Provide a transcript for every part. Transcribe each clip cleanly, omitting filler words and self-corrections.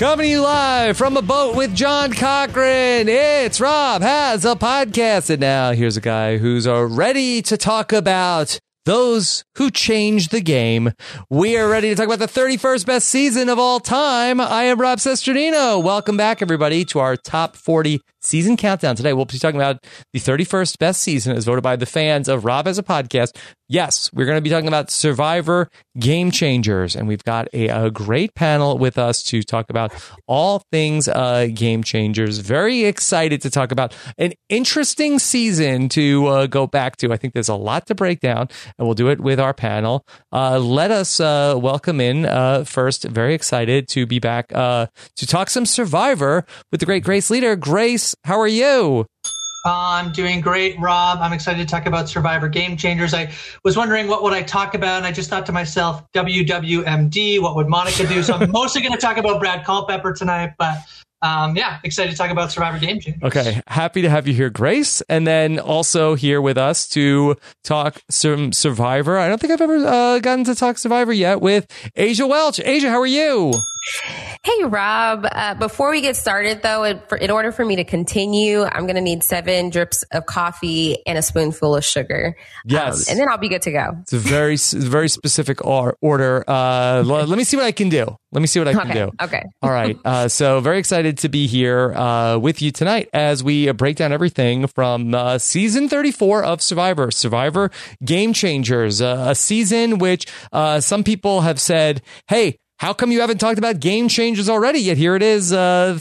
Coming to you live from a boat with John Cochran. It's Rob Has a Podcast. And now here's a guy who's ready to talk about those who changed the game. We are ready to talk about the 31st best season of all time. I am Rob Sesternino. Welcome back, everybody, to our top 40 season countdown. Today, we'll be talking about the 31st best season as voted by the fans of Rob Has a Podcast. Yes, we're going to be talking about Survivor Game Changers, and we've got a great panel with us to talk about all things Game Changers. Very excited to talk about an interesting season to go back to. I think there's a lot to break down, and we'll do it with our panel. Let us welcome in first. Very excited to be back to talk some Survivor with the great Grace Leader. Grace, how are you? I'm doing great, Rob. I'm excited to talk about Survivor Game Changers. I was wondering what would I talk about, and I just thought to myself, WWMD, what would Monica do? So I'm mostly going to talk about Brad Culpepper tonight, but excited to talk about Survivor Game Changers. Okay, happy to have you here, Grace. And then also here with us to talk some Survivor. I don't think I've ever gotten to talk Survivor yet with Asia Welch. Asia, how are you? Hey, Rob. Before we get started, though, in order for me to continue, I'm going to need 7 drips of coffee and a spoonful of sugar. Yes. And then I'll be good to go. It's a very specific order. Let me see what I can do. Let me see what I can do. Okay. All right. So very excited to be here with you tonight as we break down everything from season 34 of Survivor Game Changers, a season which some people have said, hey, how come you haven't talked about Game Changers already? Yet here it is,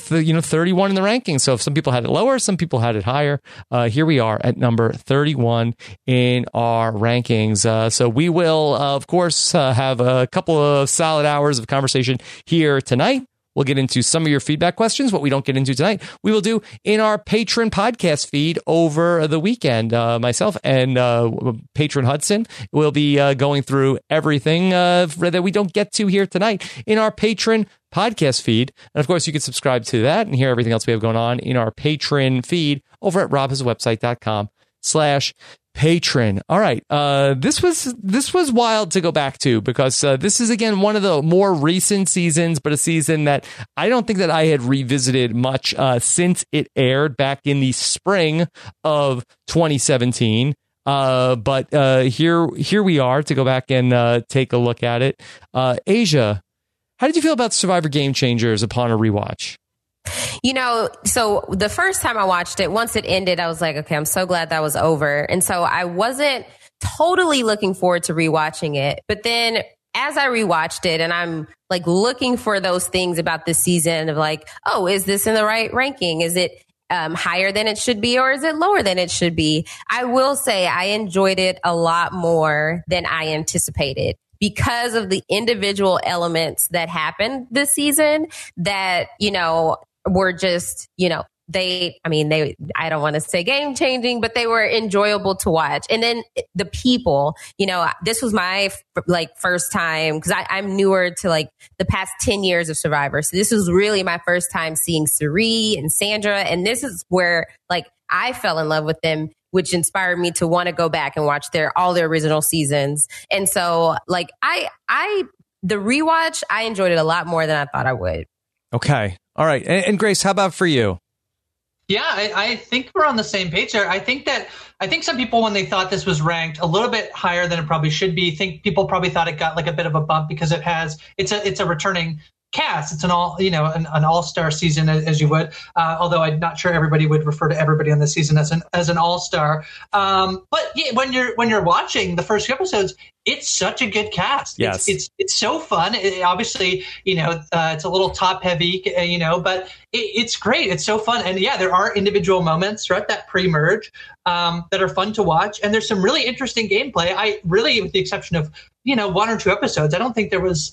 31 in the rankings. So if some people had it lower, some people had it higher. Here we are at number 31 in our rankings. So we will, of course, have a couple of solid hours of conversation here tonight. We'll get into some of your feedback questions. What we don't get into tonight, we will do in our patron podcast feed over the weekend. Myself and patron Hudson will be going through everything that we don't get to here tonight in our patron podcast feed. And of course, you can subscribe to that and hear everything else we have going on in our patron feed over at robhasawebsite.com/patron. All right. This was wild to go back to because this is, again, one of the more recent seasons, but a season that I don't think that I had revisited much since it aired back in the spring of 2017. But here we are to go back and take a look at it. Asia, how did you feel about Survivor Game Changers upon a rewatch? You know, so the first time I watched it, once it ended, I was like, okay, I'm so glad that was over. And so I wasn't totally looking forward to rewatching it. But then as I rewatched it and I'm like looking for those things about this season of like, oh, is this in the right ranking? Is it higher than it should be, or is it lower than it should be? I will say I enjoyed it a lot more than I anticipated, because of the individual elements that happened this season that, you know, were just, you know, I don't want to say game changing, but they were enjoyable to watch. And then the people, you know, this was my first time, because I'm newer to like the past 10 years of Survivor. So this was really my first time seeing Cirie and Sandra. And this is where like I fell in love with them, which inspired me to want to go back and watch all their original seasons. And so like the rewatch, I enjoyed it a lot more than I thought I would. Okay. All right. And Grace, how about for you? Yeah, I think we're on the same page there. I think some people, when they thought this was ranked a little bit higher than it probably should be, think people probably thought it got like a bit of a bump because it's a returning cast. It's an all-star season, as you would. Although I'm not sure everybody would refer to everybody on the season as an all-star. But yeah, when you're watching the first few episodes, it's such a good cast. Yes. It's so fun. Obviously, you know, it's a little top heavy, you know, but it's great. It's so fun. And yeah, there are individual moments throughout that pre-merge that are fun to watch. And there's some really interesting gameplay. I really, with the exception of, you know, 1 or 2 episodes, I don't think there was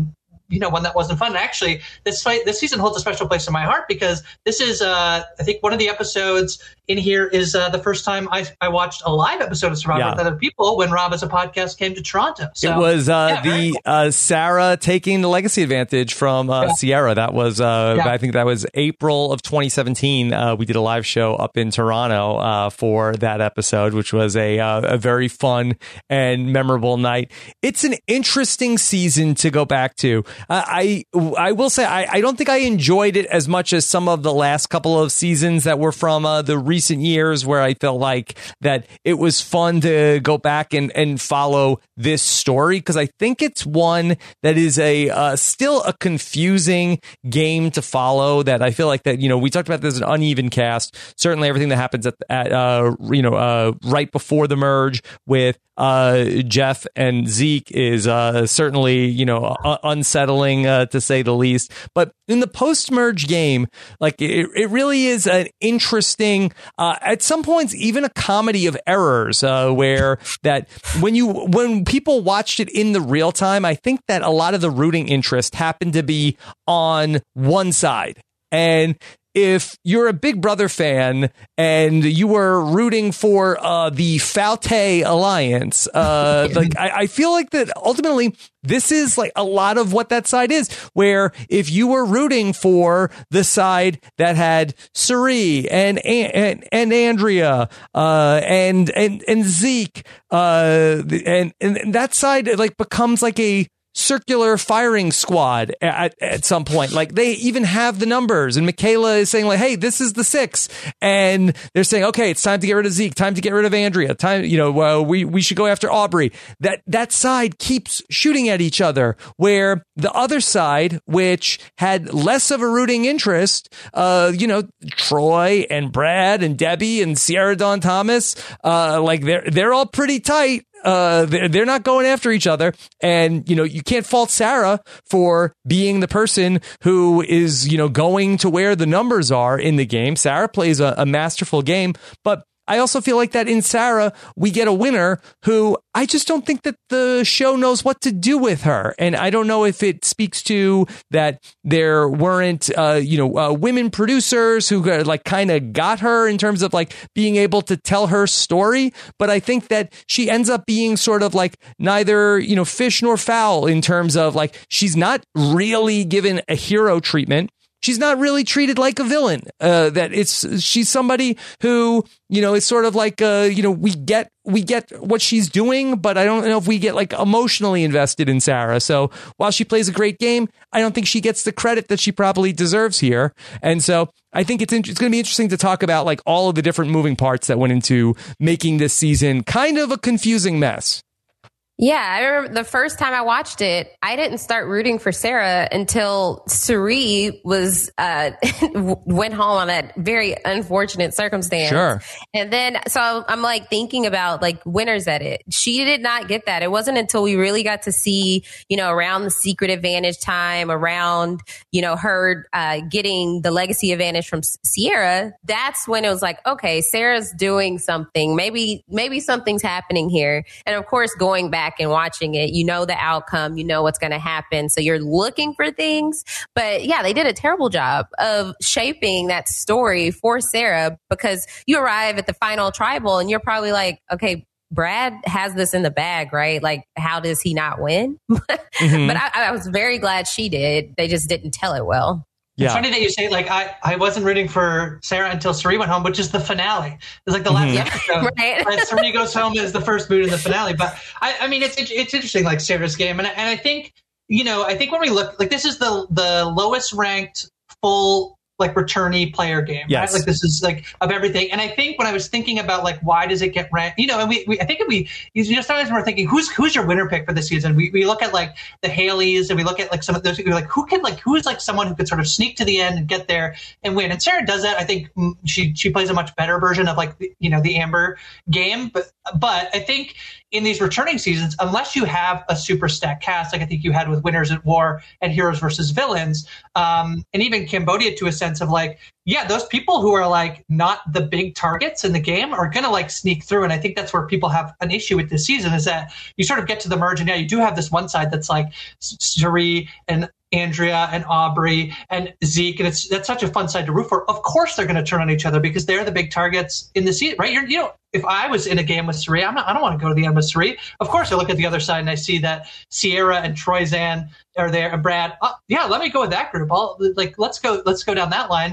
one that wasn't fun. And actually, this season holds a special place in my heart because this is, I think, one of the episodes in here is the first time I watched a live episode of Survivor with other people when Rob Has a Podcast came to Toronto. So, it was Sarah taking the legacy advantage from Sierra. That was, I think that was April of 2017. We did a live show up in Toronto for that episode, which was a very fun and memorable night. It's an interesting season to go back to. I will say I don't think I enjoyed it as much as some of the last couple of seasons that were from the recent years, where I felt like that it was fun to go back and follow this story, because I think it's one that is a still a confusing game to follow. That I feel like that, we talked about this as an uneven cast. Certainly everything that happens at right before the merge with Jeff and Zeke is certainly unsettling to say the least. But in the post-merge game, like it really is an interesting, at some points even a comedy of errors, where that when people watched it in the real time, I think that a lot of the rooting interest happened to be on one side. And if you're a Big Brother fan and you were rooting for the Faute Alliance, like I feel like that ultimately this is like a lot of what that side is, where if you were rooting for the side that had Cirie and Andrea and Zeke, and that side like becomes like a circular firing squad at some point. Like they even have the numbers, and Michaela is saying like, hey, this is the 6, and they're saying, okay, it's time to get rid of Zeke, time to get rid of Andrea, time, we should go after Aubrey. That side keeps shooting at each other, where the other side, which had less of a rooting interest, Troy and Brad and Debbie and Sierra Dawn Thomas, like they're all pretty tight. They're not going after each other. And, you can't fault Sarah for being the person who is, going to where the numbers are in the game. Sarah plays a masterful game, but I also feel like that in Sarah, we get a winner who I just don't think that the show knows what to do with her. And I don't know if it speaks to that there weren't, women producers who like kind of got her in terms of like being able to tell her story. But I think that she ends up being sort of like neither, fish nor fowl in terms of like, she's not really given a hero treatment. She's not really treated like a villain. She's somebody who, is sort of like, we get what she's doing, but I don't know if we get like emotionally invested in Sarah. So while she plays a great game, I don't think she gets the credit that she probably deserves here. And so I think it's going to be interesting to talk about like all of the different moving parts that went into making this season kind of a confusing mess. Yeah, I remember the first time I watched it, I didn't start rooting for Sarah until Cirie was went home on that very unfortunate circumstance. Sure. And then, so I'm like thinking about like winners at it. She did not get that. It wasn't until we really got to see, around the secret advantage time, around, her getting the legacy advantage from Sierra. That's when it was like, okay, Sarah's doing something. Maybe something's happening here. And of course, going back and watching it, the outcome, what's going to happen. So you're looking for things. But yeah, they did a terrible job of shaping that story for Sarah, because you arrive at the final tribal and you're probably like, okay, Brad has this in the bag, right? Like, how does he not win? Mm-hmm. But I was very glad she did. They just didn't tell it well. Yeah. It's funny that you say, like, I wasn't rooting for Sarah until Cirie went home, which is the finale. It's like the last episode. Right. Cirie goes home is the first mood in the finale. But I mean, it's interesting, like Sarah's game. And I think, I think when we look, like, this is the lowest ranked full, like, returnee player game, yes. Right? Like, this is like of everything. And I think when I was thinking about like, why does it get ranked, and I think sometimes we're thinking, who's your winner pick for the season? We look at like the Haleys, and we look at like some of those, like, who's like someone who could sort of sneak to the end and get there and win. And Sarah does that. I think she plays a much better version of like, the Amber game. But I think in these returning seasons, unless you have a super stacked cast, like I think you had with Winners at War and Heroes versus Villains, and even Cambodia to a sense of like, yeah, those people who are like not the big targets in the game are going to like sneak through. And I think that's where people have an issue with this season, is that you sort of get to the merge and yeah, you do have this one side that's like Cirie and Andrea and Aubrey and Zeke, and that's such a fun side to root for. Of course, they're going to turn on each other because they're the big targets in the season, right? If I was in a game with Cirie, I don't want to go to the end with Cirie. Of course, I look at the other side and I see that Sierra and Troyzan are there, and Brad. Yeah, let me go with that group. Let's go down that line.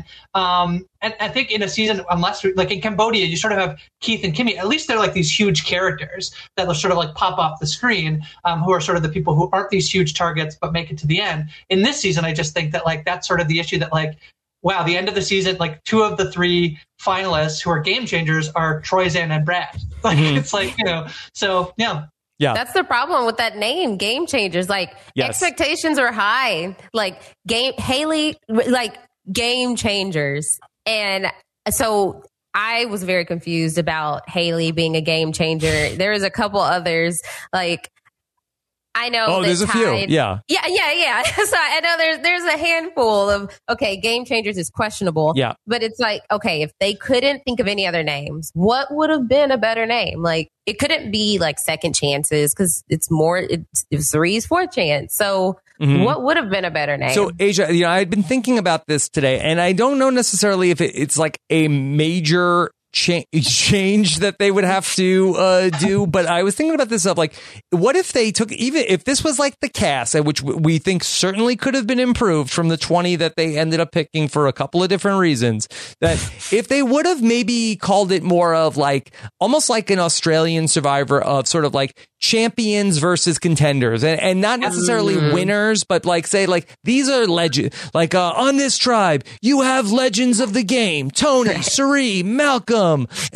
And I think in a season, unless like in Cambodia, you sort of have Keith and Kimmy. At least they're like these huge characters that will sort of like pop off the screen, who are sort of the people who aren't these huge targets but make it to the end. In this season, I just think that like that's sort of the issue that like, wow, the end of the season, like 2 of the 3 finalists who are game changers are Troyzan and Brad. Like it's like, so yeah. Yeah. That's the problem with that name, Game Changers. Like expectations are high. Like Haley, like Game Changers. And so I was very confused about Haley being a game changer. There was a couple others, like I know. Oh, there's a few. Yeah. So I know there's a handful of, okay, Game Changers is questionable. Yeah. But it's like, okay, if they couldn't think of any other names, what would have been a better name? Like, it couldn't be like Second Chances because it's Three's fourth chance. So what would have been a better name? So Asia, I had been thinking about this today, and I don't know necessarily if it's like a major change that they would have to do, but I was thinking about this of like, what if they took, even if this was like the cast, which we think certainly could have been improved from the 20 that they ended up picking for a couple of different reasons, that if they would have maybe called it more of like almost like an Australian Survivor of sort of like champions versus contenders, and not necessarily winners, but like say like these are legends, like on this tribe you have legends of the game, Tony, Cirie, Malcolm,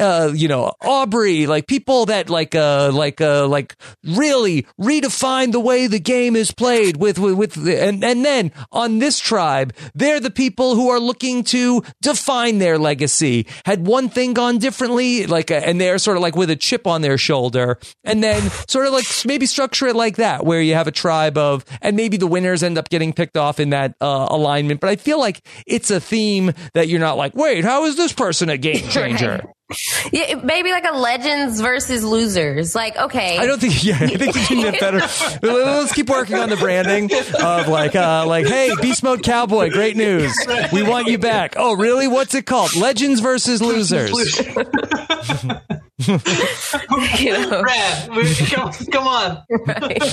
Aubrey, like people that like really redefine the way the game is played and then on this tribe they're the people who are looking to define their legacy. Had one thing gone differently, and they're sort of like with a chip on their shoulder, and then sort of like maybe structure it like that, where you have a tribe of, and maybe the winners end up getting picked off in that alignment. But I feel like it's a theme that you're not like, wait, how is this person a game changer? Yeah, maybe like a legends versus losers. Like, okay. I think you can get better. Let's keep working on the branding of like, hey, Beast Mode Cowboy, great news. We want you back. Oh, really? What's it called? Legends versus losers. Brad, come on. Right.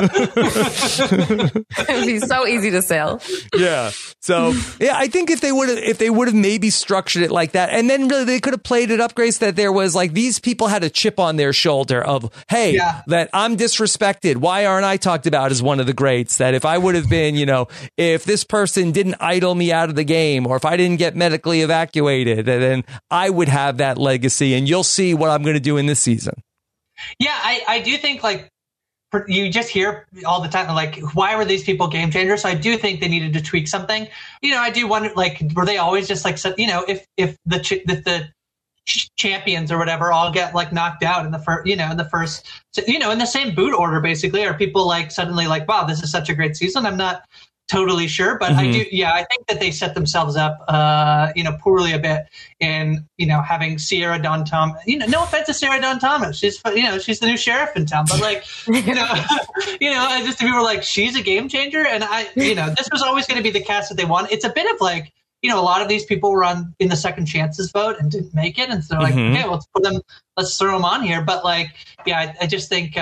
It'd be so easy to sell. Yeah. So yeah, I think if they would have maybe structured it like that, and then really they could have played it up, Grace, that there was like these people had a chip on their shoulder of, hey, that I'm disrespected. Why aren't I talked about as one of the greats? That if I would have been, if this person didn't idle me out of the game, or if I didn't get medically evacuated, then I would have that legacy. And you'll see what I'm going to do in this season. Yeah, I do think like you just hear all the time like, why were these people game changers? So I do think they needed to tweak something. I do wonder, like, were they always just like, if the champions or whatever all get like knocked out in the first, in the same boot order basically, are people like suddenly like, wow, this is such a great season? I'm not totally sure, but I think that they set themselves up, poorly a bit in, having Sierra Dawn Thomas. No offense to Sierra Dawn Thomas, she's she's the new sheriff in town, but like, just people were like, she's a game changer, and this was always going to be the cast that they want. It's a bit of like, a lot of these people were in the second chances vote and didn't make it, and so they're like, okay, let's throw them on here. But like, I just think,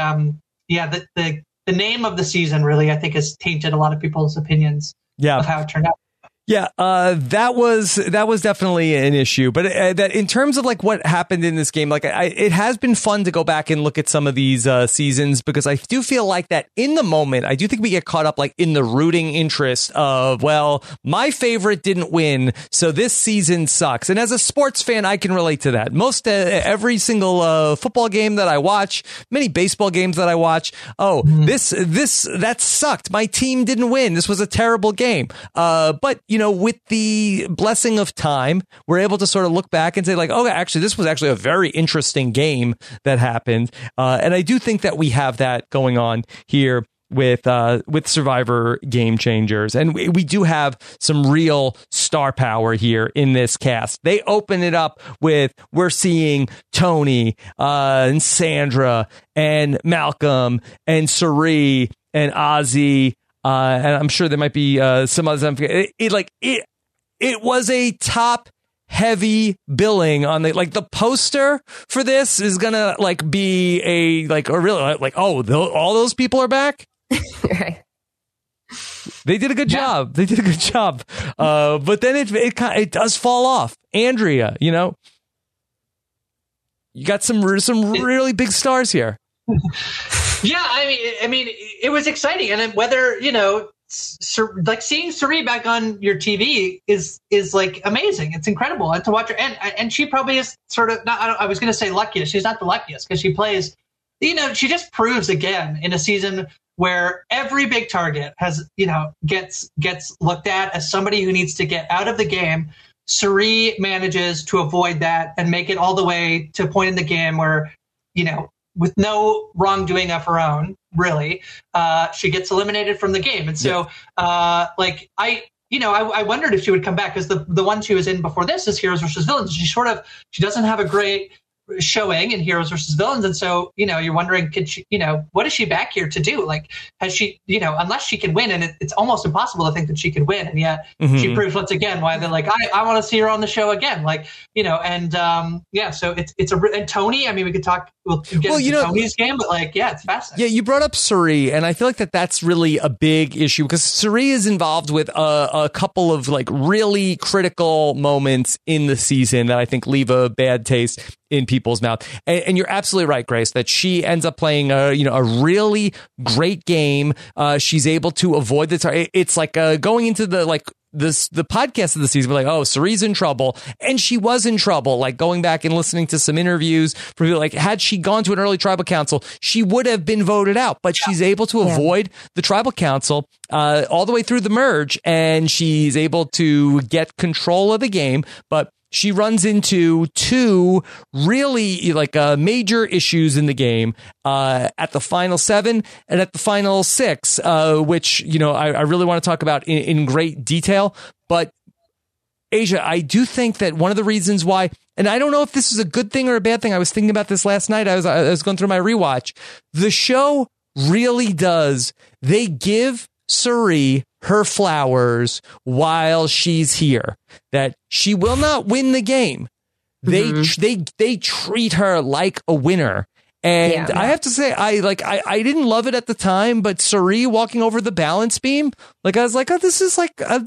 the name of the season really, I think, has tainted a lot of people's opinions of how it turned out. Yeah, that was definitely an issue. But that in terms of like what happened in this game, like it has been fun to go back and look at some of these seasons, because I do feel like that in the moment, I do think we get caught up like in the rooting interest of, well, my favorite didn't win, so this season sucks. And as a sports fan, I can relate to that. Most every single football game that I watch, many baseball games that I watch, that sucked. My team didn't win. This was a terrible game. But with the blessing of time, we're able to sort of look back and say like, oh, actually, this was actually a very interesting game that happened. And I do think that we have that going on here with Survivor Game Changers. And we do have some real star power here in this cast. They open it up with, we're seeing Tony and Sandra and Malcolm and Cirie and Ozzy. And I'm sure there might be some others. It was a top heavy billing on the poster for this is gonna like be a real all those people are back. Right. They did a good job. They did a good job. But then it does fall off. Andrea, you got some really big stars here. Yeah, I mean, it was exciting, and whether like seeing Cirie back on your TV is like amazing. It's incredible, and to watch her, and she probably is sort of not. I was going to say luckiest. She's not the luckiest because she plays. She just proves again in a season where every big target has gets looked at as somebody who needs to get out of the game. Cirie manages to avoid that and make it all the way to a point in the game where with no wrongdoing of her own, really, she gets eliminated from the game. And so, I wondered if she would come back, because the one she was in before this is Heroes versus Villains. She doesn't have a great showing in Heroes versus Villains, and so you're wondering, could she, what is she back here to do? Like, has she, unless she can win, and it's almost impossible to think that she can win, and yet she proves once again why they're like, I want to see her on the show again, like, so it's and Tony, I mean, we could talk, we'll get into Tony's game, but it's fascinating. Yeah, you brought up Cirie, and I feel like that's really a big issue, because Cirie is involved with a couple of like really critical moments in the season that I think leave a bad taste in people's mouth. And you're absolutely right, Grace, that she ends up playing a really great game. She's able to avoid it's like going into the podcast of the season, we're like, oh, Cirie's in trouble, and she was in trouble. Like, going back and listening to some interviews from people, like, had she gone to an early tribal council, she would have been voted out, but she's able to avoid the tribal council all the way through the merge, and she's able to get control of the game. But she runs into two really major issues in the game at the final 7 and at the final 6, which I really want to talk about in great detail. But Asia, I do think that one of the reasons why, and I don't know if this is a good thing or a bad thing. I was thinking about this last night. I was going through my rewatch. The show really does. They give Cirie her flowers while she's here, that she will not win the game. They treat her like a winner. And I have to say, I didn't love it at the time, but Cirie walking over the balance beam, I was like, oh,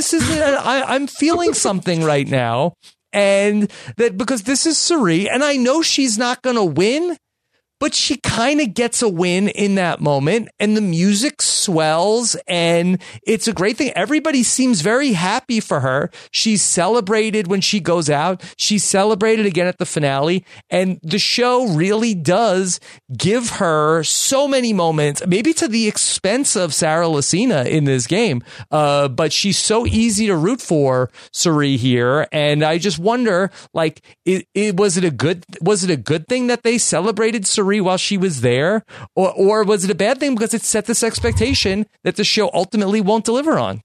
I'm feeling something right now. And that because this is Cirie, and I know she's not going to win, but she kind of gets a win in that moment, and the music swells, and it's a great thing. Everybody seems very happy for her. She's celebrated when she goes out. She's celebrated again at the finale, and the show really does give her so many moments, maybe to the expense of Sarah Lacina in this game. But she's so easy to root for, Cirie here, and I just wonder, was it a good thing that they celebrated Cirie while she was there, or was it a bad thing because it set this expectation that the show ultimately won't deliver on?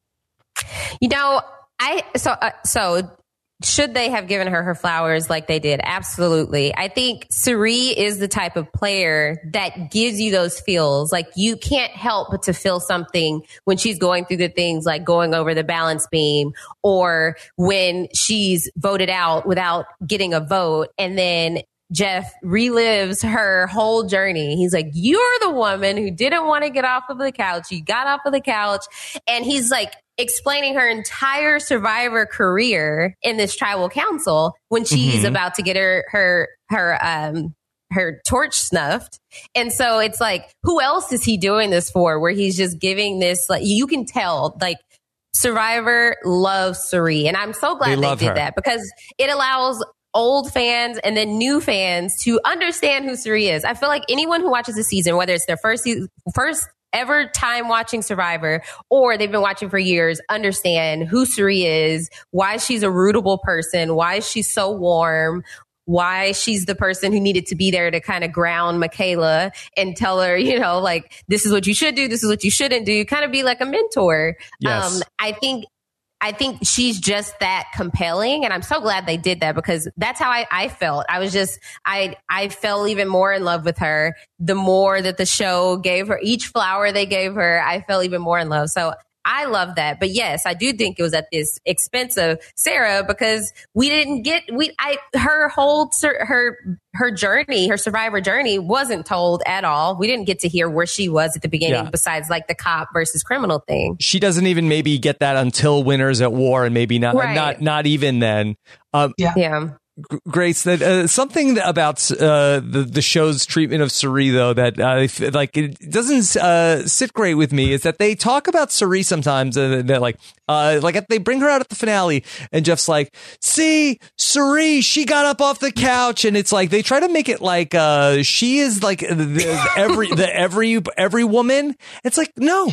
So should they have given her flowers like they did? Absolutely. I think Cirie is the type of player that gives you those feels. Like, you can't help but to feel something when she's going through the things like going over the balance beam, or when she's voted out without getting a vote, and then Jeff relives her whole journey. He's like, you're the woman who didn't want to get off of the couch. You got off of the couch. And he's like explaining her entire Survivor career in this tribal council when she's about to get her torch snuffed. And so it's like, who else is he doing this for? Where he's just giving this, like, you can tell, like, Survivor loves Cirie. And I'm so glad they did that, because it allows old fans and then new fans to understand who Cirie is. I feel like anyone who watches the season, whether it's their first ever time watching Survivor, or they've been watching for years, understand who Cirie is, why she's a rootable person, why she's so warm, why she's the person who needed to be there to kind of ground Michaela and tell her, this is what you should do, this is what you shouldn't do, kind of be like a mentor. Yes. I think she's just that compelling, and I'm so glad they did that, because that's how I felt. I fell even more in love with her. The more that the show gave her, each flower they gave her, I fell even more in love. So I love that. But yes, I do think it was at this expense of Sarah, because we didn't get, her journey, her survivor journey wasn't told at all. We didn't get to hear where she was at the beginning, besides like the cop versus criminal thing. She doesn't even maybe get that until Winners at War, and maybe not even then. Grace, that something about the show's treatment of Cirie, though, that like it doesn't sit great with me, is that they talk about Cirie sometimes that like they bring her out at the finale, and Jeff's like, "See, Cirie, she got up off the couch," and it's like they try to make it like she is like every woman. It's like no,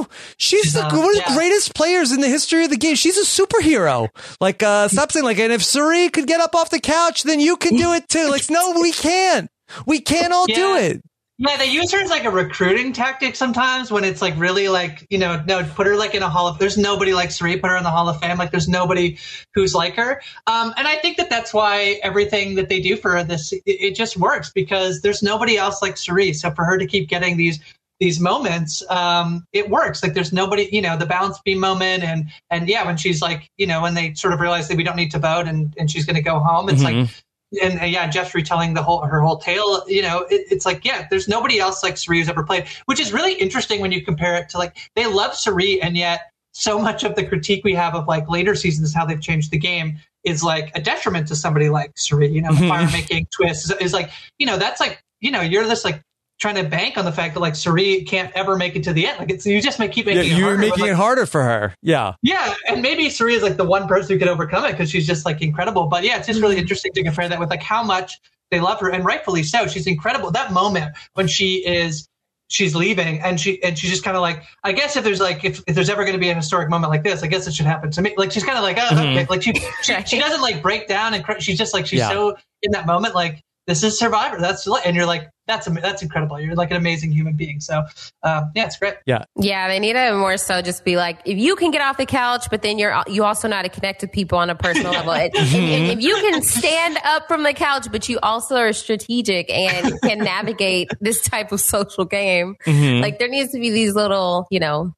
she's one of the greatest players in the history of the game. She's a superhero. Like stop saying like, and if Cirie could get up off the couch, then you can do it too. Like, no, we can't. We can't all do it. Yeah, they use her as like a recruiting tactic sometimes when it's like really like, no, put her like in a hall of, there's nobody like Cirie, put her in the Hall of Fame. Like there's nobody who's like her. And I think that's why everything that they do for her, it just works, because there's nobody else like Cirie. So for her to keep getting these moments, it works. Like there's nobody, the balance beam moment. And yeah, when she's like, when they sort of realize that we don't need to vote and she's going to go home, it's like, and Jeff's retelling her whole tale, it's like, there's nobody else like Cirie who's ever played, which is really interesting when you compare it to like, they love Cirie, and yet so much of the critique we have of like later seasons, how they've changed the game, is like a detriment to somebody like Cirie. The fire making twist is like, that's like, you're this like trying to bank on the fact that like Cirie can't ever make it to the end. Like you just keep making it harder. You're making it harder for her. Yeah. Yeah. And maybe Cirie is like the one person who could overcome it because she's just like incredible. But yeah, it's just really interesting to compare that with like how much they love her, and rightfully so. She's incredible. That moment when she's leaving and she's just kind of like, I guess if there's ever going to be an historic moment like this, I guess it should happen to me. Like she's kind of like, okay. Like she doesn't like break down and she's just like, she's so in that moment, like, this is Survivor. And you're like, that's incredible. You're like an amazing human being. So, it's great. Yeah, they need to more so just be like, if you can get off the couch, but then you also know how to connect with people on a personal level. And if you can stand up from the couch, but you also are strategic and can navigate this type of social game, like there needs to be these little,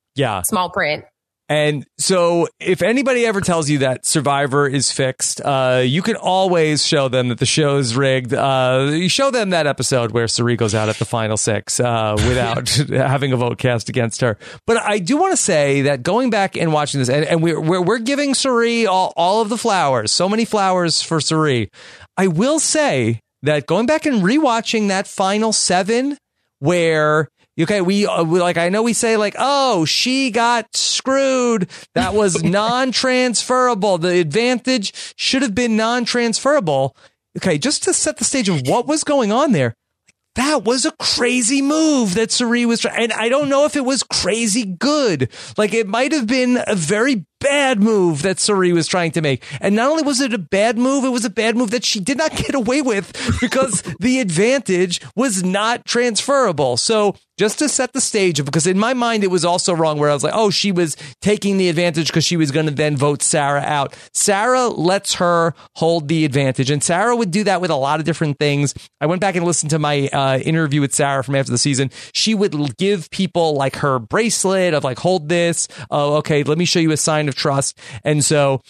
small print. And so if anybody ever tells you that Survivor is fixed, you can always show them that the show is rigged. You show them that episode where Cirie goes out at the final six without having a vote cast against her. But I do want to say that going back and watching this, and we're giving Cirie all of the flowers, so many flowers for Cirie. I will say that going back and rewatching that final 7 where... Okay, we like, I know we say like, oh, she got screwed. That was non-transferable. The advantage should have been non-transferable. Okay, just to set the stage of what was going on there, that was a crazy move that Cirie was trying. And I don't know if it was crazy good. Like it might have been a very bad move that Cirie was trying to make. And not only was it a bad move, it was a bad move that she did not get away with because the advantage was not transferable. So just to set the stage, because in my mind, it was also wrong where I was like, oh, she was taking the advantage because she was going to then vote Sarah out. Sarah lets her hold the advantage. And Sarah would do that with a lot of different things. I went back and listened to my interview with Sarah from after the season. She would give people like her bracelet of like, hold this. Oh, okay, let me show you a sign of trust. And so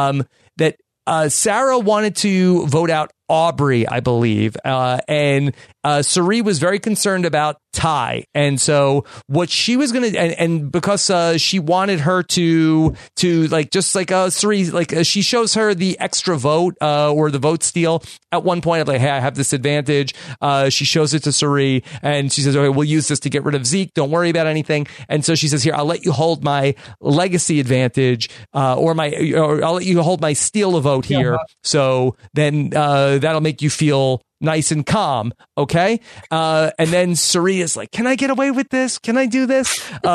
that Sarah wanted to vote out Aubrey, I believe. And Cirie was very concerned about Ty. And so what she was going to, and because she wanted her to like, just like Cirie, like she shows her the extra vote or the vote steal at one point of like, hey, I have this advantage. She shows it to Cirie and she says, okay, we'll use this to get rid of Zeke. Don't worry about anything. And so she says, here, I'll let you hold my legacy advantage or I'll let you hold my steal a vote here. Yeah. So then that'll make you feel nice and calm. Okay. And then Cirie is like, can I get away with this? Can I do this?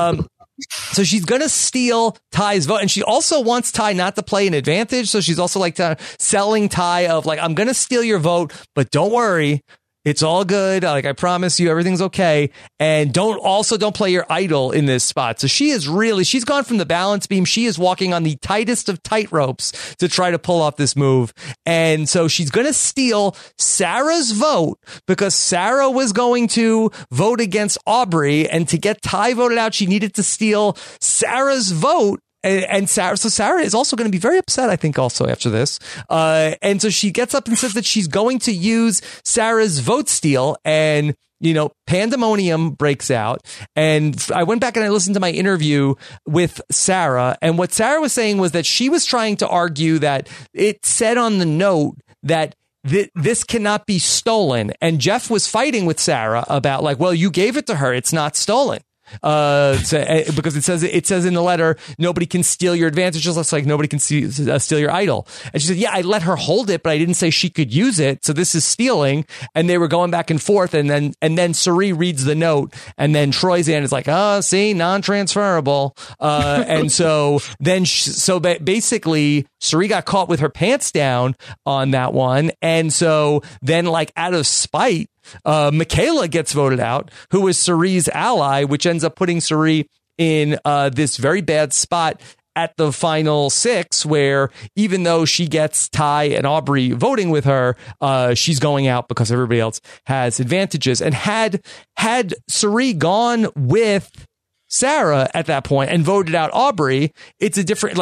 So she's going to steal Ty's vote. And she also wants Ty not to play an advantage. So she's also like selling Ty of like, I'm going to steal your vote, but don't worry. It's all good. Like, I promise you, everything's okay. And don't play your idol in this spot. So she's gone from the balance beam. She is walking on the tightest of tight ropes to try to pull off this move. And so she's going to steal Sarah's vote because Sarah was going to vote against Aubrey. And to get Ty voted out, she needed to steal Sarah's vote. And Sarah is also going to be very upset, I think, also after this. And so she gets up and says that she's going to use Sarah's vote steal, and, pandemonium breaks out. And I went back and I listened to my interview with Sarah, and what Sarah was saying was that she was trying to argue that it said on the note that this cannot be stolen. And Jeff was fighting with Sarah about, like, well, you gave it to her. It's not stolen. Because it says in the letter, nobody can steal your advantages. It's like nobody can steal your idol. And she said, yeah, I let her hold it, but I didn't say she could use it. So this is stealing. And they were going back and forth. And then Cirie reads the note, and then Troyzan is like, oh, see, non-transferable. And so then, basically Cirie got caught with her pants down on that one. And so then, like, out of spite, Michaela gets voted out, who is Cirie's ally, which ends up putting Cirie in this very bad spot at the final 6, where even though she gets Ty and Aubrey voting with her, she's going out because everybody else has advantages. And had Cirie gone with Sarah at that point and voted out Aubrey, it's a different,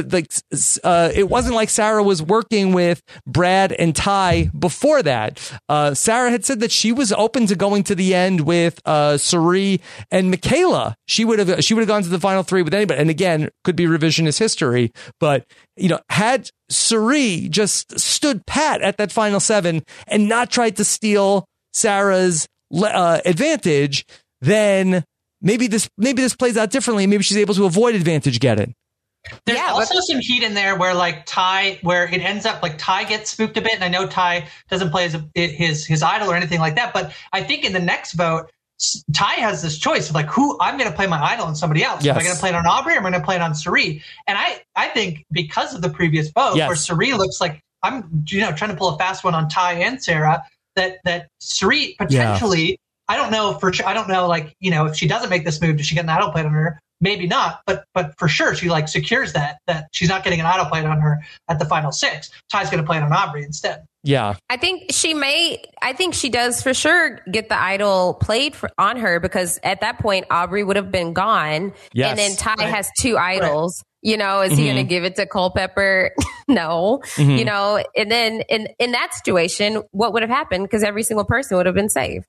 it wasn't like Sarah was working with Brad and Ty before that. Sarah had said that she was open to going to the end with Cirie and Michaela. She would have gone to the final 3 with anybody. And again, could be revisionist history, but had Cirie just stood pat at that final 7 and not tried to steal Sarah's advantage, then maybe this plays out differently. Maybe she's able to avoid advantage getting. There's also some heat in there where, like, where it ends up like Ty gets spooked a bit, and I know Ty doesn't play his idol or anything like that, but I think in the next vote, Ty has this choice of, like, who I'm going to play my idol on somebody else. Yes. Am I going to play it on Aubrey, or am I going to play it on Cirie? And I think because of the previous vote, where Cirie looks like I'm trying to pull a fast one on Ty and Sarah, that Cirie potentially. Yeah. I don't know for sure. I don't know, like, if she doesn't make this move, does she get an idol plate on her? Maybe not, but for sure she, like, secures that she's not getting an idol plate on her at the final 6. Ty's going to play it on Aubrey instead. Yeah, I think she does for sure get the idol played on her, because at that point Aubrey would have been gone, and then Ty has 2 idols. Right. Is he going to give it to Culpepper? No. And then in that situation, what would have happened? Because every single person would have been saved.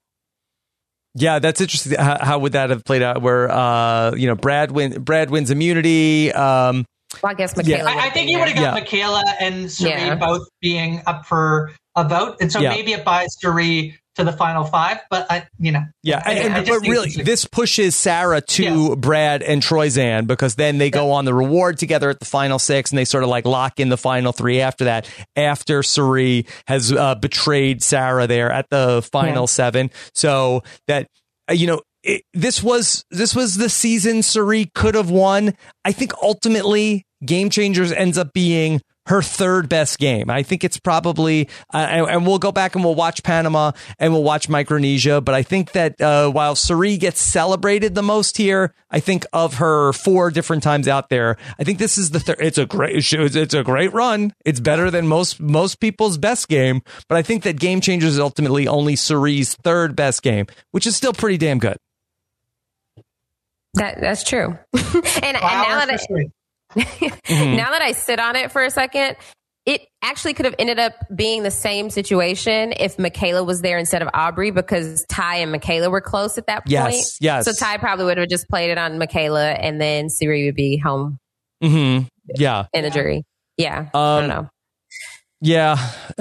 Yeah, that's interesting. How would that have played out? Where Brad wins immunity. Well, I guess Michaela. I think you would have got Michaela and Cirie both being up for a vote, and so maybe it buys Cirie to the final 5. But but really, this pushes Sarah to Brad and Troyzan, because then they go on the reward together at the final 6, and they sort of, like, lock in the final 3 after that. After Cirie has betrayed Sarah there at the final 7, so that this was the season Cirie could have won. I think ultimately Game Changers ends up being her 3rd best game. I think it's probably, and we'll go back and we'll watch Panama and we'll watch Micronesia. But I think that while Cirie gets celebrated the most here, I think of her 4 different times out there, I think this is the third. It's a great run. It's better than most people's best game. But I think that Game Changers is ultimately only Cirie's 3rd best game, which is still pretty damn good. That's true. and now that now that I sit on it for a second, it actually could have ended up being the same situation if Michaela was there instead of Aubrey, because Ty and Michaela were close at that point. Yes. So Ty probably would have just played it on Michaela, and then Cirie would be home. Yeah. In a jury. Yeah. I don't know. Yeah.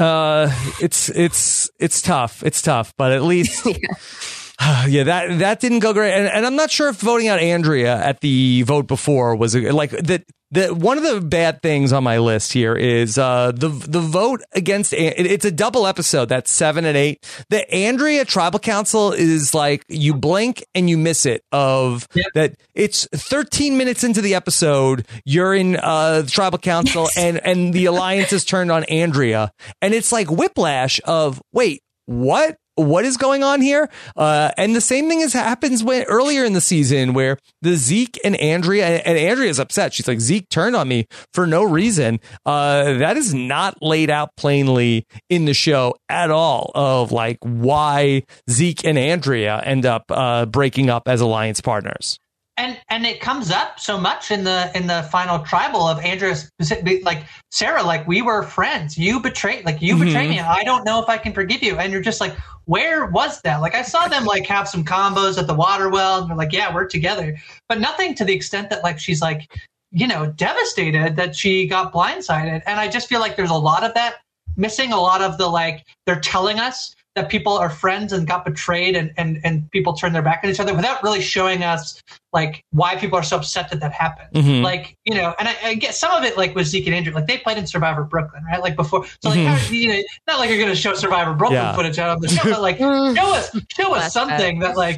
It's tough. It's tough, but at least. That didn't go great, and I'm not sure if voting out Andrea at the vote before was like that. One of the bad things on my list here is the vote against. It's a double episode. That's 7 and 8. The Andrea Tribal Council is like you blink and you miss it. That it's 13 minutes into the episode. You're in the Tribal Council, and the alliance is turned on Andrea, and it's like whiplash of wait. What? what is going on here? And the same thing happens earlier in the season where the Zeke and Andrea's upset. She's like, Zeke turned on me for no reason. That is not laid out plainly in the show at all of like why Zeke and Andrea end up breaking up as alliance partners. And it comes up so much in the final tribal of Andrea, like Sarah, like we were friends. You betrayed me. I don't know if I can forgive you. And you're just like, where was that? Like I saw them like have some combos at the water well, and they're like, yeah, we're together, but nothing to the extent that like she's like, devastated that she got blindsided. And I just feel like there's a lot of that missing. A lot of the like they're telling us that people are friends and got betrayed and people turn their back on each other without really showing us like why people are so upset that happened. Mm-hmm. Like, and I get some of it like with Zeke and Andrew, like they played in Survivor Brooklyn, right? Like before. So like, not like you're going to show Survivor Brooklyn footage out of the show, but like show us something that like,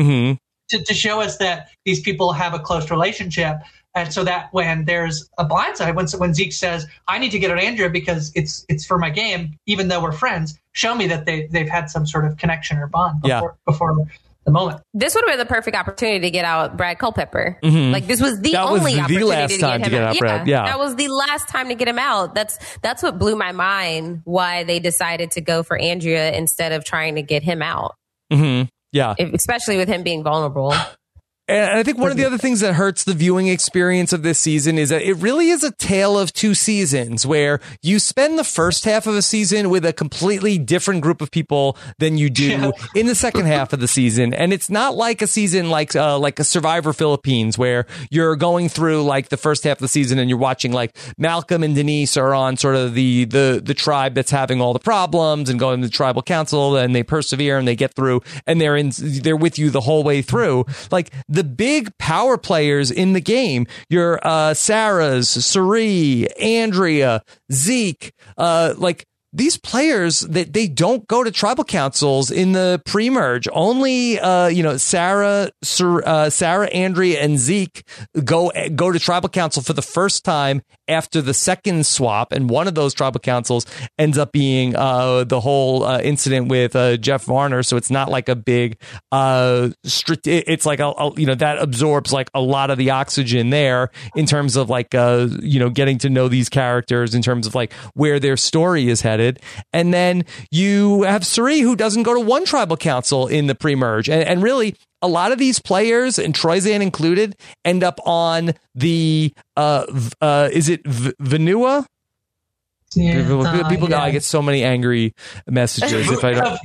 to show us that these people have a close relationship. And so that when there's a blindside, when Zeke says, I need to get at Andrea because it's for my game, even though we're friends, show me that they've had some sort of connection or bond before the moment. This would have been the perfect opportunity to get out Brad Culpepper. Mm-hmm. Like this was the only opportunity to get him out. Brad. Yeah, that was the last time to get him out. That's what blew my mind, why they decided to go for Andrea instead of trying to get him out. Mm-hmm. Yeah. Especially with him being vulnerable. And I think one of the other things that hurts the viewing experience of this season is that it really is a tale of two seasons where you spend the first half of a season with a completely different group of people than you do in the second half of the season. And it's not like a season like a Survivor Philippines where you're going through like the first half of the season and you're watching like Malcolm and Denise are on sort of the tribe that's having all the problems and going to the tribal council, and they persevere and they get through and they're with you the whole way through. Like the big power players in the game, your Sarah's, Cirie, Andrea, Zeke, like these players that they don't go to tribal councils in the pre-merge. Only Sarah, Andrea, and Zeke go to tribal council for the first time after the second swap, and one of those tribal councils ends up being the whole incident with Jeff Varner. So it's not like a big it's like that absorbs like a lot of the oxygen there in terms of like getting to know these characters in terms of like where their story is headed. And then you have Cirie, who doesn't go to one tribal council in the pre-merge, and really a lot of these players, and Troyzan included, end up on the is it Vanua? Yeah, people I get so many angry messages if I don't.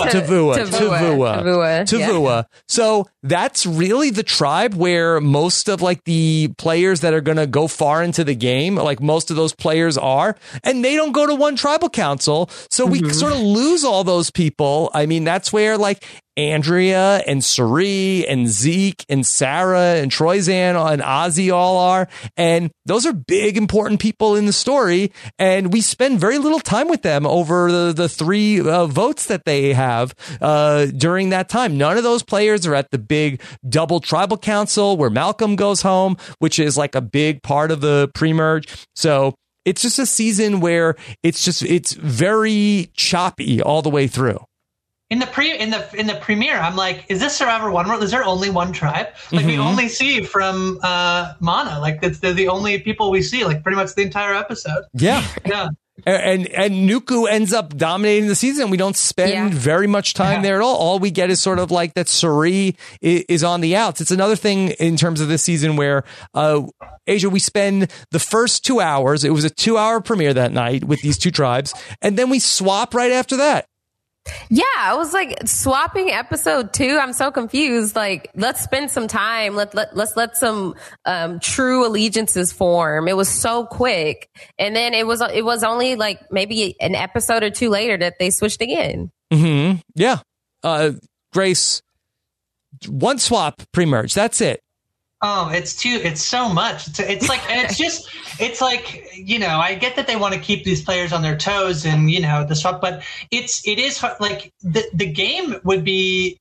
Tavua. So that's really the tribe where most of like the players that are going to go far into the game, like most of those players are, and they don't go to one tribal council. So we sort of lose all those people. I mean, that's where like Andrea and Cirie and Zeke and Sarah and Troyzan and Ozzy all are. And those are big, important people in the story. And we spend very little time with them over the three votes that they have during that time. None of those players are at the big double tribal council where Malcolm goes home, which is like a big part of the pre-merge. So it's just a season where it's very choppy all the way through. In the premiere, I'm like, is this Survivor One World? Is there only one tribe? Like we only see from Mana. Like they're the only people we see. Like pretty much the entire episode. Yeah. And Nuku ends up dominating the season. We don't spend very much time there at all. All we get is sort of like that Cirie is on the outs. It's another thing in terms of this season where Asia, we spend the first 2 hours. It was a 2-hour premiere that night with these two tribes, and then we swap right after that. Yeah, I was like swapping episode 2. I'm so confused. Like, let's spend some time. Let's let some true allegiances form. It was so quick, and then it was only like maybe an episode or 2 later that they switched again. Mm-hmm. Yeah, Grace, one swap pre-merge. That's it. Oh, it's so much. It's like, and it's like, I get that they want to keep these players on their toes and, the swap, but it is like the game would be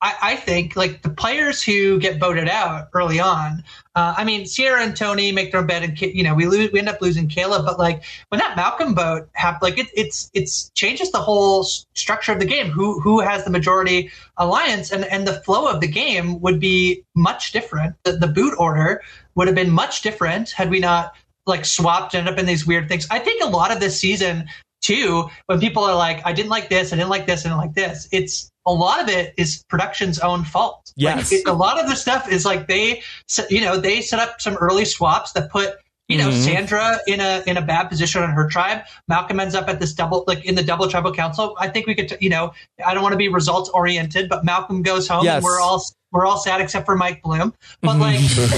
I think like the players who get voted out early on, I mean, Sierra and Tony make their own bed, and we end up losing Caleb. But like when that Malcolm vote happened, like it's changes the whole structure of the game. Who has the majority alliance, and the flow of the game would be much different. The boot order would have been much different had we not like swapped, ended up in these weird things. I think a lot of this season too, when people are like, I didn't like this, I didn't like this, I didn't like this, a lot of it is production's own fault. Yes. Like, a lot of the stuff is like they set up some early swaps that put Sandra in a bad position on her tribe. Malcolm ends up at this in the double tribal council. I think we could, I don't want to be results oriented, but Malcolm goes home and we're all sad except for Mike Bloom. But and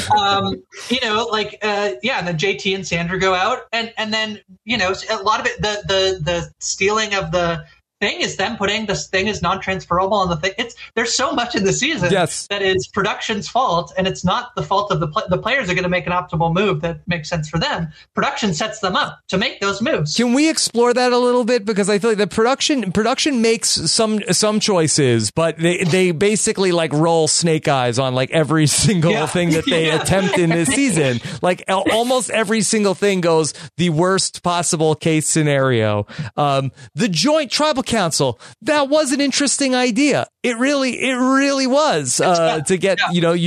then JT and Sandra go out, and then a lot of it, the stealing of the thing is them putting this thing is non-transferable on the thing. There's so much in the season that is production's fault, and it's not the fault of the players are going to make an optimal move that makes sense for them. Production sets them up to make those moves. Can we explore that a little bit? Because I feel like the production makes some choices, but they basically like roll snake eyes on like every single thing that they attempt in this season. Like almost every single thing goes the worst possible case scenario. The joint tribal council, that was an interesting idea. It really was to get,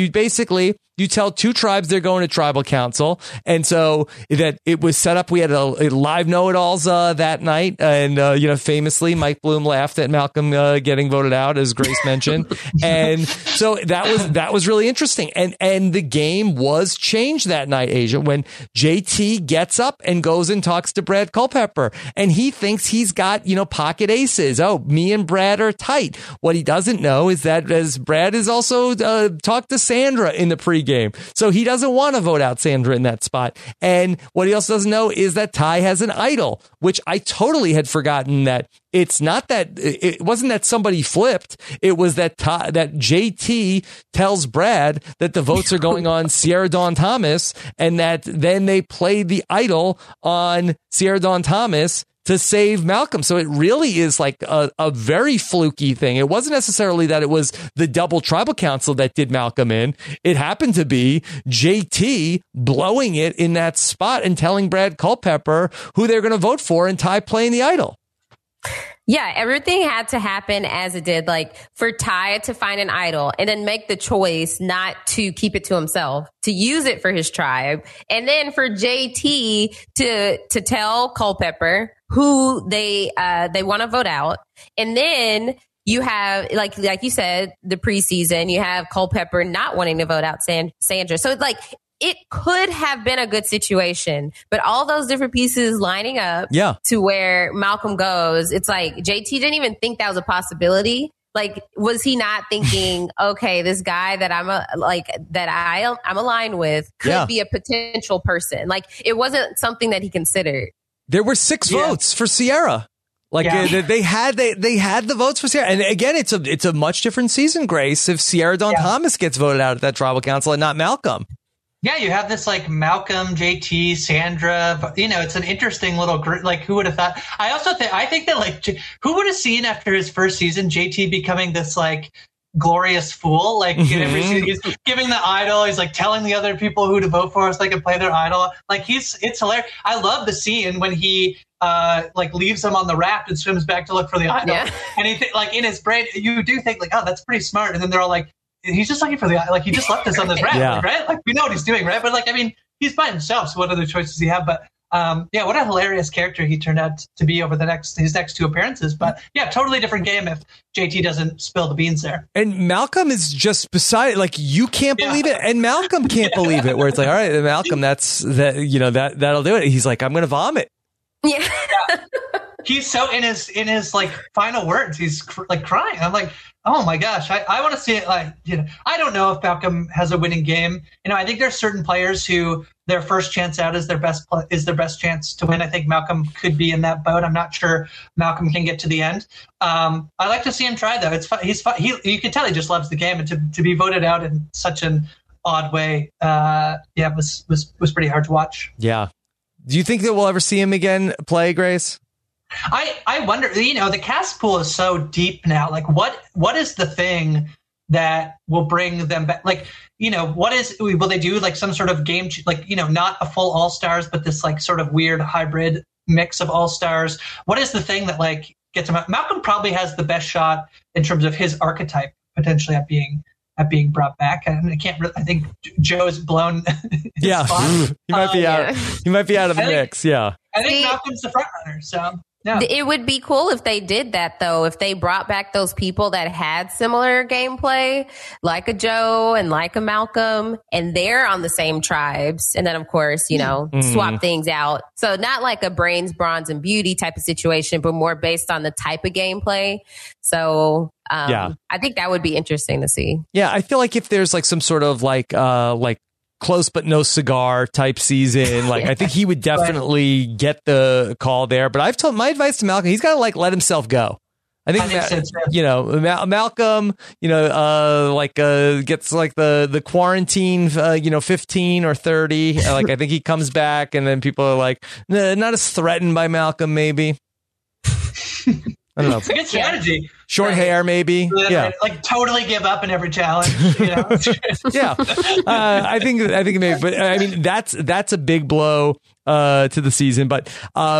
you tell two tribes they're going to tribal council. And so that it was set up. We had a live know-it-alls that night. And, famously, Mike Bloom laughed at Malcolm getting voted out, as Grace mentioned. And so that was really interesting. And the game was changed that night, Asia, when JT gets up and goes and talks to Brad Culpepper. And he thinks he's got, pocket aces. Oh, me and Brad are tight. What he doesn't know is that as Brad has also talked to Sandra in the pregame. So he doesn't want to vote out Sandra in that spot. And what he also doesn't know is that Ty has an idol, which I totally had forgotten that it's not that it wasn't that somebody flipped. It was that that JT tells Brad that the votes are going on Sierra Dawn Thomas, and that then they played the idol on Sierra Dawn Thomas to save Malcolm. So it really is like a very fluky thing. It wasn't necessarily that it was the double tribal council that did Malcolm in. It happened to be JT blowing it in that spot and telling Brad Culpepper who they're going to vote for, and Ty playing the idol. Yeah, everything had to happen as it did, like for Ty to find an idol and then make the choice not to keep it to himself, to use it for his tribe. And then for JT to tell Culpepper who they want to vote out. And then you have, like you said, the preseason, you have Culpepper not wanting to vote out Sandra. So like, it could have been a good situation, but all those different pieces lining up to where Malcolm goes, it's like JT didn't even think that was a possibility. Like, was he not thinking, okay, this guy that I'm aligned with could be a potential person? Like, it wasn't something that he considered. There were 6 votes for Sierra. Like they had the votes for Sierra. And again, it's a much different season, Grace, if Sierra Dawn Thomas gets voted out at that tribal council and not Malcolm. Yeah, you have this like Malcolm, JT, Sandra. It's an interesting little group. Like, who would have thought? I think that like, who would have seen after his first season JT becoming this like glorious fool? Like, every season he's giving the idol. He's like telling the other people who to vote for so they can play their idol. Like, it's hilarious. I love the scene when he like leaves them on the raft and swims back to look for the idol. Yeah. And he like in his brain, you do think like, oh, that's pretty smart. And then they're all like, he's just looking for like he just left us on this raft, right? Like, we know what he's doing, right? But like, I mean, he's by himself, so what other choices does he have? But what a hilarious character he turned out to be over his next 2 appearances. But yeah, totally different game if JT doesn't spill the beans there. And Malcolm is just beside, like, you can't believe it, and Malcolm can't believe it. Where it's like, all right, Malcolm, that'll do it. He's like, I'm gonna vomit. Yeah. He's so in his like final words, he's like crying. I'm like, oh my gosh, I want to see it. Like, I don't know if Malcolm has a winning game. I think there's certain players who their first chance out is their best chance to win. I think Malcolm could be in that boat. I'm not sure Malcolm can get to the end. I like to see him try though. It's fun. He's fun. You can tell he just loves the game, and to be voted out in such an odd way, was pretty hard to watch. Yeah. Do you think that we'll ever see him again play, Grace? I wonder, the cast pool is so deep now. Like, what is the thing that will bring them back? Like, will they do like some sort of game, like, not a full all-stars, but this like sort of weird hybrid mix of all-stars? What is the thing that like gets him out? Malcolm probably has the best shot in terms of his archetype potentially at being brought back. And I think Joe's blown his spot. He might be out. He might be out of the mix. Yeah. I think Malcolm's the front runner. So yeah. It would be cool if they did that, though, if they brought back those people that had similar gameplay, like a Joe and like a Malcolm, and they're on the same tribes. And then, of course, swap things out. So not like a brains, bronze, and beauty type of situation, but more based on the type of gameplay. So I think that would be interesting to see. Yeah, I feel like if there's like some sort of like close but no cigar type season, like I think he would definitely get the call there. But I've told my advice to Malcolm, he's got to like let himself go. I think Malcolm, gets like the quarantine, 15 or 30. Like I think he comes back, and then people are like, not as threatened by Malcolm, maybe. I don't know. It's a good strategy. Short hair, maybe. Yeah. Like totally give up in every challenge. Yeah. I think maybe, but I mean, that's a big blow to the season. But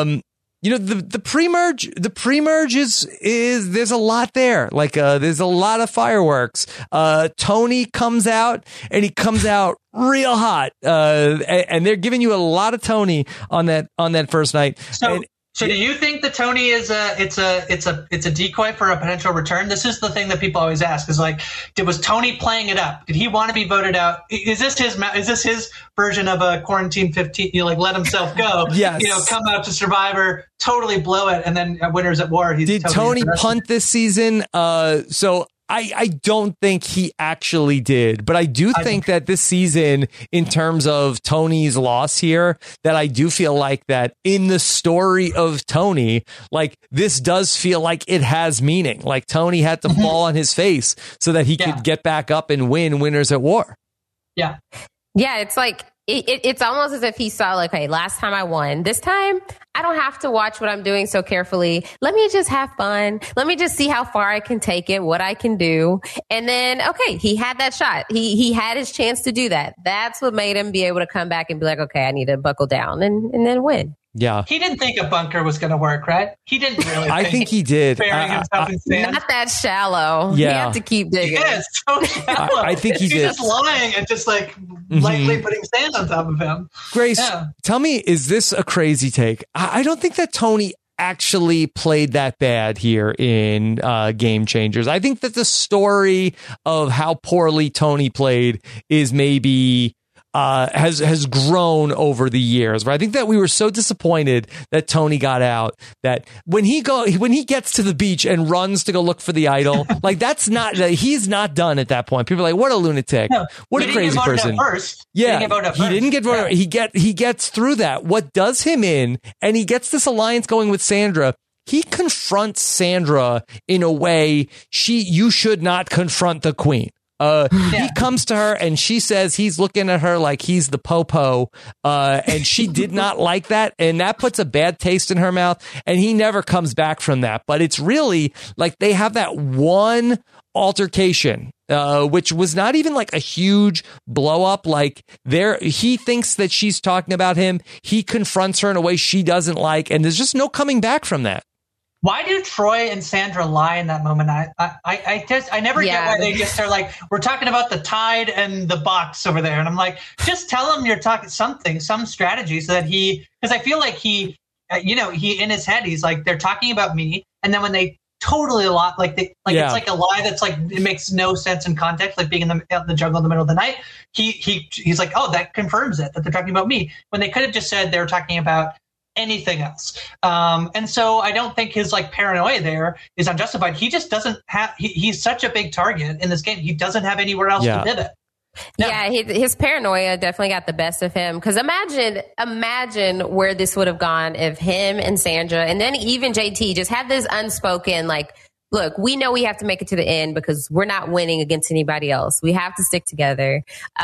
the pre-merge is there's a lot there. Like there's a lot of fireworks. Tony comes out, and he comes out real hot. And they're giving you a lot of Tony on that first night. So do you think that Tony is it's a decoy for a potential return? This is the thing that people always ask, is like, was Tony playing it up? Did he want to be voted out? Is this his version of a quarantine 15? Like let himself go. Yes. Come out to Survivor, totally blow it, and then at Winners at War, did Tony punt this season? So I don't think he actually did, but I do think that this season, in terms of Tony's loss here, that I do feel like that in the story of Tony, like this does feel like it has meaning. Like Tony had to fall on his face so that he could get back up and win Winners at War. Yeah. Yeah, it's like it's almost as if he saw, like, hey, last time I won. This time, I don't have to watch what I'm doing so carefully. Let me just have fun. Let me just see how far I can take it, what I can do. And then, okay, he had that shot. He had his chance to do that. That's what made him be able to come back and be like, okay, I need to buckle down and then win. Yeah. He didn't think a bunker was going to work, right? He didn't really. I think he did. Burying himself in sand. Not that shallow. Yeah. You have to keep digging. Yeah, it's so shallow. I think he did. He's just lying and just like lightly putting sand on top of him. Grace, tell me, is this a crazy take? I don't think that Tony actually played that bad here in Game Changers. I think that the story of how poorly Tony played is maybe has grown over the years. But I think that we were so disappointed that Tony got out that when he gets to the beach and runs to go look for the idol, like he's not done at that point. People are like, what a lunatic, what a crazy person. Yeah, he didn't get voted. He gets through that. What does him in, and he gets this alliance going with Sandra. He confronts Sandra in a way you should not confront the queen. He comes to her and she says he's looking at her like he's the popo, and she did not like that, and that puts a bad taste in her mouth, and he never comes back from that. But it's really like they have that one altercation, which was not even like a huge blow up. Like he thinks that she's talking about him. He confronts her in a way she doesn't like, and there's just no coming back from that. Why do Troy and Sandra lie in that moment? I never get why they just are like, we're talking about the tide and the box over there. And I'm like, just tell him you're talking some strategy so that because I feel like he in his head, he's like, they're talking about me. And then when they totally lie, it's like a lie that's like, it makes no sense in context, like being in the jungle in the middle of the night. He's like, oh, that confirms it, that they're talking about me, when they could have just said they were talking about anything else. And so I don't think his like paranoia there is unjustified. He just doesn't have, he's such a big target in this game. He doesn't have anywhere else to pivot. No. Yeah, his paranoia definitely got the best of him. Because imagine where this would have gone if him and Sandra, and then even JT, just had this unspoken, like, look, we know we have to make it to the end because we're not winning against anybody else. We have to stick together.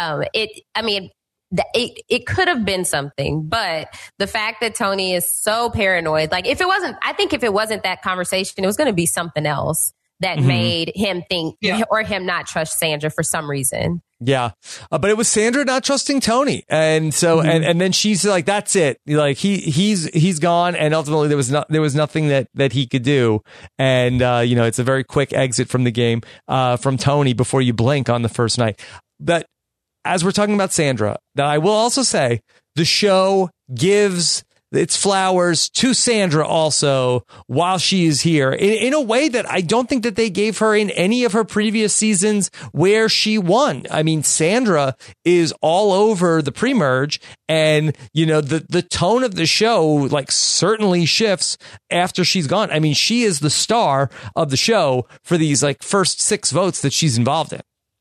It could have been something, but the fact that Tony is so paranoid, like if it wasn't that conversation, it was going to be something else that made him think or him not trust Sandra for some reason. Yeah. But it was Sandra not trusting Tony. And so, and then she's like, that's it. Like he's gone. And ultimately there was nothing that he could do. And, it's a very quick exit from the game, from Tony before you blink on the first night. But as we're talking about Sandra, now I will also say the show gives its flowers to Sandra also while she is here in a way that I don't think that they gave her in any of her previous seasons where she won. I mean, Sandra is all over the pre-merge, and the tone of the show like certainly shifts after she's gone. I mean, she is the star of the show for these like first 6 votes that she's involved in.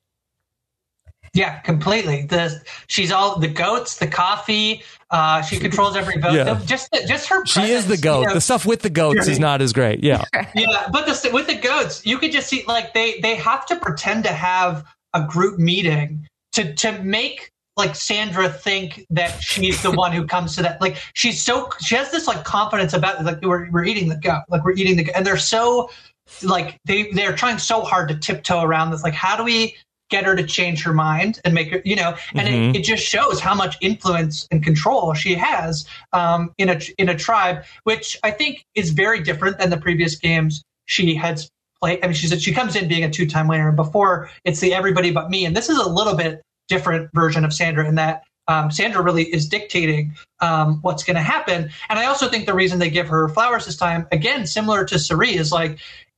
Yeah, completely. She's all the goats, the coffee. She controls every vote. Yeah. Just her presence. She is the goat. The stuff with the goats is not as great. Yeah. Yeah, but with the goats, you could just see like they have to pretend to have a group meeting to make like Sandra think that she's the one who comes to that. Like she has this like confidence about it, like we're eating the goat, like we're eating the goat. And they're so like they're trying so hard to tiptoe around this. Like, how do we get her to change her mind and make her, and it just shows how much influence and control she has in a tribe, which I think is very different than the previous games she has played. I mean, she comes in being a 2-time winner, and before it's the everybody but me. And this is a little bit different version of Sandra in that Sandra really is dictating what's going to happen. And I also think the reason they give her flowers this time, again, similar to Cirie, is like,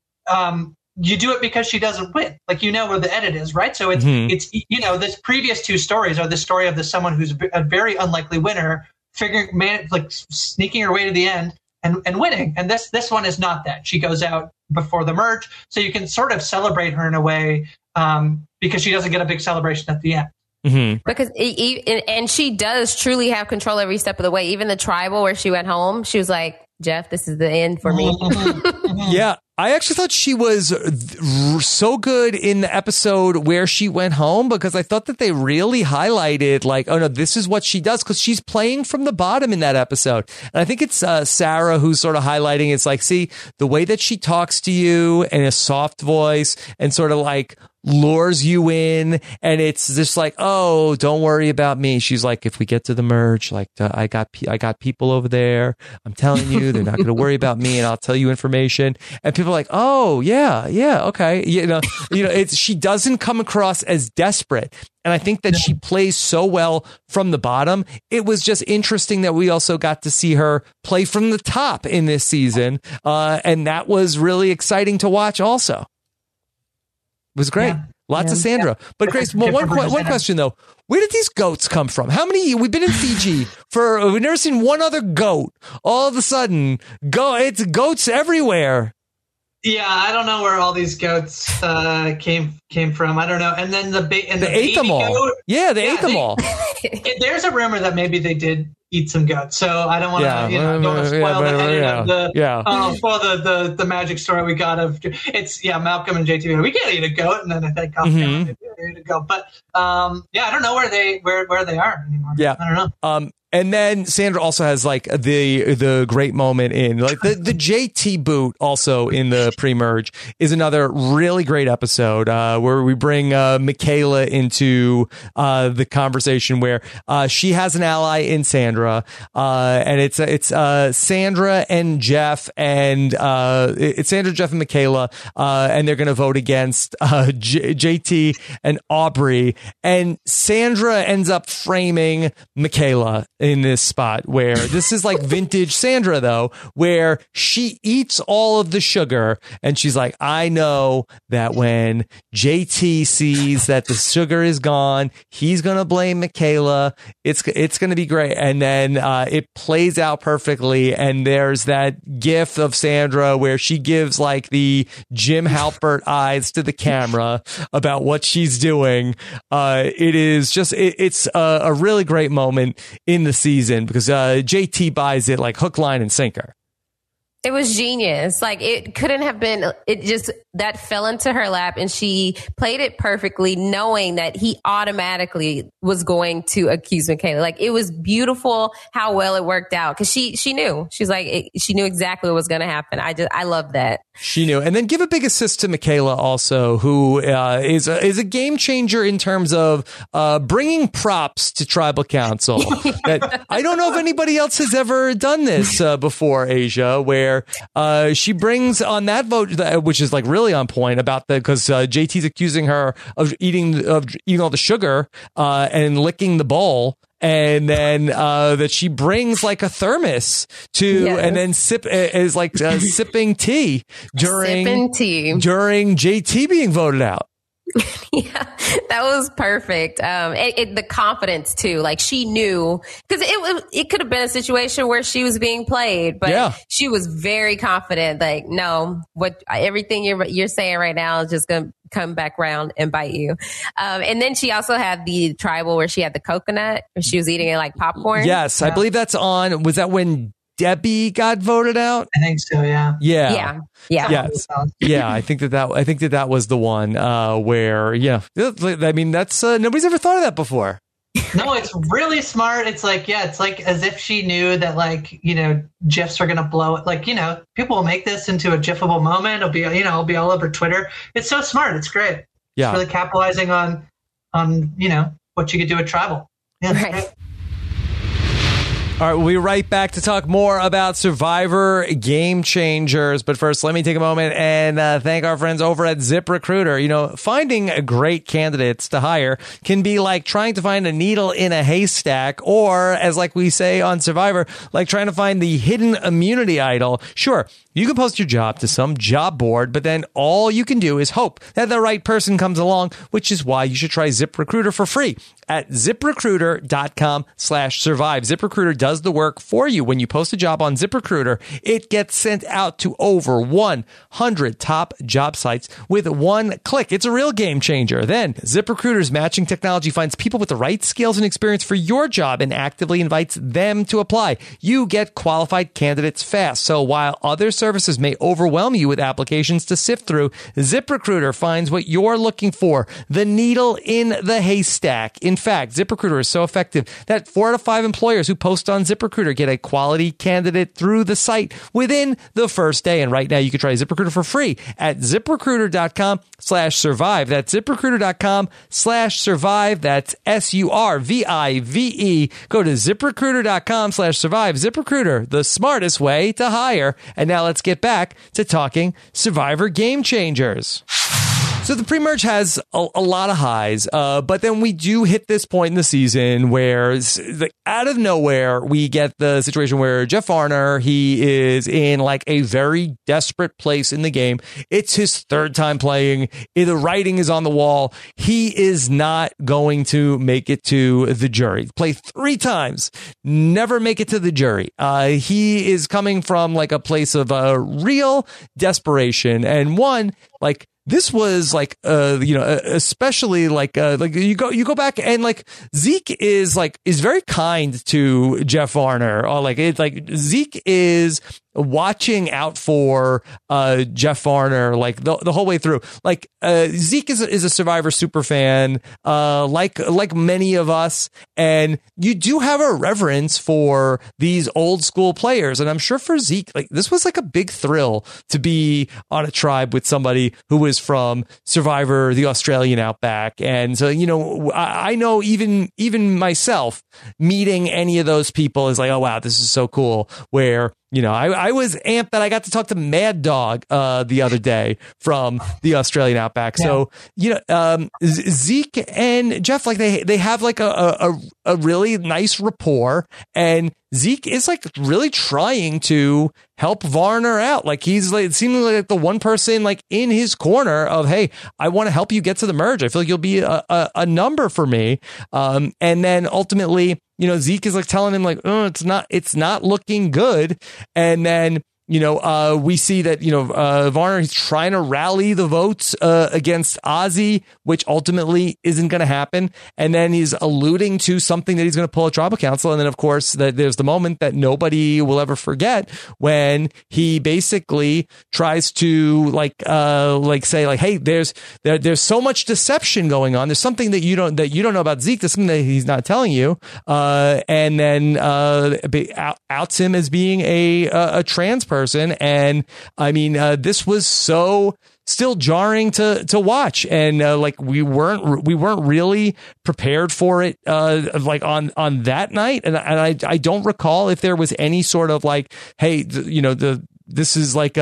you do it because she doesn't win. Like, where the edit is, right? So it's this previous 2 stories are the story of someone who's a very unlikely winner, sneaking her way to the end and winning. And this one is not that. She goes out before the merge, so you can sort of celebrate her in a way because she doesn't get a big celebration at the end. Mm-hmm. Because and she does truly have control every step of the way. Even the tribal where she went home, she was like, Jeff, this is the end for me. Yeah. I actually thought she was so good in the episode where she went home, because I thought that they really highlighted like, oh no, this is what she does, because she's playing from the bottom in that episode. And I think it's Sarah who's sort of highlighting, it's like, see, the way that she talks to you in a soft voice and sort of like lures you in, and it's just like, oh, don't worry about me. She's like, if we get to the merge, like I got people over there, I'm telling you, they're not going to worry about me, and I'll tell you information. And people are like, oh yeah, okay, it's, she doesn't come across as desperate. And I think that she plays so well from the bottom. It was just interesting that we also got to see her play from the top in this season, and that was really exciting to watch also. It was great. Lots of Sandra. But Grace, one question though. Where did these goats come from? How many? We've been in Fiji we've never seen one other goat. All of a sudden, it's goats everywhere. Yeah, I don't know where all these goats came from. I don't know. And then they ate them all. Goat, they ate them all. There's a rumor that maybe they did eat some guts. So I don't want to, spoil the ending spoil the magic story we got of it's Malcolm and JT. We can't eat a goat, and then I think ate a goat. But I don't know where they are anymore. Yeah, I don't know. And then Sandra also has like the great moment in like the JT boot also in the pre-merge is another really great episode where we bring Michaela into the conversation where she has an ally in Sandra and it's Sandra and Jeff and it's Sandra, Jeff and Michaela and they're going to vote against JT and Aubrey, and Sandra ends up framing Michaela in this spot where this is like vintage Sandra though, where she eats all of the sugar and she's like, I know that when JT sees that the sugar is gone, he's going to blame Michaela. It's going to be great. And then it plays out perfectly. And there's that gif of Sandra where she gives like the Jim Halpert eyes to the camera about what she's doing. It is just, it's a really great moment in the season because JT buys it like hook, line, and sinker. It was genius. Like it couldn't have been. It just that fell into her lap, and she played it perfectly, knowing that he automatically was going to accuse Michaela. Like, it was beautiful how well it worked out, because she knew. She's like, she knew exactly what was going to happen. I love that. She knew. And then give a big assist to Michaela also, who is a game changer in terms of bringing props to Tribal Council. That I don't know if anybody else has ever done this before, Asia, where she brings on that vote, which is like really on point about because JT's accusing her of eating all the sugar and licking the bowl. And then that she brings like a thermos and then is like sipping tea during JT being voted out. Yeah, that was perfect. The confidence too, like she knew, because it could have been a situation where she was being played, but she was very confident. Like, no, everything you're saying right now is just gonna come back around and bite you. And then she also had the tribal where she had the coconut, where she was eating it like popcorn. Yes, I believe that's on. Was that when Debbie got voted out? I think so. Yeah. Yes. Yeah. I think that was the one where, I mean, that's nobody's ever thought of that before. No, it's really smart. It's like, it's like as if she knew that, like, GIFs are going to blow it. Like, people will make this into a GIFable moment. It'll be, it'll be all over Twitter. It's so smart. It's great. Yeah. It's really capitalizing on, what you could do at Tribal. Yeah. Right. All right, we'll be right back to talk more about Survivor Game Changers. But first, let me take a moment and thank our friends over at ZipRecruiter. Finding great candidates to hire can be like trying to find a needle in a haystack, or as like we say on Survivor, like trying to find the hidden immunity idol. Sure, you can post your job to some job board, but then all you can do is hope that the right person comes along, which is why you should try ZipRecruiter for free at ZipRecruiter.com/survive. ZipRecruiter does the work for you. When you post a job on ZipRecruiter, it gets sent out to over 100 top job sites with one click. It's a real game changer. Then ZipRecruiter's matching technology finds people with the right skills and experience for your job and actively invites them to apply. You get qualified candidates fast. So while other services may overwhelm you with applications to sift through, ZipRecruiter finds what you're looking for, the needle in the haystack. In fact, ZipRecruiter is so effective that 4 out of 5 employers who post on ZipRecruiter get a quality candidate through the site within the first day. And right now you can try ZipRecruiter for free at ZipRecruiter.com/survive. That's ZipRecruiter.com/survive. That's SURVIVE. Go to ZipRecruiter.com/survive. ZipRecruiter, the smartest way to hire. And now let's get back to talking Survivor Game Changers. So the pre-merge has a lot of highs, but then we do hit this point in the season where out of nowhere, we get the situation where Jeff Varner, he is in like a very desperate place in the game. It's his third time playing. The writing is on the wall. He is not going to make it to the jury. Play 3 times, never make it to the jury. He is coming from like a place of real desperation, and like, this was like, especially like you go back and like Zeke is very kind to Jeff Varner, or Zeke is watching out for Jeff Varner like the whole way through. Like Zeke is a Survivor super fan, like many of us, and you do have a reverence for these old school players. And I'm sure for Zeke, like this was like a big thrill to be on a tribe with somebody who was from Survivor, the Australian Outback. And so, I know even myself meeting any of those people is like, oh wow, this is so cool. Where I was amped that I got to talk to Mad Dog the other day from the Australian Outback. Yeah. So, Zeke and Jeff, like they have like a really nice rapport, and Zeke is like really trying to help Varner out. Like he's like seemingly like the one person like in his corner of, hey, I want to help you get to the merge. I feel like you'll be a number for me. And then ultimately, Zeke is like telling him like, oh, it's not looking good. And then we see that, Varner, he's trying to rally the votes against Ozzy, which ultimately isn't going to happen. And then he's alluding to something that he's going to pull a tribal council. And then, of course, there's the moment that nobody will ever forget when he basically tries to say, hey, there's so much deception going on. There's something that you don't know about Zeke. There's something that he's not telling you. And then outs him as being a trans person. And I mean, this was so still jarring to watch. And we weren't really prepared for it on that night. And I don't recall if there was any sort of hey, this is be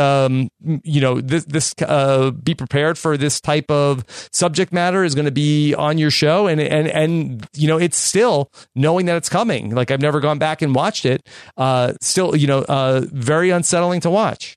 prepared for this type of subject matter is going to be on your show. And it's still knowing that it's coming. I've never gone back and watched it. Still, very unsettling to watch.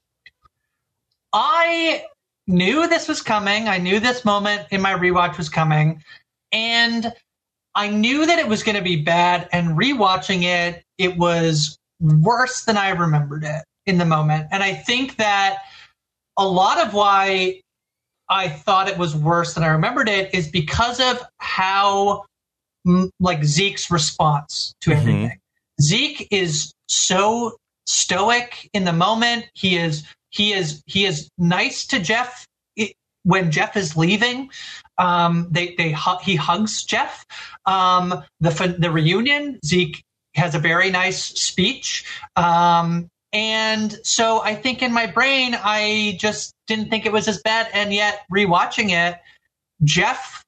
I knew this was coming. I knew this moment in my rewatch was coming. And I knew that it was going to be bad. And rewatching it, it was worse than I remembered it in the moment. And I think that a lot of why I thought it was worse than I remembered it is because of how Zeke's response to everything. Zeke is so stoic in the moment. He is nice to Jeff when Jeff is leaving. He hugs Jeff. The reunion, Zeke has a very nice speech. And so I think in my brain, I just didn't think it was as bad. And yet rewatching it, Jeff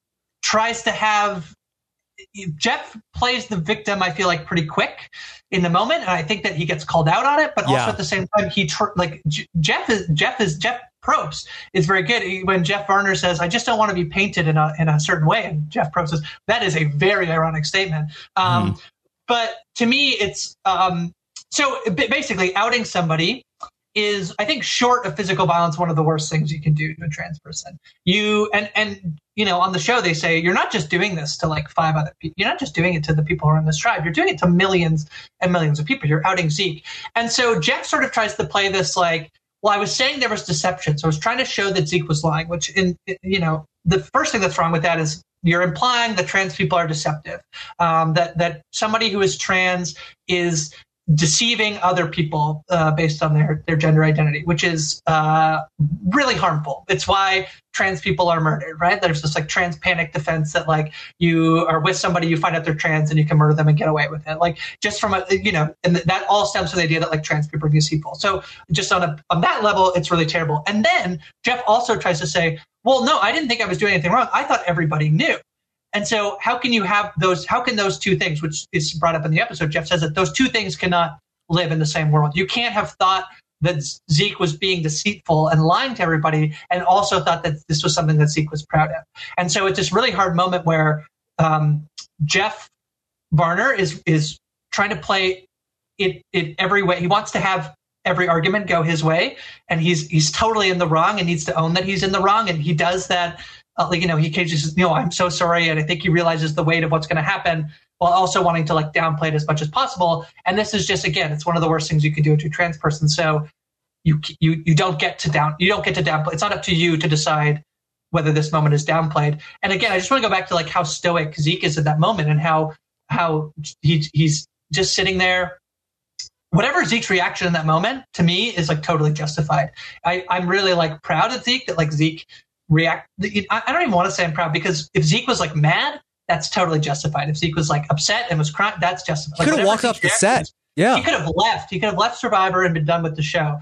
plays the victim, I feel like, pretty quick in the moment. And I think that he gets called out on it, but also at the same time, Jeff Probst is very good. When Jeff Varner says, I just don't want to be painted in a certain way. And Jeff Probst says, that is a very ironic statement. But to me, it's, so basically, outing somebody is, I think, short of physical violence, one of the worst things you can do to a trans person. On the show, they say, you're not just doing this to 5 other people. You're not just doing it to the people who are in this tribe. You're doing it to millions and millions of people. You're outing Zeke. And so Jeff sort of tries to play this I was saying there was deception. So I was trying to show that Zeke was lying, which, the first thing that's wrong with that is you're implying that trans people are deceptive, that somebody who is trans is deceiving other people based on their gender identity, which is really harmful. It's why trans people are murdered, right? There's this trans panic defense that you are with somebody, you find out they're trans and you can murder them and get away with it. Just from and that all stems from the idea that trans people are deceitful. So just on that level, it's really terrible. And then Jeff also tries to say, well, no, I didn't think I was doing anything wrong. I thought everybody knew. And so how can those two things, which is brought up in the episode, Jeff says that those two things cannot live in the same world. You can't have thought that Zeke was being deceitful and lying to everybody and also thought that this was something that Zeke was proud of. And so it's this really hard moment where Jeff Varner is trying to play it every way. He wants to have every argument go his way, and he's totally in the wrong and needs to own that he's in the wrong. And he does that. He occasionally says, I'm so sorry. And I think he realizes the weight of what's going to happen while also wanting to downplay it as much as possible. And this is just, again, it's one of the worst things you can do to a trans person. So you don't get to downplay. It's not up to you to decide whether this moment is downplayed. And again, I just want to go back to how stoic Zeke is at that moment and how he's just sitting there. Whatever Zeke's reaction in that moment to me is totally justified. I'm really proud of Zeke that Zeke react. I don't even want to say I'm proud, because if Zeke was mad, that's totally justified. If Zeke was upset and was crying, that's justified. He could have walked off the set. Yeah, he could have left. He could have left Survivor and been done with the show.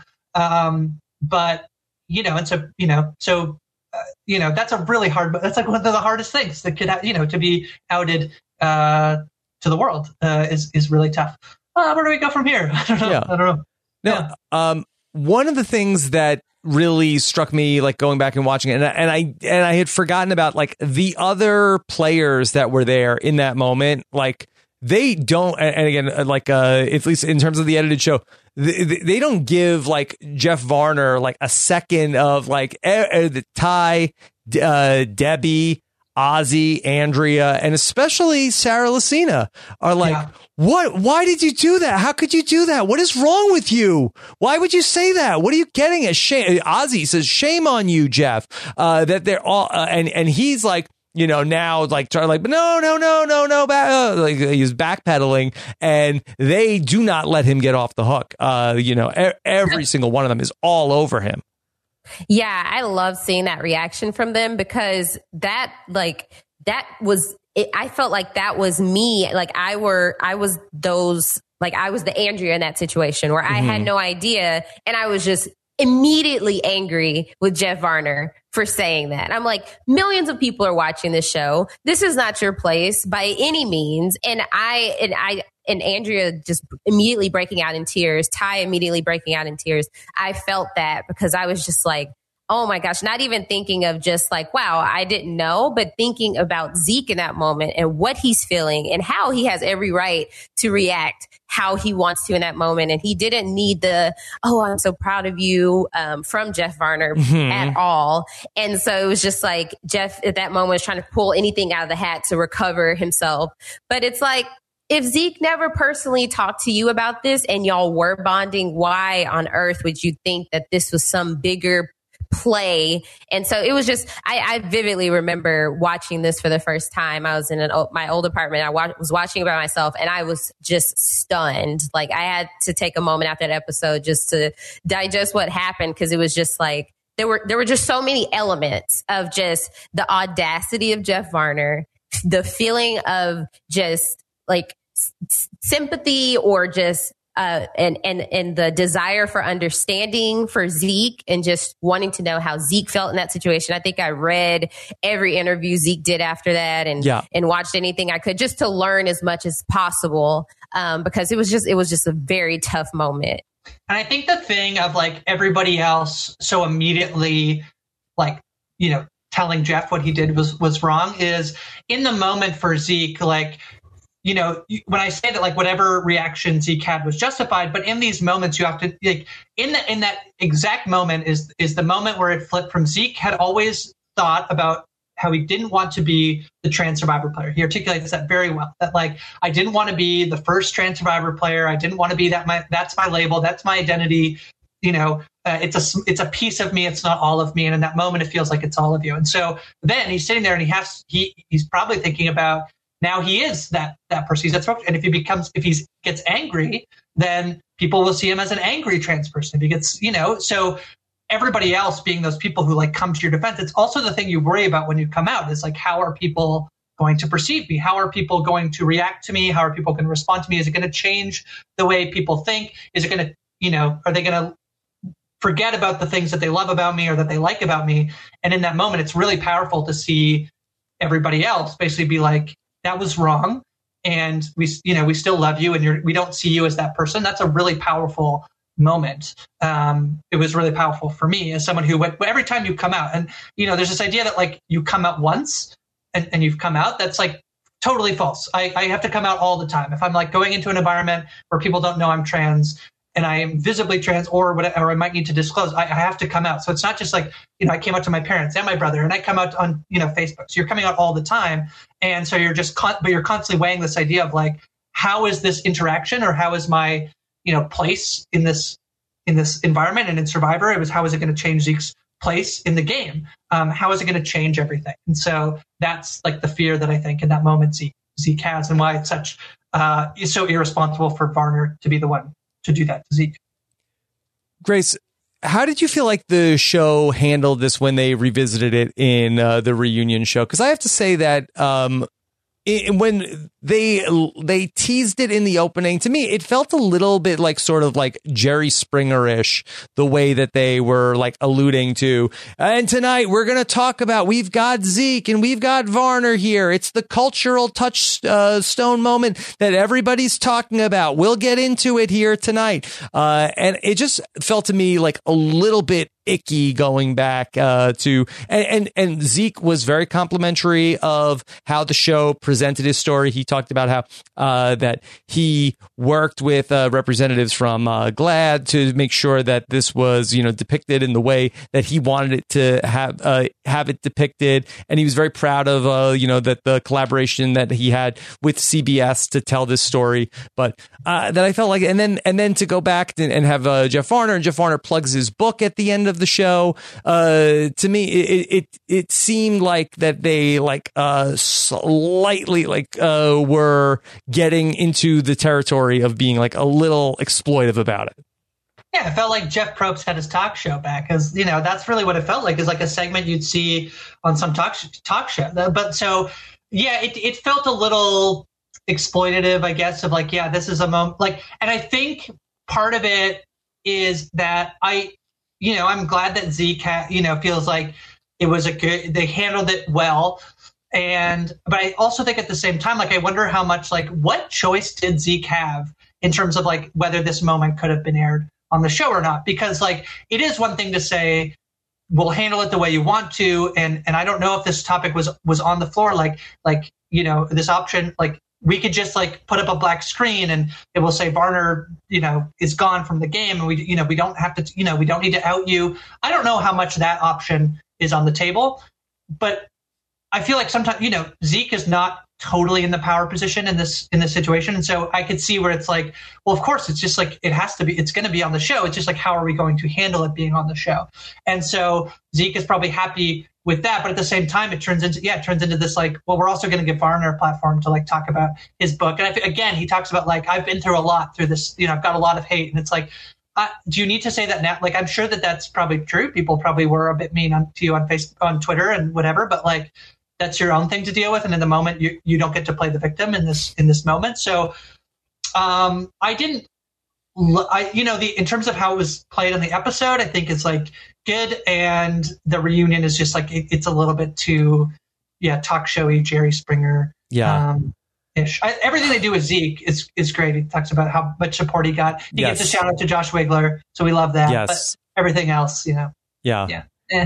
But and so that's a really hard. That's one of the hardest things that could to be outed to the world is really tough. Where do we go from here? I don't know. Yeah. I don't know. No. One of the things that really struck me going back and watching it, and I had forgotten about the other players that were there in that moment. They don't, and again, at least in terms of the edited show, they don't give Jeff Varner a second of Ty, Debbie. Ozzy, Andrea, and especially Sarah Lacina are like, what? Why did you do that? How could you do that? What is wrong with you? Why would you say that? What are you getting at? Shame. Ozzy says, shame on you, Jeff, that they're all, and he's like, you know, now like trying like, no, like he's backpedaling, and they do not let him get off the hook. You know, every single one of them is all over him. Yeah, I love seeing that reaction from them, because that was it. I felt like that was me. Like I was the Andrea in that situation where I had no idea, and I was just immediately angry with Jeff Varner for saying that. I'm like, millions of people are watching this show. This is not your place by any means. And Andrea just immediately breaking out in tears, Ty immediately breaking out in tears. I felt that because I was just like, oh my gosh, not even thinking of just like, wow, I didn't know, but thinking about Zeke in that moment and what he's feeling and how he has every right to react how he wants to in that moment. And he didn't need the, oh, I'm so proud of you from Jeff Varner at all. And so it was just like Jeff at that moment was trying to pull anything out of the hat to recover himself. But it's like, if Zeke never personally talked to you about this and y'all were bonding, why on earth would you think that this was some bigger play? And so it was just, I vividly remember watching this for the first time. I was in my old apartment. I was watching it by myself, and I was just stunned. Like I had to take a moment after that episode just to digest what happened, because it was just like, there were just so many elements of just the audacity of Jeff Varner, the feeling of just like sympathy or just and the desire for understanding for Zeke, and just wanting to know how Zeke felt in that situation. I think I read every interview Zeke did after that, and watched anything I could just to learn as much as possible, because it was just a very tough moment. And I think the thing of like everybody else so immediately like, you know, telling Jeff what he did was wrong is in the moment for Zeke, like, you know, when I say that, like, whatever reaction Zeke had was justified, but in these moments, you have to, like, in that exact moment is the moment where it flipped from Zeke had always thought about how he didn't want to be the trans Survivor player. He articulates that very well, that, like, I didn't want to be the first trans Survivor player. I didn't want to be that's my label. That's my identity. You know, it's a piece of me. It's not all of me. And in that moment, it feels like it's all of you. And so then he's sitting there and he's probably thinking about, now he is that person. And if he gets angry, then people will see him as an angry trans person. If he gets, you know, so everybody else being those people who like come to your defense, it's also the thing you worry about when you come out is like, how are people going to perceive me? How are people going to react to me? How are people going to respond to me? Is it going to change the way people think? Is it going to, you know, are they going to forget about the things that they love about me or that they like about me? And in that moment, it's really powerful to see everybody else basically be like, that was wrong, and we still love you, and we don't see you as that person. That's a really powerful moment. It was really powerful for me as someone who went, every time you come out, and you know, there's this idea that like you come out once and you've come out. That's like totally false. I have to come out all the time. If I'm like going into an environment where people don't know I'm trans, and I am visibly trans or whatever, or I might need to disclose, I have to come out. So it's not just like, you know, I came out to my parents and my brother, and I come out on, you know, Facebook. So you're coming out all the time. And so you're but you're constantly weighing this idea of like, how is this interaction, or how is my, you know, place in this environment and in Survivor? How is it going to change Zeke's place in the game? How is it going to change everything? And so that's like the fear that I think in that moment Zeke has, and why it's it's so irresponsible for Varner to be the one to do that to Zeke. Grace, how did you feel like the show handled this when they revisited it in the reunion show? Because I have to say that when they teased it in the opening, to me, it felt a little bit like sort of like Jerry Springer-ish, the way that they were like alluding to. And tonight we're going to talk about, we've got Zeke and we've got Varner here. It's the cultural touchstone moment that everybody's talking about. We'll get into it here tonight. And it just felt to me like a little bit icky going back to and Zeke was very complimentary of how the show presented his story. He talked about how that he worked with representatives from GLAAD to make sure that this was, you know, depicted in the way that he wanted it to have it depicted, and he was very proud of you know, that the collaboration that he had with CBS to tell this story. But that I felt like, and then to go back and have Jeff Varner, and Jeff Varner plugs his book at the end of the show. To me, it seemed like that they slightly were getting into the territory of being like a little exploitive about it. Yeah, it felt like Jeff Probst had his talk show back, because, you know, that's really what it felt like, is like a segment you'd see on some talk show. But so, yeah, it felt a little exploitative, I guess, of like, yeah, this is a moment, like, and I think part of it is that I'm glad that Zeke feels like it was they handled it well. But I also think at the same time, like, I wonder how much, like, what choice did Zeke have in terms of like whether this moment could have been aired on the show or not? Because like, it is one thing to say, we'll handle it the way you want to. And I don't know if this topic was on the floor, like, you know, this option, like, we could just like put up a black screen and it will say Varner, you know, is gone from the game. And we don't have to, you know, we don't need to out you. I don't know how much that option is on the table, but I feel like sometimes, you know, Zeke is not totally in the power position in this situation. And so I could see where it's like, well, of course, it's just like, it's going to be on the show. It's just like, how are we going to handle it being on the show? And so Zeke is probably happy with that. But at the same time, it turns into this like, well, we're also going to give Varner a platform to like talk about his book. And again, he talks about like, I've been through a lot through this, you know, I've got a lot of hate. And it's like, do you need to say that now? Like, I'm sure that that's probably true. People probably were a bit mean to you on Facebook, on Twitter and whatever, but like, that's your own thing to deal with. And in the moment, you don't get to play the victim in this moment. So in terms of how it was played in the episode, I think it's like good. And the reunion is just like, it's a little bit too, talk showy, Jerry Springer. Yeah. Ish. Everything they do with Zeke is great. He talks about how much support he got. He gets a shout out to Josh Wigler. So we love that. Yes. But everything else, you know. Yeah.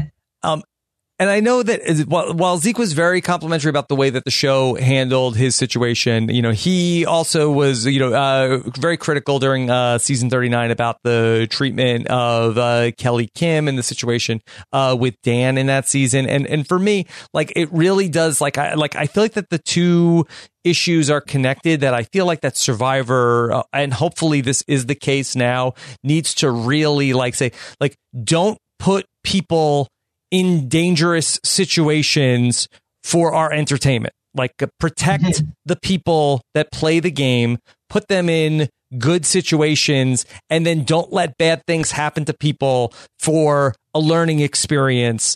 And I know that while Zeke was very complimentary about the way that the show handled his situation, you know, he also was, you know, very critical during season 39 about the treatment of Kelly Kim and the situation with Dan in that season. And for me, like, it really does, I feel like that the two issues are connected, that I feel like that Survivor, and hopefully this is the case now, needs to really say, don't put people in dangerous situations for our entertainment. Protect the people that play the game, put them in good situations, and then don't let bad things happen to people for a learning experience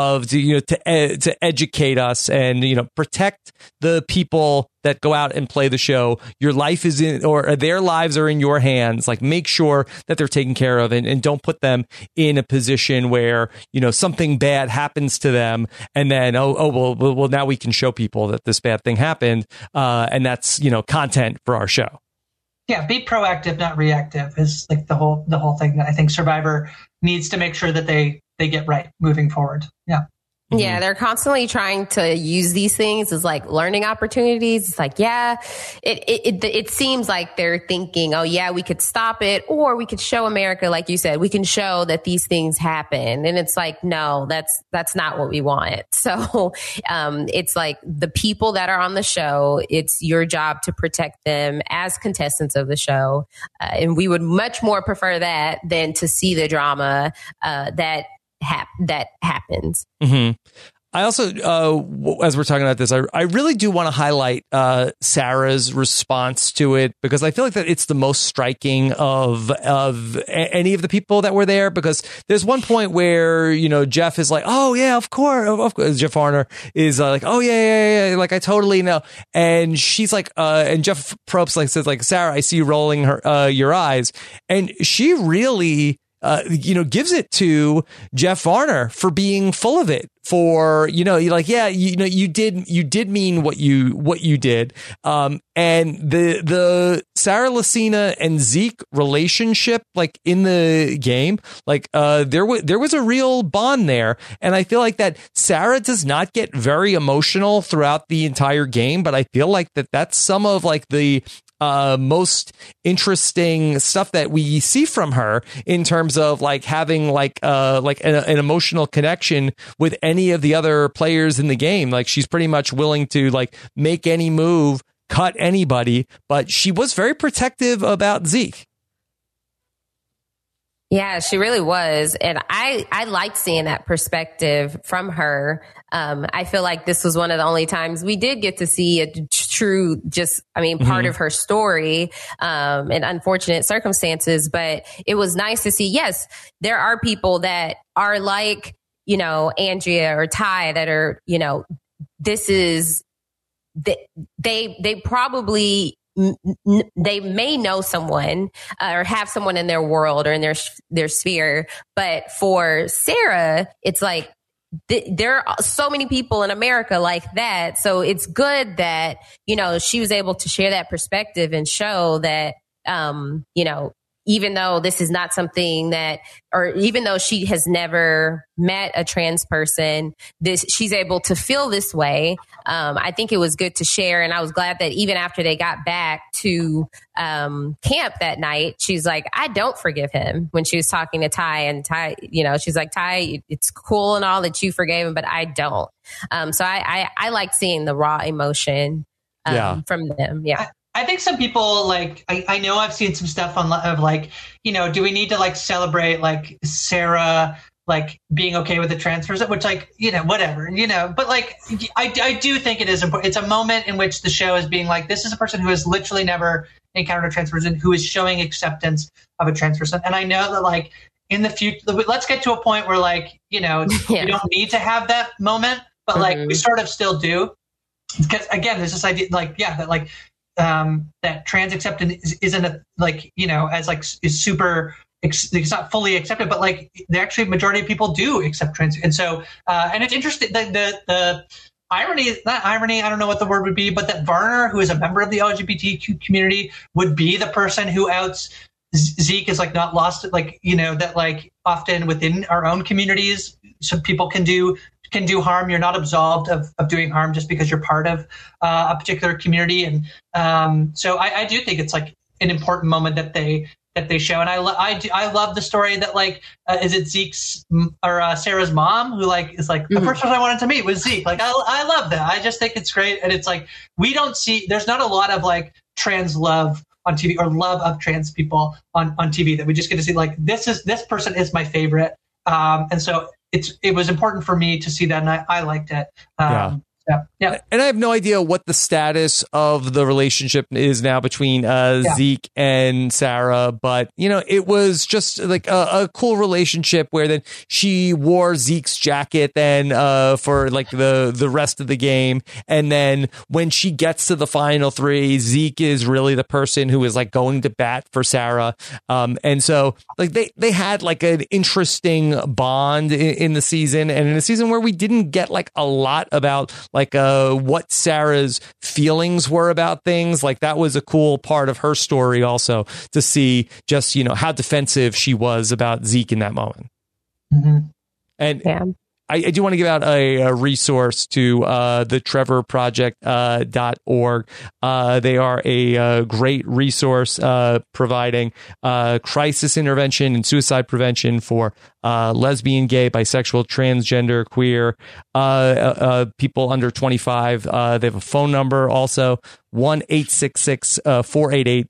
to educate us, and protect the people that go out and play the show. Your life is in, or their lives are in your hands. Make sure that they're taken care of, and don't put them in a position where something bad happens to them, and then well now we can show people that this bad thing happened, and that's content for our show. Yeah, be proactive, not reactive, is the whole thing that I think Survivor needs to make sure that they get right moving forward. Yeah. Yeah, they're constantly trying to use these things as learning opportunities. It's it seems like they're thinking, oh yeah, we could stop it, or we could show America, like you said, we can show that these things happen. And it's no, that's not what we want. So it's the people that are on the show, it's your job to protect them as contestants of the show. And we would much more prefer that than to see the drama that happens. Mm-hmm. I also, as we're talking about this, I really do want to highlight Sarah's response to it, because I feel like that it's the most striking of any of the people that were there. Because there's one point where Jeff is oh yeah, of course. Jeff Varner is oh yeah, I totally know. And she's and Jeff Probst says Sarah, I see you rolling your eyes, and she really gives it to Jeff Varner for being full of it. For, you did mean what you did. And the Sarah Lacina and Zeke relationship, like in the game, like, there was a real bond there. And I feel like that Sarah does not get very emotional throughout the entire game, but I feel like that's some of like the most interesting stuff that we see from her in terms of like having like an emotional connection with any of the other players in the game. Like she's pretty much willing to like make any move, cut anybody, but she was very protective about Zeke. Yeah, she really was. And I liked seeing that perspective from her. I feel like this was one of the only times we did get to see a true, part of her story, in unfortunate circumstances. But it was nice to see, yes, there are people that are like, Andrea or Ty that are, they probably, they may know someone or have someone in their world or in their sphere. But for Sarah, it's like there are so many people in America like that. So it's good that, she was able to share that perspective and show that, even though this is not something that, or even though she has never met a trans person, she's able to feel this way. I think it was good to share. And I was glad that even after they got back to camp that night, she's like, I don't forgive him, when she was talking to Ty, and Ty, she's like, Ty, it's cool and all that you forgave him, but I don't. So I like seeing the raw emotion from them. Yeah. I think some people like, I know I've seen some stuff of like, do we need to like celebrate like Sarah, like being okay with the transfers, which like, whatever, but like, I do think it is important. It's a moment in which the show is being like, this is a person who has literally never encountered a trans person who is showing acceptance of a trans person. And I know that like in the future, let's get to a point where like, we don't need to have that moment, but like we sort of still do. Because again, there's this idea like, that like, that trans acceptance isn't as like is super, it's not fully accepted, but like the actually majority of people do accept trans. And so, and it's interesting that the irony, not irony, I don't know what the word would be, but that Varner, who is a member of the LGBTQ community, would be the person who outs Zeke is like not lost, like, that like often within our own communities, some people can do harm. You're not absolved of doing harm just because you're part of a particular community. And so I do think it's like an important moment that they show. And I love the story that like, is it Zeke's or Sarah's mom who like is like the first person I wanted to meet was Zeke. Like I love that. I just think it's great. And it's like, there's not a lot of like trans love on TV or love of trans people on TV that we just get to see like, this person is my favorite. And so it was important for me to see that, and I liked it. Yeah. And I have no idea what the status of the relationship is now between Zeke and Sarah, but it was just like a cool relationship where then she wore Zeke's jacket then for like the rest of the game, and then when she gets to the final three, Zeke is really the person who is like going to bat for Sarah, and so like they had like an interesting bond in the season, and in a season where we didn't get like a lot about like what Sarah's feelings were about things. Like that was a cool part of her story also, to see just, how defensive she was about Zeke in that moment. Mm-hmm. And I do want to give out a resource to the trevorproject.org. They are a great resource providing crisis intervention and suicide prevention for lesbian, gay, bisexual, transgender, queer people under 25. They have a phone number also, 1-866-488-7386,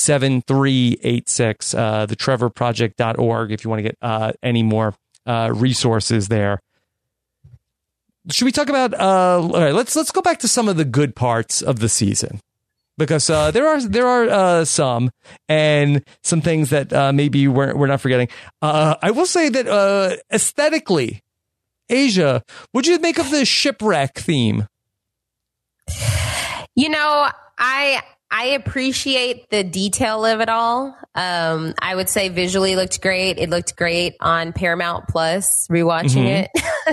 thetrevorproject.org, if you want to get any more resources there. Should we talk about all right, let's go back to some of the good parts of the season, because there are some things that maybe we're not forgetting. I will say that aesthetically, Asia, what'd you make of the shipwreck theme? I appreciate the detail of it all. I would say visually it looked great. It looked great on Paramount Plus, rewatching it.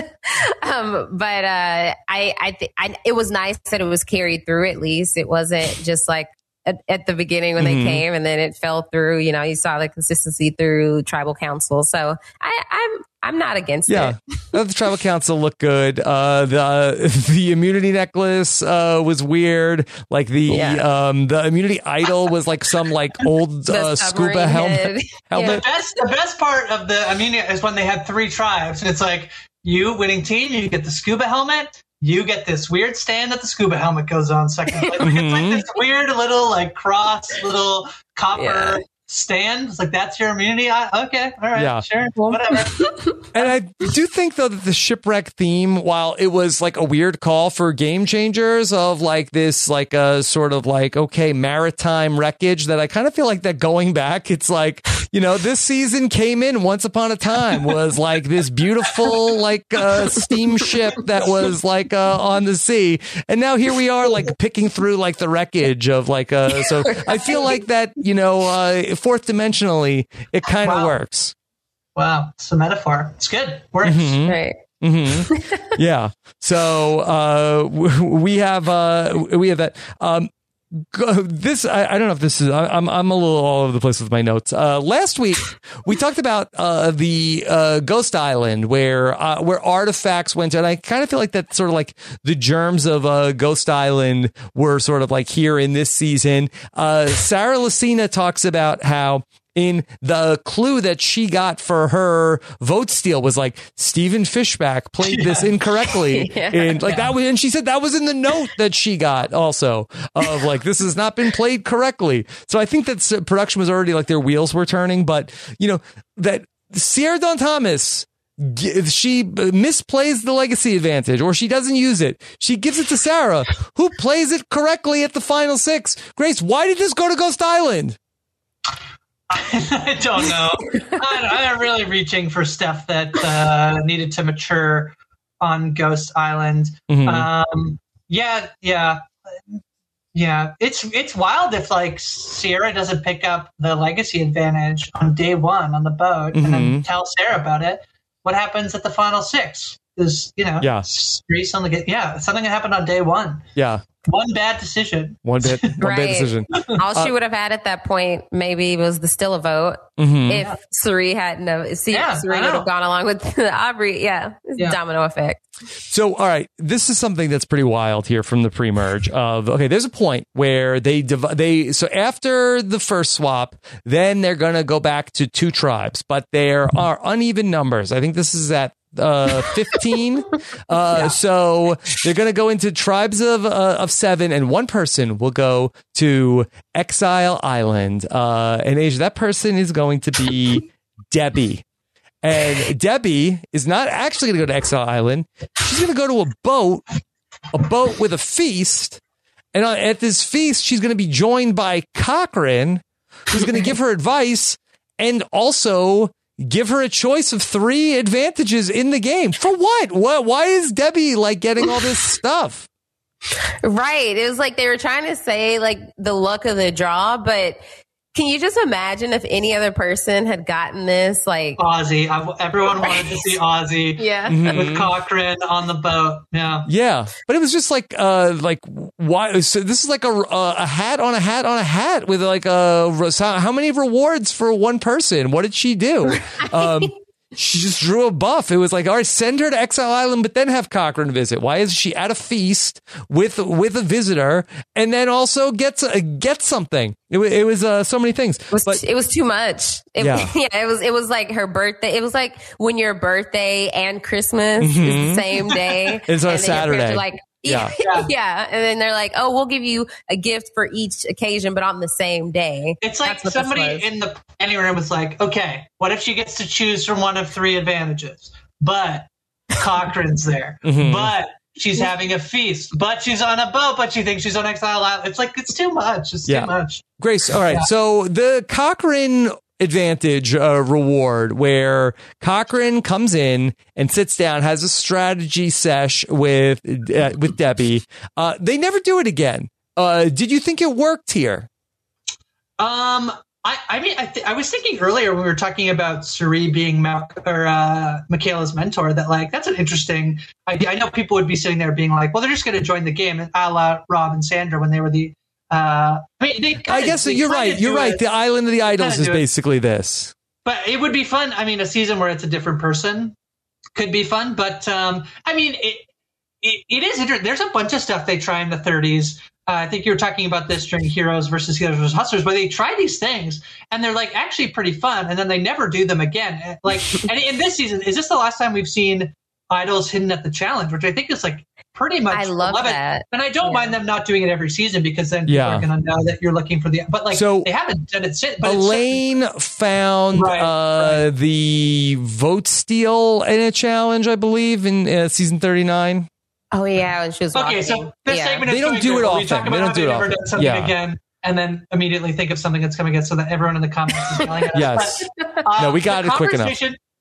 But it was nice that it was carried through at least. It wasn't just like at the beginning when they came and then it fell through. You know, you saw the consistency through Tribal Council. So I'm not against it. The Tribal Council looked good. The immunity necklace was weird. Like the immunity idol was like some like old scuba helmet. Yeah. The best part of the immunity is when they had 3 tribes, and it's like, you winning team, you get the scuba helmet. You get this weird stand that the scuba helmet goes on second. Like, it's like this weird little like cross little copper stand. It's like, that's your immunity. Okay, all right, sure, whatever. And I do think though that the shipwreck theme, while it was like a weird call for Game Changers of like this like a sort of like maritime wreckage, that I kind of feel like that going back, it's like, you know, this season came in once upon a time was like this beautiful like steamship that was like on the sea, and now here we are like picking through like the wreckage of like so I feel like that, you know, fourth dimensionally it kind of works. Wow, it's a metaphor. It's good. Works. Right. Yeah. So we have that. This I don't know if this is I'm a little all over the place with my notes. Last week we talked about the Ghost Island where artifacts went to, and I kind of feel like that's sort of like the germs of Ghost Island were sort of like here in this season. Sarah Lacina talks about how in the clue that she got for her vote steal was like Stephen Fishback played this incorrectly, and like that was, and she said that was in the note that she got also of like this has not been played correctly. So I think that production was already like their wheels were turning, but you know that Sierra Dawn Thomas, she misplays the legacy advantage or she doesn't use it. She gives it to Sarah, who plays it correctly at the final 6. Grace, why did this go to Ghost Island? I don't know. I'm really reaching for stuff that needed to mature on Ghost Island. Yeah. It's wild if like Sierra doesn't pick up the legacy advantage on day 1 on the boat and then tell Sarah about it. What happens at the final 6? Is Grease on the something that happened on day 1. Yeah. One bad decision. One bad decision. All she would have had at that point maybe was the still a vote if Cirie hadn't Cirie would have gone along with Aubrey. Domino effect. So, all right, this is something that's pretty wild here from the pre-merge of, there's a point where so after the first swap, then they're going to go back to 2 tribes, but there are uneven numbers. I think this is at 15. So they're going to go into tribes of 7, and one person will go to Exile Island. And Asia, that person is going to be Debbie. And Debbie is not actually going to go to Exile Island. She's going to go to a boat with a feast. And at this feast, she's going to be joined by Cochran, who's going to give her advice and also give her a choice of 3 advantages in the game. For what? Why is Debbie like getting all this stuff? Right. It was like they were trying to say like the luck of the draw, but can you just imagine if any other person had gotten this? Like Ozzy. Everyone wanted to see Ozzy with Cochran on the boat. Yeah. But it was just like why? So this is like a hat on a hat on a hat with like how many rewards for one person? What did she do? She just drew a buff. It was like, all right, send her to Exile Island, but then have Cochran visit. Why is she at a feast with a visitor and then also get something? It was so many things. It was too much. It was like her birthday. It was like when your birthday and Christmas is the same day. It's on a Saturday. Yeah. And then they're like, oh, we'll give you a gift for each occasion, but on the same day. It's like somebody in the planning room was like, okay, what if she gets to choose from one of 3 advantages? But Cochran's there. But she's having a feast. But she's on a boat, but she thinks she's on Exile Island. It's like, it's too much. It's too much. Grace, all right. So the Cochran advantage reward where Cochran comes in and sits down, has a strategy sesh with Debbie. They never do it again. Did you think it worked here? I was thinking earlier when we were talking about Cirie being Michaela's mentor that like that's an interesting idea. I know people would be sitting there being like, well, they're just going to join the game, a la Rob and Sandra when they were the. I guess you're right. You're right. The Island of the Idols is basically this. But it would be fun. I mean, a season where it's a different person could be fun. But I mean, it is interesting. There's a bunch of stuff they try in the 30s. I think you were talking about this during Heroes versus Hustlers, where they try these things and they're like actually pretty fun, and then they never do them again. Like, and in this season, is this the last time we've seen Idols hidden at the challenge, which I think is like pretty much. I love that, and I don't mind them not doing it every season because then people are going to know that you're looking for the. But like, so they haven't done it since. But Elaine found the vote steal in a challenge, I believe, in season 39. Oh yeah, and she was okay. So this segment is they don't do it often. We talk about how they've never done something again, and then immediately think of something that's coming again, so that everyone in the comments is yelling at us. Yes. No, we got it quick enough.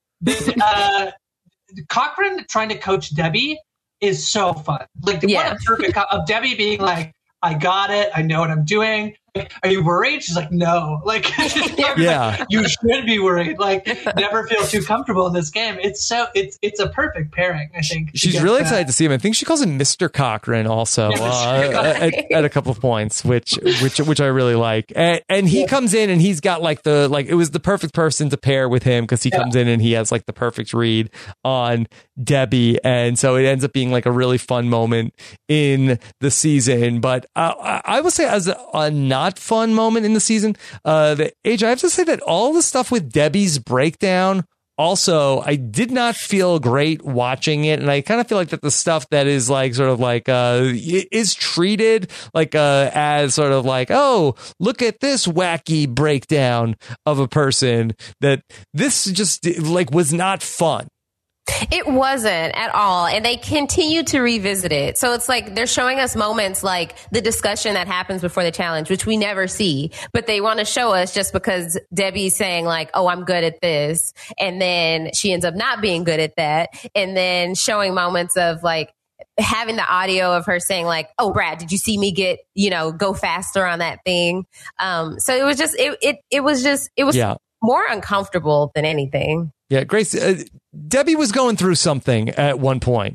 Cochran trying to coach Debbie is so fun. Like what a perfect of Debbie being like, "I got it. I know what I'm doing." Like, are you worried? She's like, no. Like, like, you should be worried. Like, never feel too comfortable in this game. It's a perfect pairing, I think. She's really excited to see him. I think she calls him Mr. Cochran also at a couple of points, which I really like. And he comes in and he's got it was the perfect person to pair with him because he comes in and he has like the perfect read on Debbie. And so it ends up being like a really fun moment in the season. But I would say as a not fun moment in the season, I have to say that all the stuff with Debbie's breakdown, also, I did not feel great watching it, and I kind of feel like that the stuff that is like sort of like is treated like as sort of like, oh, look at this wacky breakdown of a person, that this just like was not fun. It wasn't at all. And they continue to revisit it. So it's like they're showing us moments like the discussion that happens before the challenge, which we never see, but they want to show us just because Debbie's saying like, oh, I'm good at this. And then she ends up not being good at that. And then showing moments of like having the audio of her saying like, oh, Brad, did you see me go faster on that thing? So it was just, it was more uncomfortable than anything. Yeah, Grace, Debbie was going through something at one point.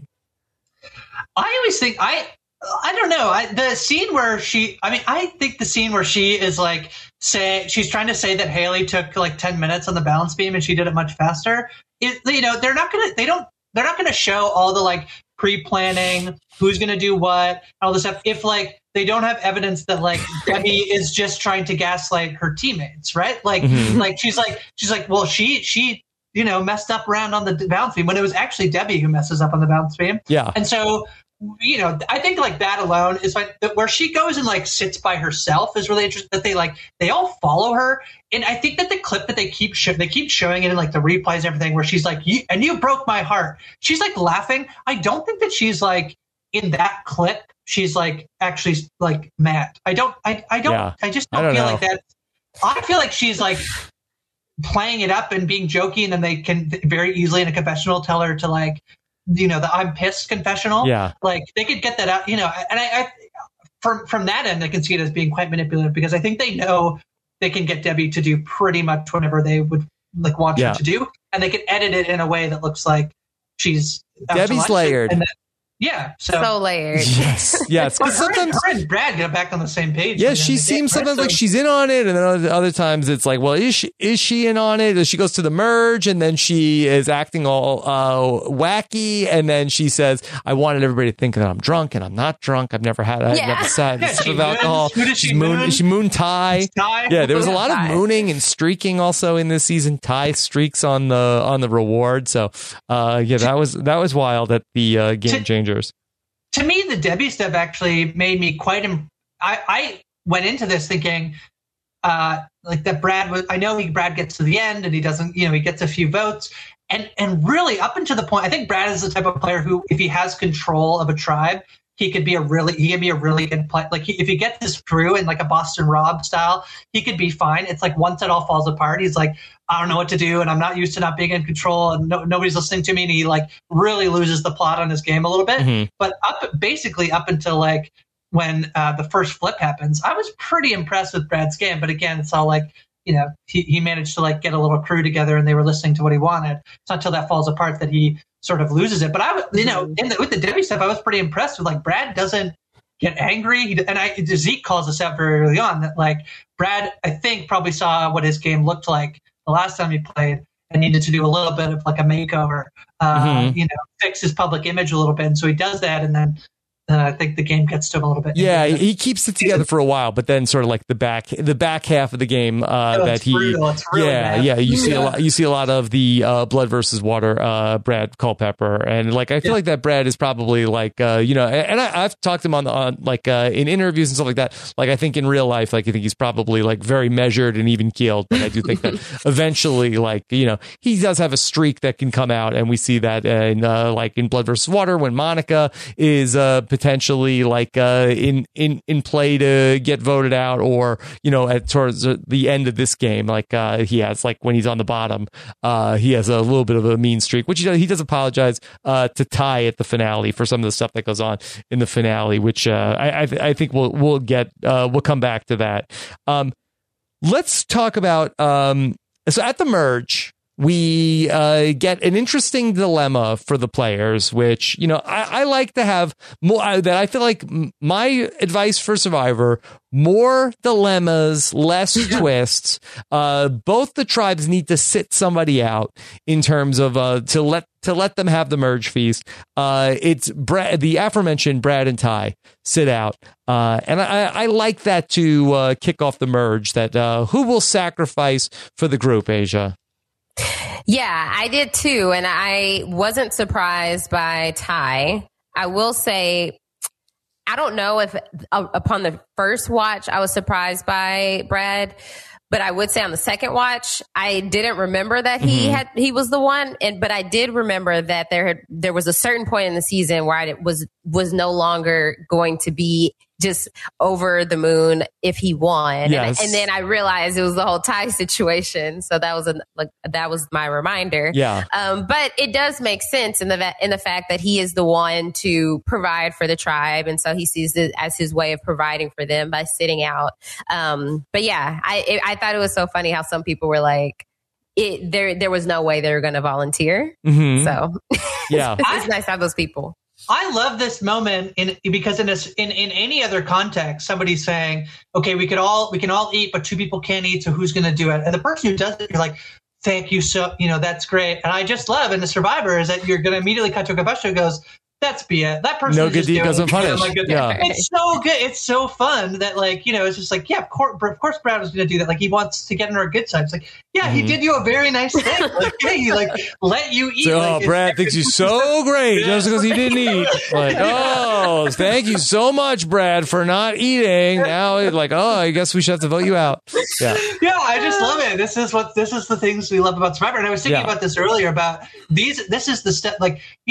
I always think, I don't know. The scene where I think the scene where she is like, she's trying to say that Haley took like 10 minutes on the balance beam and she did it much faster. They're not going to show all the like pre-planning, who's going to do what, all this stuff. If like, they don't have evidence that like Debbie is just trying to gaslight her teammates, right? Like, like she's like, well, she messed up around on the bounce beam when it was actually Debbie who messes up on the bounce beam. Yeah. And so, I think like that alone is like where she goes and like sits by herself is really interesting, that they all follow her. And I think that the clip that they keep showing it in like the replays and everything, where she's like, you broke my heart. She's like laughing. I don't think that she's like in that clip. She's like actually like mad. I just don't feel like that. I feel like she's like playing it up and being jokey, and then they can very easily in a confessional tell her to like, the I'm pissed confessional. Yeah. Like they could get that out, and I from that end, I can see it as being quite manipulative, because I think they know they can get Debbie to do pretty much whatever they would like want her to do, and they can edit it in a way that looks like she's Debbie's layered. So layered. Yes. But her and Brad get back on the same page. Yeah, she seems sometimes like she's in on it, and then other times it's like, well, is she in on it? She goes to the merge, and then she is acting all wacky, and then she says, "I wanted everybody to think that I'm drunk, and I'm not drunk. I've never sat a sip of alcohol." She mooned Ty. Yeah, there was a lot of mooning and streaking also in this season. Ty streaks on the reward. So that was wild at the game change. To me, the Debbie stuff actually made me quite. I went into this thinking like that Brad was. I know Brad gets to the end and he doesn't. He gets a few votes, and really up until the point, I think Brad is the type of player who, if he has control of a tribe, he can be a really good player. Like if he gets this through in like a Boston Rob style, he could be fine. It's like once it all falls apart, he's like, I don't know what to do, and I'm not used to not being in control, and nobody's listening to me, and he like really loses the plot on his game a little bit. Mm-hmm. But up until like when the first flip happens. I was pretty impressed with Brad's game, but again, it's all like, he managed to like get a little crew together and they were listening to what he wanted. It's not until that falls apart that he sort of loses it. But with the Debbie stuff, I was pretty impressed with like Brad doesn't get angry. Zeke calls us out very early on that like Brad, I think, probably saw what his game looked like the last time he played and needed to do a little bit of like a makeover, fix his public image a little bit. And so he does that, and then I think the game gets to him a little bit. Yeah, he keeps it together for a while, but then sort of like the back half of the game you see a lot of the blood versus water Brad Culpepper, and like I feel like that Brad is probably like and I've talked to him on like in interviews and stuff like that. Like I think in real life, like I think he's probably like very measured and even keeled, but I do think that eventually, like he does have a streak that can come out, and we see that in like in Blood versus Water when Monica is potentially like in play to get voted out, or towards the end of this game, like he has like when he's on the bottom, he has a little bit of a mean streak, which he does apologize to Ty at the finale for some of the stuff that goes on in the finale, which I think we'll come back to that. Let's talk about so at the merge, we get an interesting dilemma for the players, which, I like to have more. That I feel like my advice for Survivor: more dilemmas, less twists. Both the tribes need to sit somebody out in terms of to let them have the merge feast. It's the aforementioned Brad and Ty sit out, and I like that to kick off the merge. That who will sacrifice for the group, Asia? Yeah, I did too. And I wasn't surprised by Ty. I will say, I don't know if upon the first watch, I was surprised by Brad, but I would say on the second watch, I didn't remember that he was the one. But I did remember that there was a certain point in the season where I was no longer going to be just over the moon if he won. Yes. And then I realized it was the whole Ty situation. So that was my reminder. Yeah. But it does make sense in the fact that he is the one to provide for the tribe. And so he sees it as his way of providing for them by sitting out. But yeah, I thought it was so funny how some people were like, there was no way they were going to volunteer. Mm-hmm. So yeah, it's nice to have those people. I love this moment because in any other context, somebody's saying, okay, we can all eat, but two people can't eat. So who's going to do it? And the person who does it, you're like, thank you. So, that's great. And I just love in the Survivor is that you're going to immediately cut to a confession who goes, that's BS. That person no good deed doesn't punish. Yeah. It's so good. It's so fun that it's just like, yeah, of course Brad was going to do that. Like he wants to get on our good side. It's like, yeah, he did you a very nice thing. Like, hey, he let you eat. So, Brad thinks he's so great just because he didn't eat. Like, oh, thank you so much, Brad, for not eating. Now it's like, oh, I guess we should have to vote you out. Yeah. Yeah, I just love it. This is the things we love about Survivor. And I was thinking about this earlier about these. This is the step. Like, we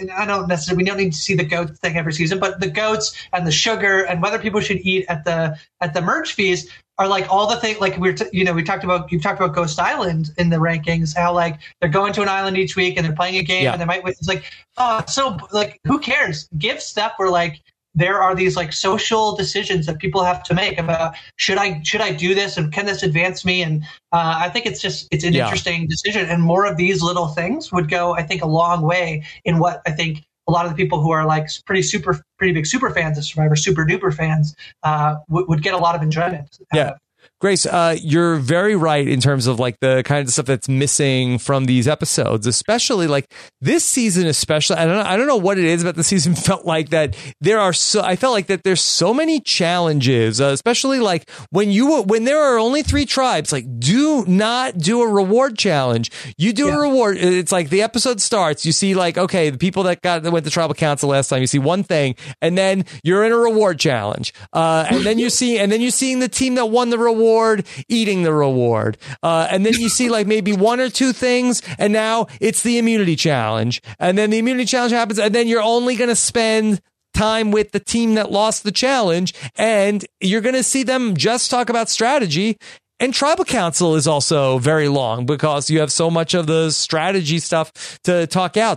don't need to see the goat thing every season, but the goats and the sugar and whether people should eat at the merge feast are like all the things. Like you've talked about Ghost Island in the rankings, how like they're going to an island each week and they're playing a game and they might win. It's like, oh, so like who cares? Give stuff where like there are these like social decisions that people have to make about should I do this and can this advance me? And I think it's an interesting decision, and more of these little things would go, I think, a long way in what I think a lot of the people who are like pretty big super fans of Survivor, super duper fans, would get a lot of enjoyment. Yeah. Grace, you're very right in terms of like the kind of stuff that's missing from these episodes, especially like this season, especially. I don't know what it is about the season. Felt like that I felt like that there's so many challenges, especially like when there are only 3 tribes, like do not do a reward challenge. You do a reward. It's like the episode starts. You see like, okay, the people that went to tribal council last time, you see one thing, and then you're in a reward challenge. And then you're seeing the team that won the reward eating the reward, and then you see like maybe 1 or 2 things, and now it's the immunity challenge, and then the immunity challenge happens, and then you're only going to spend time with the team that lost the challenge, and you're going to see them just talk about strategy. And tribal council is also very long because you have so much of the strategy stuff to talk out. So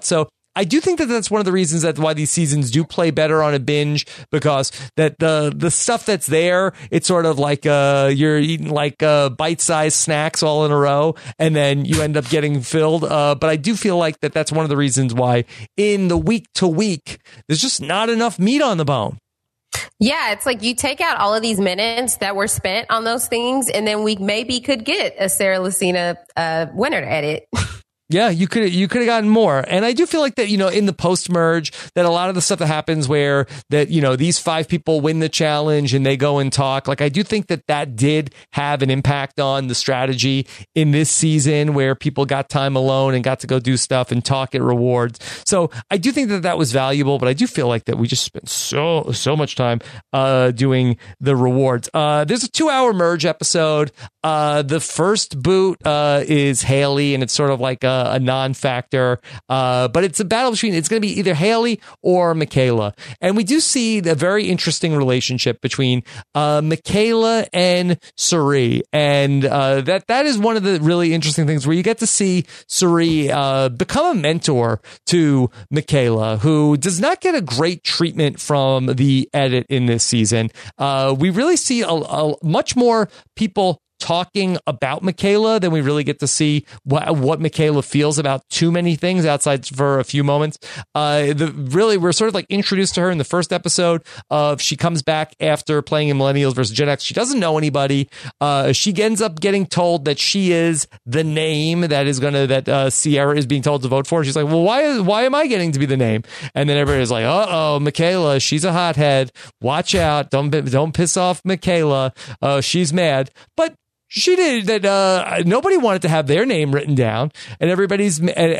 I do think that that's one of the reasons that's why these seasons do play better on a binge, because that the stuff that's there, it's sort of like you're eating like bite-sized snacks all in a row, and then you end up getting filled. But I do feel like that's one of the reasons why in the week to week, there's just not enough meat on the bone. Yeah, it's like you take out all of these minutes that were spent on those things, and then we maybe could get a Sarah Lucina winner to edit. Yeah, you could have gotten more. And I do feel like that, in the post-merge, that a lot of the stuff that happens where that, these 5 people win the challenge and they go and talk, like I do think that did have an impact on the strategy in this season, where people got time alone and got to go do stuff and talk at rewards. So I do think that was valuable, but I do feel like that we just spent so much time doing the rewards. There's a 2-hour merge episode. The first boot is Haley, and it's sort of like a non-factor, but it's a battle between, it's going to be either Haley or Michaela. And we do see a very interesting relationship between Michaela and Cirie. And that is one of the really interesting things, where you get to see Cirie become a mentor to Michaela, who does not get a great treatment from the edit in this season. We really see a much more people talking about Michaela than we really get to see what Michaela feels about too many things outside for a few moments. We're sort of like introduced to her in the first episode of, she comes back after playing in Millennials versus Gen X. She doesn't know anybody. She ends up getting told that she is the name that Sierra is being told to vote for. She's like, well, why am I getting to be the name? And then everybody's like, Michaela, she's a hothead. Watch out. Don't piss off Michaela. She's mad. But she did that. Nobody wanted to have their name written down, and everybody's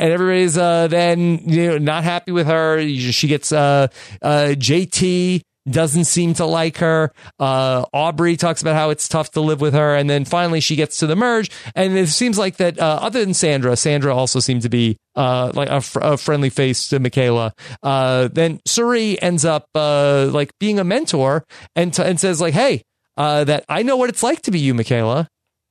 then not happy with her. She gets JT doesn't seem to like her. Aubrey talks about how it's tough to live with her, and then finally she gets to the merge, and it seems like that other than Sandra also seemed to be like a friendly face to Michaela. Then Cirie ends up like being a mentor and says like, hey, that I know what it's like to be you, Michaela.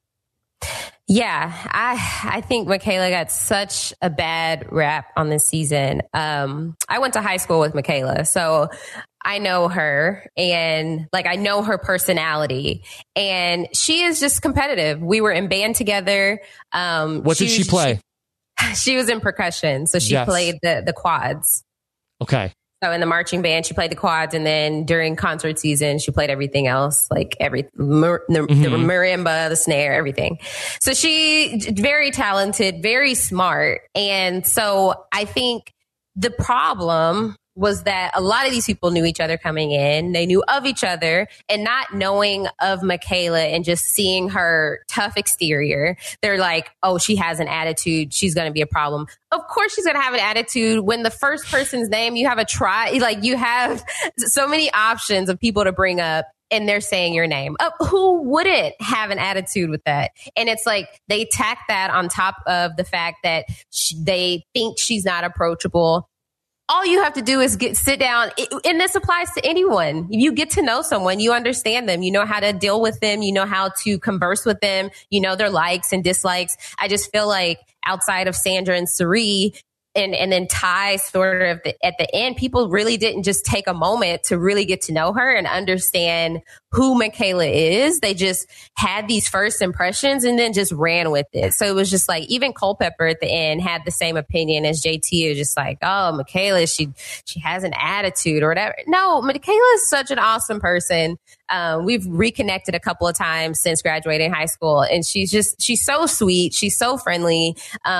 Yeah, I think Michaela got such a bad rap on this season. I went to high school with Michaela, so I know her, and like I know her personality, and she is just competitive. We were in band together. What did she play? She was in percussion, so she played the quads. Okay. So in the marching band, she played the quads, and then during concert season, she played everything else, like the marimba, the snare, everything. So she very talented, very smart. And so I think the problem was that a lot of these people knew each other coming in. They knew of each other, and not knowing of Michaela and just seeing her tough exterior, they're like, oh, she has an attitude. She's going to be a problem. Of course she's going to have an attitude when the first person's name, you have you have so many options of people to bring up, and they're saying your name. Who wouldn't have an attitude with that? And it's like they tack that on top of the fact that they think she's not approachable. All you have to do is sit down. And this applies to anyone. You get to know someone, you understand them, you know how to deal with them, you know how to converse with them, you know their likes and dislikes. I just feel like outside of Sandra and Cirie, and then Ty sort of at the end, people really didn't just take a moment to really get to know her and understand who Michaela is. They just had these first impressions and then just ran with it. So it was just like, even Culpepper at the end had the same opinion as JT. It was just like, oh, Michaela, she has an attitude or whatever. No, Michaela is such an awesome person. We've reconnected a couple of times since graduating high school, and she's so sweet. She's so friendly.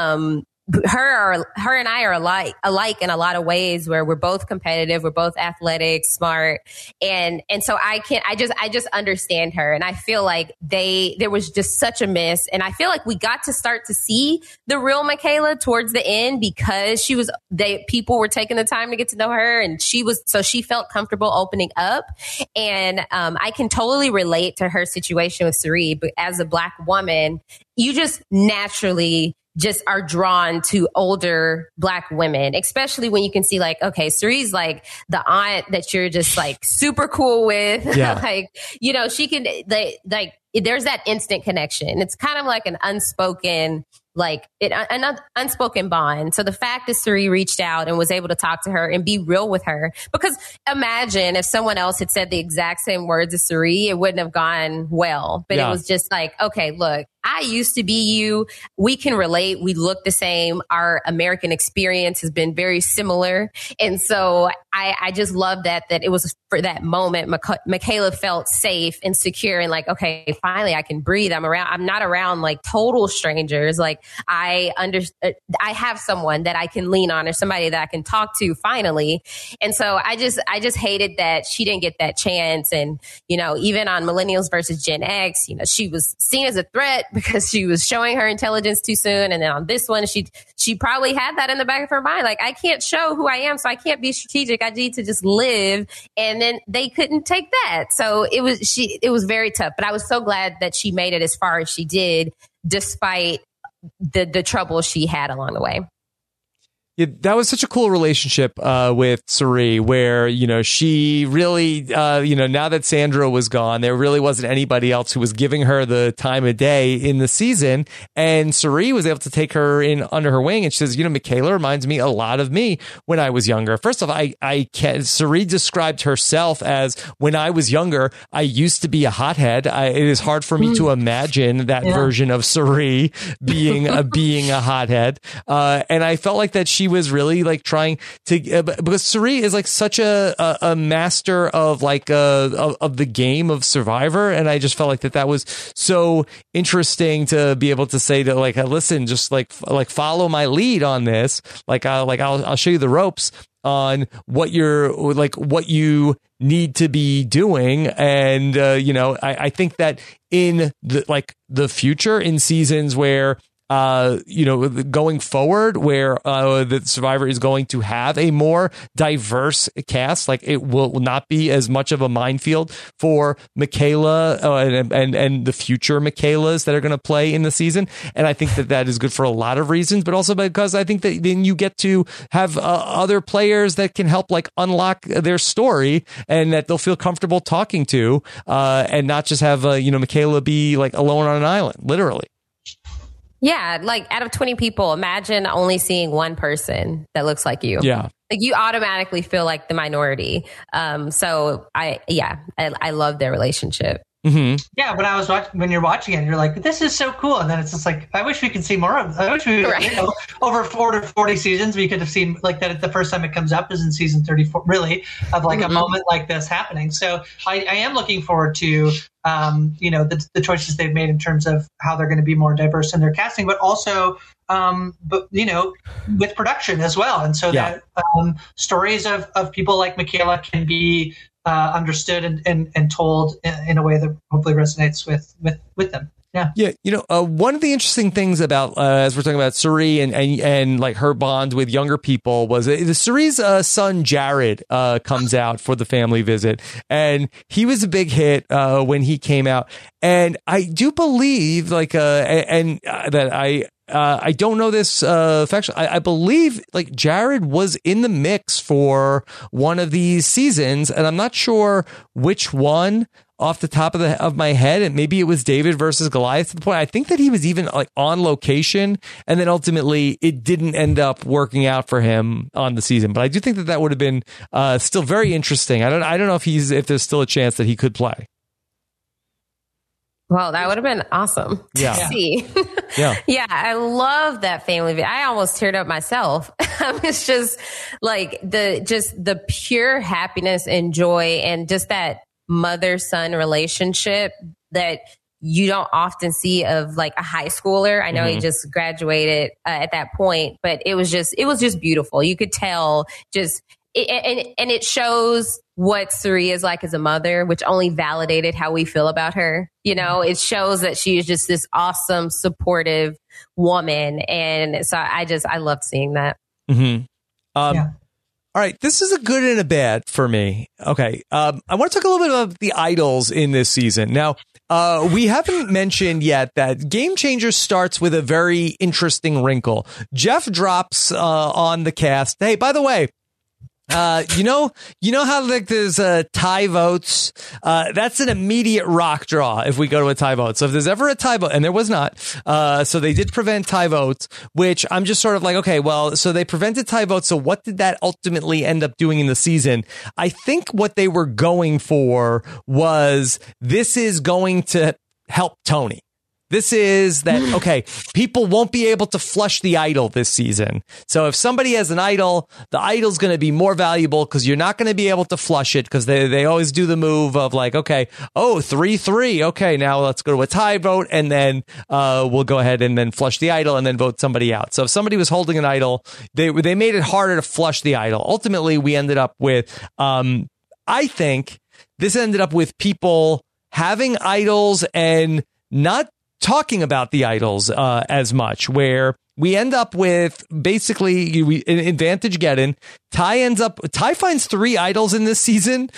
Her and I are alike in a lot of ways, where we're both competitive, we're both athletic, smart, and so I just understand her, and I feel like there was just such a miss, and I feel like we got to start to see the real Michaela towards the end, because people were taking the time to get to know her, and she felt comfortable opening up, and I can totally relate to her situation with Cirie, but as a Black woman, you just naturally just are drawn to older Black women, especially when you can see like, okay, Cirie's like the aunt that you're just like super cool with. Yeah. Like, she can there's that instant connection. It's kind of like an unspoken like an unspoken bond. So the fact that Cirie reached out and was able to talk to her and be real with her, because imagine if someone else had said the exact same words as Cirie, it wouldn't have gone well. But it was just like, okay, look, I used to be you. We can relate. We look the same. Our American experience has been very similar. And so I just love that it was for that moment, Michaela felt safe and secure and like, okay, finally I can breathe. I'm not around like total strangers. Like I have someone that I can lean on or somebody that I can talk to finally. And so I just hated that she didn't get that chance. And, even on Millennials versus Gen X, she was seen as a threat because she was showing her intelligence too soon. And then on this one, she probably had that in the back of her mind. Like, I can't show who I am, so I can't be strategic. I need to just live. And then they couldn't take that. So it was very tough. But I was so glad that she made it as far as she did, despite the trouble she had along the way. Yeah, that was such a cool relationship with Cirie, where, she really, now that Sandra was gone, there really wasn't anybody else who was giving her the time of day in the season. And Cirie was able to take her in under her wing. And she says, Michaela reminds me a lot of me when I was younger. First off, Cirie described herself as, when I was younger, I used to be a hothead. It is hard for me to imagine that version of Cirie being a hothead. And I felt like that she was really like trying to, because Cirie is like such a master of like of the game of Survivor, and I just felt like that was so interesting to be able to say to like, listen, just like follow my lead on this. I'll show you the ropes on what you need to be doing. And I think that in the future, in seasons where going forward, where the Survivor is going to have a more diverse cast, like it will not be as much of a minefield for Michaela and the future Michaelas that are going to play in the season. And I think that is good for a lot of reasons, but also because I think that then you get to have other players that can help like unlock their story and that they'll feel comfortable talking to, and not just have Michaela be like alone on an island, literally. Yeah, like out of 20 people, imagine only seeing one person that looks like you. Yeah. Like you automatically feel like the minority. So I love their relationship. Mm-hmm. Yeah, when you're watching it, you're like, this is so cool. And then it's just like, I wish we could see more of it. I wish we, over 40 seasons, we could have seen like that. The first time it comes up is in season 34, really, of like a moment like this happening. So I am looking forward to, the choices they've made in terms of how they're going to be more diverse in their casting, but also, with production as well. And so that stories of people like Michaela can be understood and told in a way that hopefully resonates with them. Yeah. Yeah. One of the interesting things about, as we're talking about Cirie and like her bond with younger people was Cirie's son, Jared, comes out for the family visit, and he was a big hit, when he came out. And I do believe I don't know this factually. I believe like Jared was in the mix for one of these seasons, and I'm not sure which one off the top of my head. And maybe it was David versus Goliath to the point. I think that he was even like on location, and then ultimately it didn't end up working out for him on the season. But I do think that would have been still very interesting. I don't know if there's still a chance that he could play. Well, that would have been awesome to see. Yeah, I love that family video. I almost teared up myself. It's just like the pure happiness and joy, and just that mother-son relationship that you don't often see of like a high schooler. I know he just graduated at that point, but it was just beautiful. You could tell and it shows what Cirie is like as a mother, which only validated how we feel about her. It shows that she is just this awesome, supportive woman. And so I loved seeing that. Mm-hmm. All right. This is a good and a bad for me. Okay. I want to talk a little bit about the idols in this season. Now, we haven't mentioned yet that Game Changers starts with a very interesting wrinkle. Jeff drops on the cast, hey, by the way, You know how like there's tie votes. That's an immediate rock draw if we go to a tie vote. So if there's ever a tie vote, and there was not, so they did prevent tie votes, which I'm just sort of like, okay, well, so they prevented tie votes. So what did that ultimately end up doing in the season? I think what they were going for was this is going to help Tony. This is that, okay, people won't be able to flush the idol this season. So if somebody has an idol, the idol's going to be more valuable because you're not going to be able to flush it because they always do the move of like, okay, 3-3. Okay, now let's go to a tie vote and then we'll go ahead and then flush the idol and then vote somebody out. So if somebody was holding an idol, they made it harder to flush the idol. Ultimately, we ended up with, I think this ended up with people having idols and not talking about the idols as much, where we end up with basically an advantage getting. Ty finds 3 idols in this season.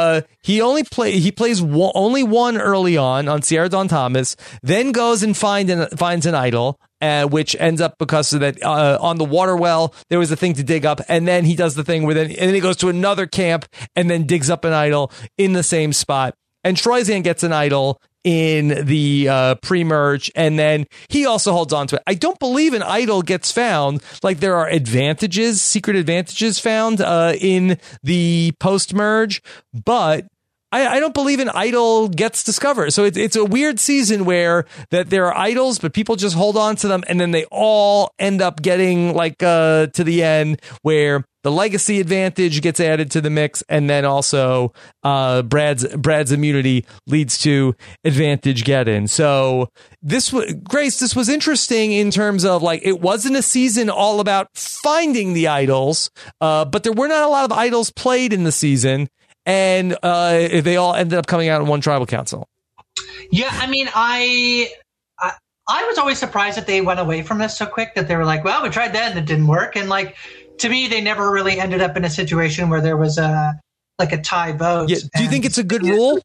He plays only one early on Sierra Dawn Thomas, then goes and finds an idol, which ends up because of that on the water well, there was a thing to dig up, and then he does the thing and then he goes to another camp and then digs up an idol in the same spot. And Troyzan gets an idol in the pre-merge, and then he also holds on to it. I don't believe an idol gets found. Like there are secret advantages found in the post-merge, but I don't believe an idol gets discovered. So it's a weird season where that there are idols, but people just hold on to them, and then they all end up getting like to the end where the legacy advantage gets added to the mix, and then also Brad's immunity leads to advantage get-in. So this was interesting in terms of like it wasn't a season all about finding the idols, but there were not a lot of idols played in the season, and they all ended up coming out in one tribal council. Yeah, I mean, I was always surprised that they went away from this so quick, that they were like, well, we tried that and it didn't work, and like, to me, they never really ended up in a situation where there was a tie vote. Yeah. Do you think it's a good rule?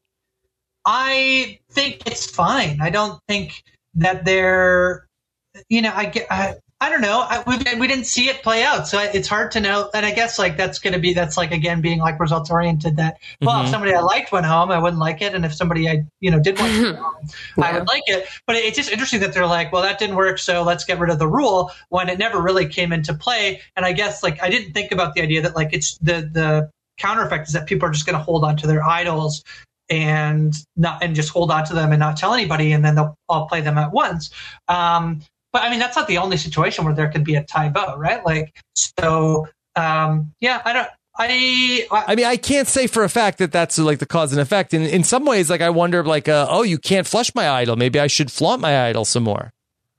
I think it's fine. I don't think that they're, I don't know. We didn't see it play out, so it's hard to know. And I guess like that's like again being like results oriented. That if somebody I liked went home, I wouldn't like it, and if somebody I did want to go home, I would like it. But it's just interesting that they're like, well, that didn't work, so let's get rid of the rule when it never really came into play. And I guess like I didn't think about the idea that like it's the counter effect is that people are just going to hold on to their idols and just hold on to them and not tell anybody, and then they'll all play them at once. But I mean, that's not the only situation where there could be a tie vote, right? Like, so, yeah, I mean, I can't say for a fact that that's like the cause and effect. In some ways, like I wonder, like, you can't flush my idol. Maybe I should flaunt my idol some more.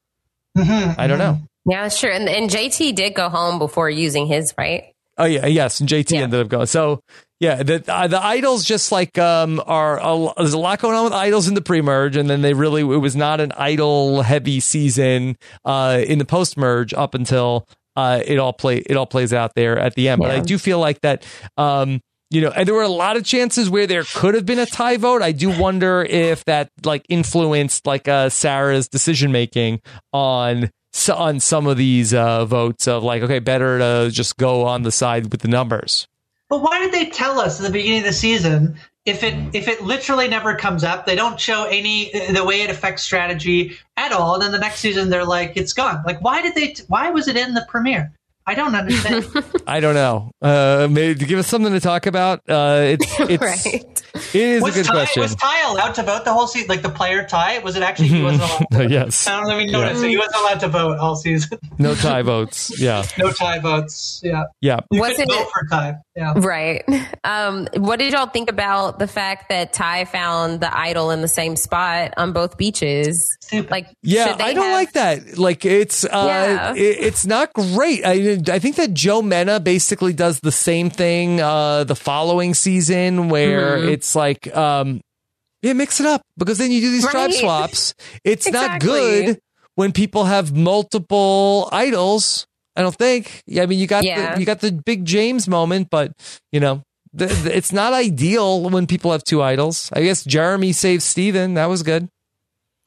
I don't know. Yeah, sure. And JT did go home before using his, right? Oh yeah, yes. And JT ended up going. So yeah, the idols just like there's a lot going on with idols in the pre-merge, and then it was not an idol heavy season in the post-merge up until it all plays out there at the end. Yeah. But I do feel like that and there were a lot of chances where there could have been a tie vote. I do wonder if that like influenced like Sarah's decision making on some of these votes of like, okay, better to just go on the side with the numbers. But why did they tell us at the beginning of the season if it literally never comes up? They don't show the way it affects strategy at all. And then the next season they're like, it's gone. Like, why was it in the premiere? I don't understand. I don't know. Maybe to give us something to talk about. It's right. It is a good question. Was Ty allowed to vote the whole season? Like the player Ty? Was it actually he wasn't allowed to vote? Yes. I don't know if you noticed. He wasn't allowed to vote all season. No tie votes. Yeah. No tie votes. Yeah. Yeah. You couldn't vote for Ty. Yeah. Right. What did y'all think about the fact that Ty found the idol in the same spot on both beaches? Like, yeah, I don't like that. Like, it's it's not great. I think that Joe Mena basically does the same thing the following season, where it's like, mix it up, because then you do these tribe swaps. It's not good when people have multiple idols. I don't think. I mean, you got the big James moment, but it's not ideal when people have two idols. I guess Jeremy saved Steven. That was good.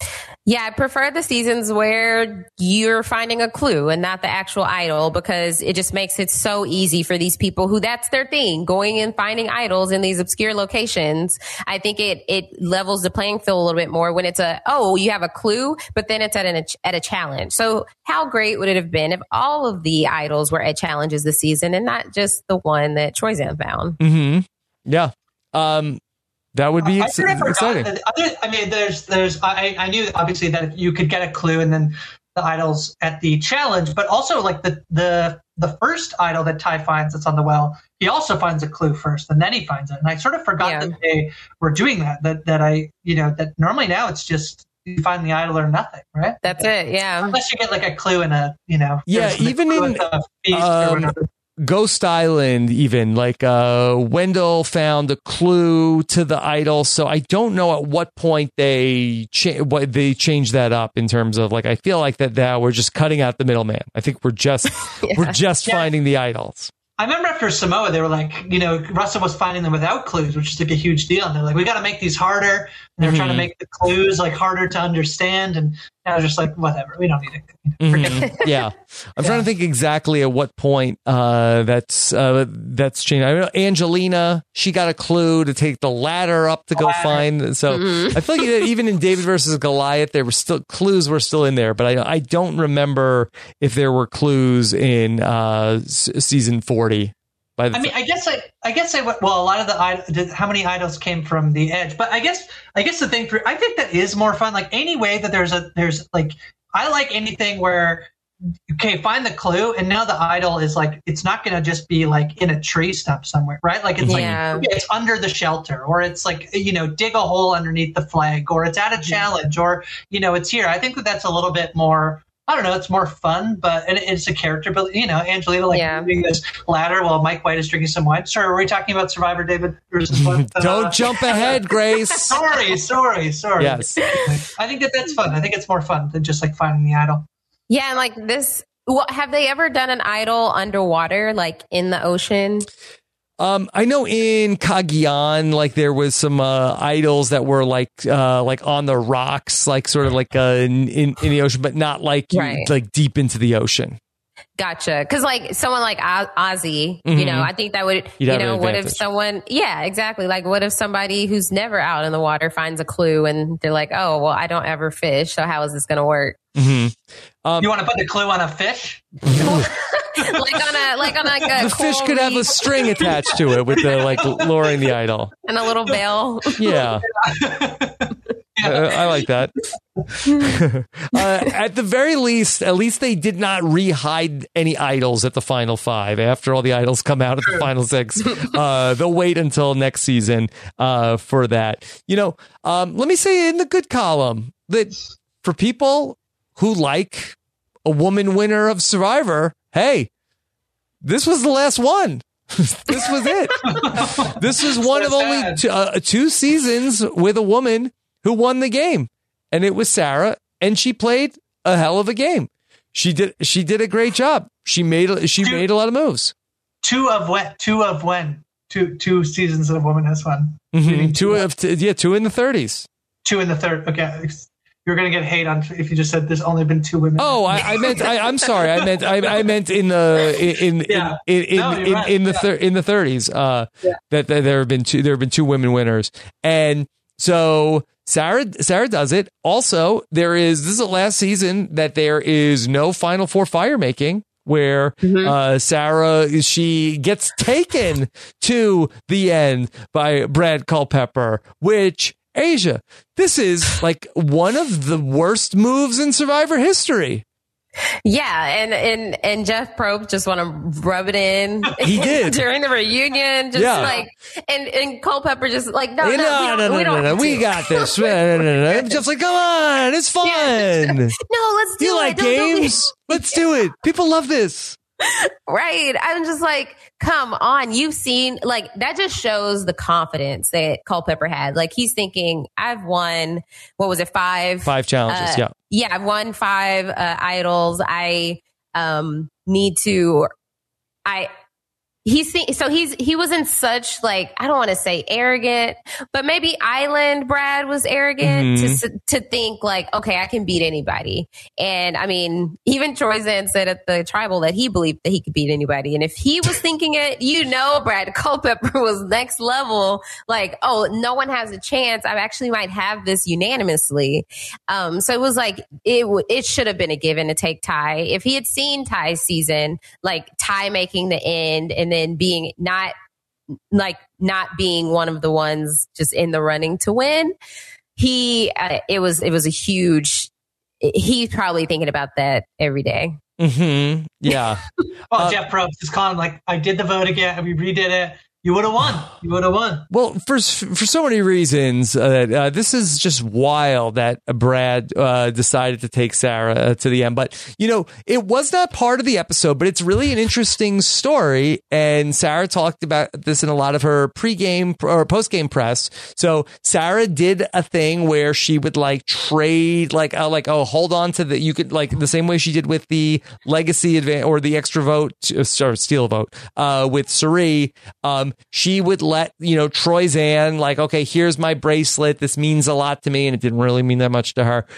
Yeah, I prefer the seasons where you're finding a clue and not the actual idol, because it just makes it so easy for these people who that's their thing, going and finding idols in these obscure locations. I think it levels the playing field a little bit more when it's you have a clue, but then it's at a challenge. So how great would it have been if all of the idols were at challenges this season and not just the one that Troyzan found? Mm-hmm. Yeah. That would be exciting. I knew obviously that you could get a clue and then the idols at the challenge, but also like the first idol that Ty finds that's on the well, he also finds a clue first and then he finds it. And I sort of forgot that they were doing that normally now it's just you find the idol or nothing, right? That's it. Yeah. Unless you get like a clue in even in feast or whatever. Ghost Island, even like Wendell found a clue to the idol, so I don't know at what point they changed that up in terms of like I feel like that we're just cutting out the middleman. I think we're just finding the idols. I remember after Samoa, they were like, Russell was finding them without clues, which is like a huge deal. And they're like, we got to make these harder. And they're trying to make the clues like harder to understand. And I was just like, whatever, we don't need it. Yeah. I'm trying to think exactly at what point that's changed. I know Angelina, she got a clue to take the ladder up to go find. So I feel like even in David versus Goliath, there were still clues were still in there, but I don't remember if there were clues in season 40. I guess a lot of how many idols came from the Edge, but I guess the thing I think that is more fun. Like any way that there's like, I like anything where, okay, find the clue and now the idol is like, it's not going to just be like in a tree stump somewhere, right? Like it's like, okay, it's under the shelter, or it's like, dig a hole underneath the flag, or it's at a challenge, or, it's here. I think that's a little bit more, I don't know, it's more fun, but it's a character. But, Angelina, moving this ladder while Mike White is drinking some wine. Sorry, were we talking about Survivor, David? Don't jump ahead, Grace. Sorry. Yes. I think that's fun. I think it's more fun than just like finding the idol. Yeah, and like this, have they ever done an idol underwater, like in the ocean? I know in Cagayan, like there was some idols that were like on the rocks, like sort of like in the ocean, but not like like deep into the ocean. Gotcha. Because like someone like Ozzy, I think that would, what if someone, exactly. Like what if somebody who's never out in the water finds a clue and they're like, oh, well, I don't ever fish, so how is this going to work? You want to put the clue on a fish? like on a the fish could have a string attached to it with the like luring the idol and a little bell. Yeah. I like that. At the very least, at least they did not re-hide any idols at the final 5. After all the idols come out at the final 6, they'll wait until next season for that. Let me say in the good column that for people who like a woman winner of Survivor, hey, this was the last one. This was it. This was one of only 2 seasons with a woman who won the game, and it was Sarah, and she played a hell of a game. She did a great job. She made a lot of moves. 2 seasons that a woman has won. Mm-hmm. 2 in the 30s. 2 in the third. Okay. You're going to get hate on if you just said there's only been 2 women. Oh, I meant. I'm sorry. I meant in the in the 30s. That there have been 2 women winners, and so Sarah does it. Also, this is the last season that there is no Final 4 fire making, where Sarah, she gets taken to the end by Brad Culpepper, which, Asia, this is like one of the worst moves in Survivor history. Yeah, and Jeff Probst just want to rub it in. He did during the reunion, and Culpepper just like no, we got this. Jeff's like, come on, it's fun. No, let's do it. You like games? Let's do it. People love this. Right. I'm just like, come on. You've seen, like, that just shows the confidence that Culpepper had. Like, he's thinking, I've won, what was it, 5? 5 challenges, yeah. Yeah, I've won 5 idols. I need to, he wasn't such like, I don't want to say arrogant, but maybe Island Brad was arrogant to think like, okay, I can beat anybody. And I mean, even Troyzan said at the tribal that he believed that he could beat anybody. And if he was thinking it, Brad Culpepper was next level. Like, oh, no one has a chance. I actually might have this unanimously. So it was like, it should have been a give and take Ty. If he had seen Ty's season, like Ty making the end and then being not being one of the ones just in the running to win, it was a huge, he's probably thinking about that every day. Mm-hmm. Yeah. Well, Jeff Probst is calling like, I did the vote again. We redid it. You would have won. You would have won. Well, for so many reasons, this is just wild that Brad decided to take Sarah to the end. But, it was not part of the episode, but it's really an interesting story. And Sarah talked about this in a lot of her pregame or postgame press. So Sarah did a thing where she would like trade, hold on to you could like the same way she did with the legacy advance or the extra vote, or steal vote with Cirie. She would let, Troyzan, like, okay, here's my bracelet. This means a lot to me. And it didn't really mean that much to her.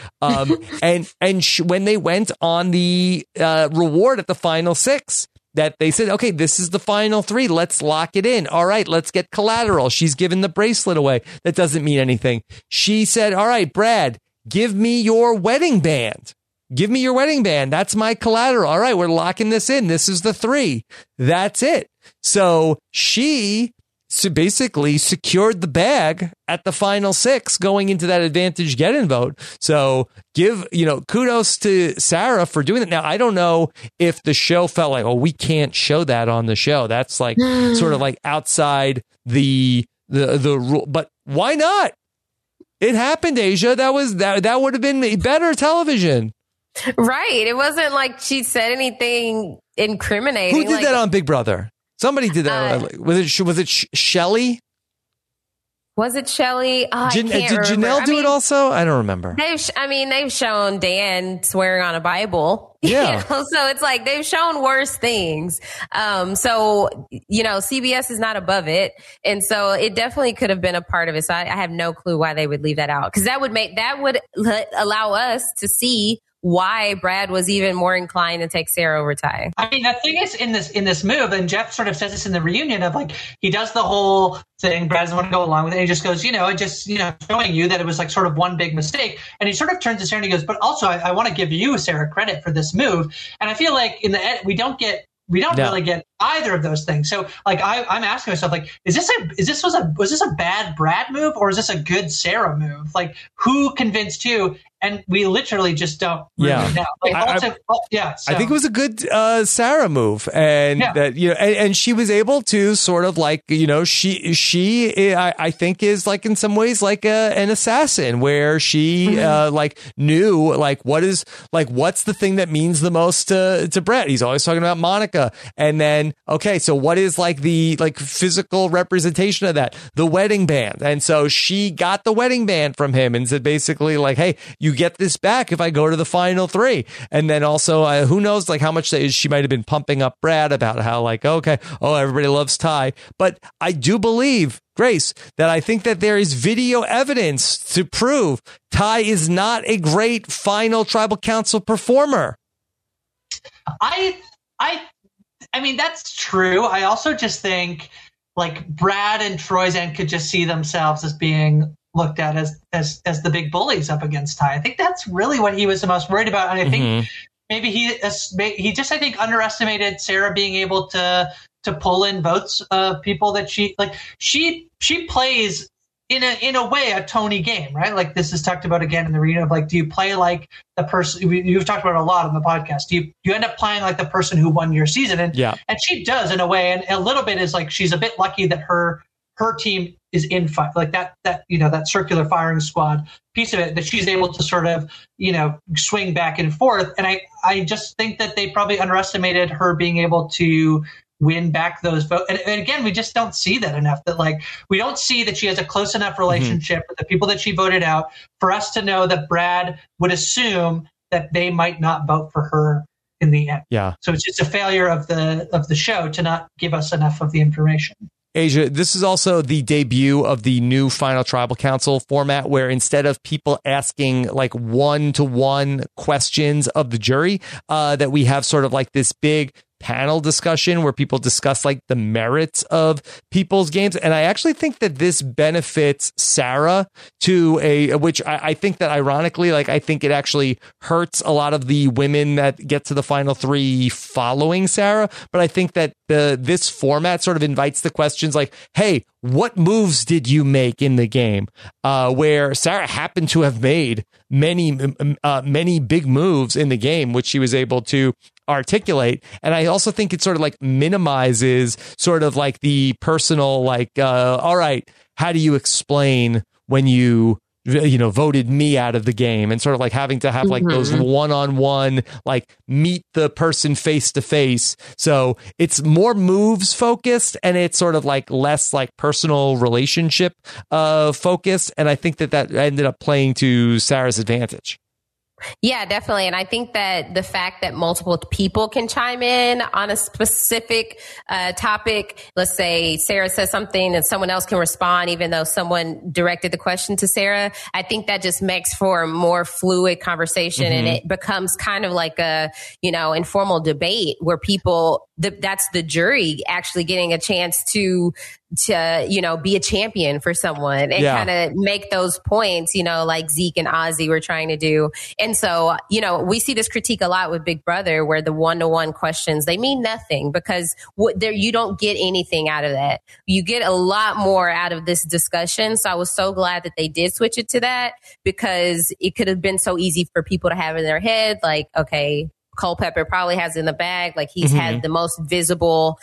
When they went on the reward at the final 6, that they said, okay, this is the final 3. Let's lock it in. All right, let's get collateral. She's given the bracelet away. That doesn't mean anything. She said, all right, Brad, give me your wedding band. Give me your wedding band. That's my collateral. All right, we're locking this in. This is the 3. That's it. So she basically secured the bag at the final 6 going into that advantage get-in vote. So give, kudos to Sarah for doing that. Now, I don't know if the show felt like, oh, we can't show that on the show. That's like sort of like outside the rule. But why not? It happened, Asia. That would have been better television. Right. It wasn't like she said anything incriminating. Who did that on Big Brother? Somebody did that. Was it Shelly? Was it Shelly? Oh, did Janelle do it also? I don't remember. They've shown Dan swearing on a Bible. Yeah. So it's like they've shown worse things. So CBS is not above it. And so it definitely could have been a part of it. So I have no clue why they would leave that out. Because that would allow us to see why Brad was even more inclined to take Sarah over Ty. I mean, the thing is in this move, and Jeff sort of says this in the reunion of like, he does the whole thing, Brad doesn't want to go along with it. And he just goes, showing you that it was like sort of one big mistake. And he sort of turns to Sarah and he goes, but also I want to give you, Sarah, credit for this move. And I feel like in the end, we don't really get either of those things. So like I'm asking myself, like, was this a bad Brad move or is this a good Sarah move? Like, who convinced who? And we literally just don't really know. Like, I think it was a good Sarah move, and that and she was able to sort of like she I think is like in some ways like an assassin, where she like knew like what's the thing that means the most to Brett. He's always talking about Monica, and then okay, so what is like the like physical representation of that? The wedding band, and so she got the wedding band from him and said basically like, hey, you get this back if I go to the final 3. And then also who knows like how much she might have been pumping up Brad about how like, okay, everybody loves Ty. But I do believe, Grace, that I think that there is video evidence to prove Ty is not a great final tribal council performer. I mean, that's true. I also just think like Brad and Troyzan could just see themselves as being looked at as the big bullies up against Ty. I think that's really what he was the most worried about. And I think maybe he just, I think, underestimated Sarah being able to pull in votes of people that she plays in a way a Tony game, right? Like this is talked about again in the reading of like, do you play like the person you've talked about a lot on the podcast? Do you end up playing like the person who won your season? And she does in a way, and a little bit is like she's a bit lucky that her team is in fight, like that circular firing squad piece of it, that she's able to sort of swing back and forth. And I just think that they probably underestimated her being able to win back those votes. And again, we just don't see that enough. That like we don't see that she has a close enough relationship with the people that she voted out for us to know that Brad would assume that they might not vote for her in the end. Yeah. So it's just a failure of the show to not give us enough of the information. Asia, this is also the debut of the new Final Tribal Council format, where instead of people asking like one-to-one questions of the jury, that we have sort of like this big panel discussion where people discuss like the merits of people's games. And I actually think that this benefits Sarah which I think that ironically, like I think it actually hurts a lot of the women that get to the final three following Sarah. But I think that this format sort of invites the questions like, hey, what moves did you make in the game? Where Sarah happened to have made many big moves in the game, which she was able to articulate. And I also think it sort of like minimizes sort of like the personal, like, all right, how do you explain when you voted me out of the game, and sort of like having to have like those one-on-one, like meet the person face to face. So it's more moves focused, and it's sort of like less like personal relationship focused. And I think that ended up playing to Sarah's advantage. Yeah, definitely. And I think that the fact that multiple people can chime in on a specific topic, let's say Sarah says something and someone else can respond, even though someone directed the question to Sarah, I think that just makes for a more fluid conversation. And it becomes kind of like a, informal debate where people, that's the jury actually getting a chance to be a champion for someone and kind of make those points, like Zeke and Ozzy were trying to do. And so, we see this critique a lot with Big Brother, where the one-to-one questions, they mean nothing because you don't get anything out of that. You get a lot more out of this discussion. So I was so glad that they did switch it to that, because it could have been so easy for people to have in their head, like, okay, Culpepper probably has in the bag, like he's had the most visible,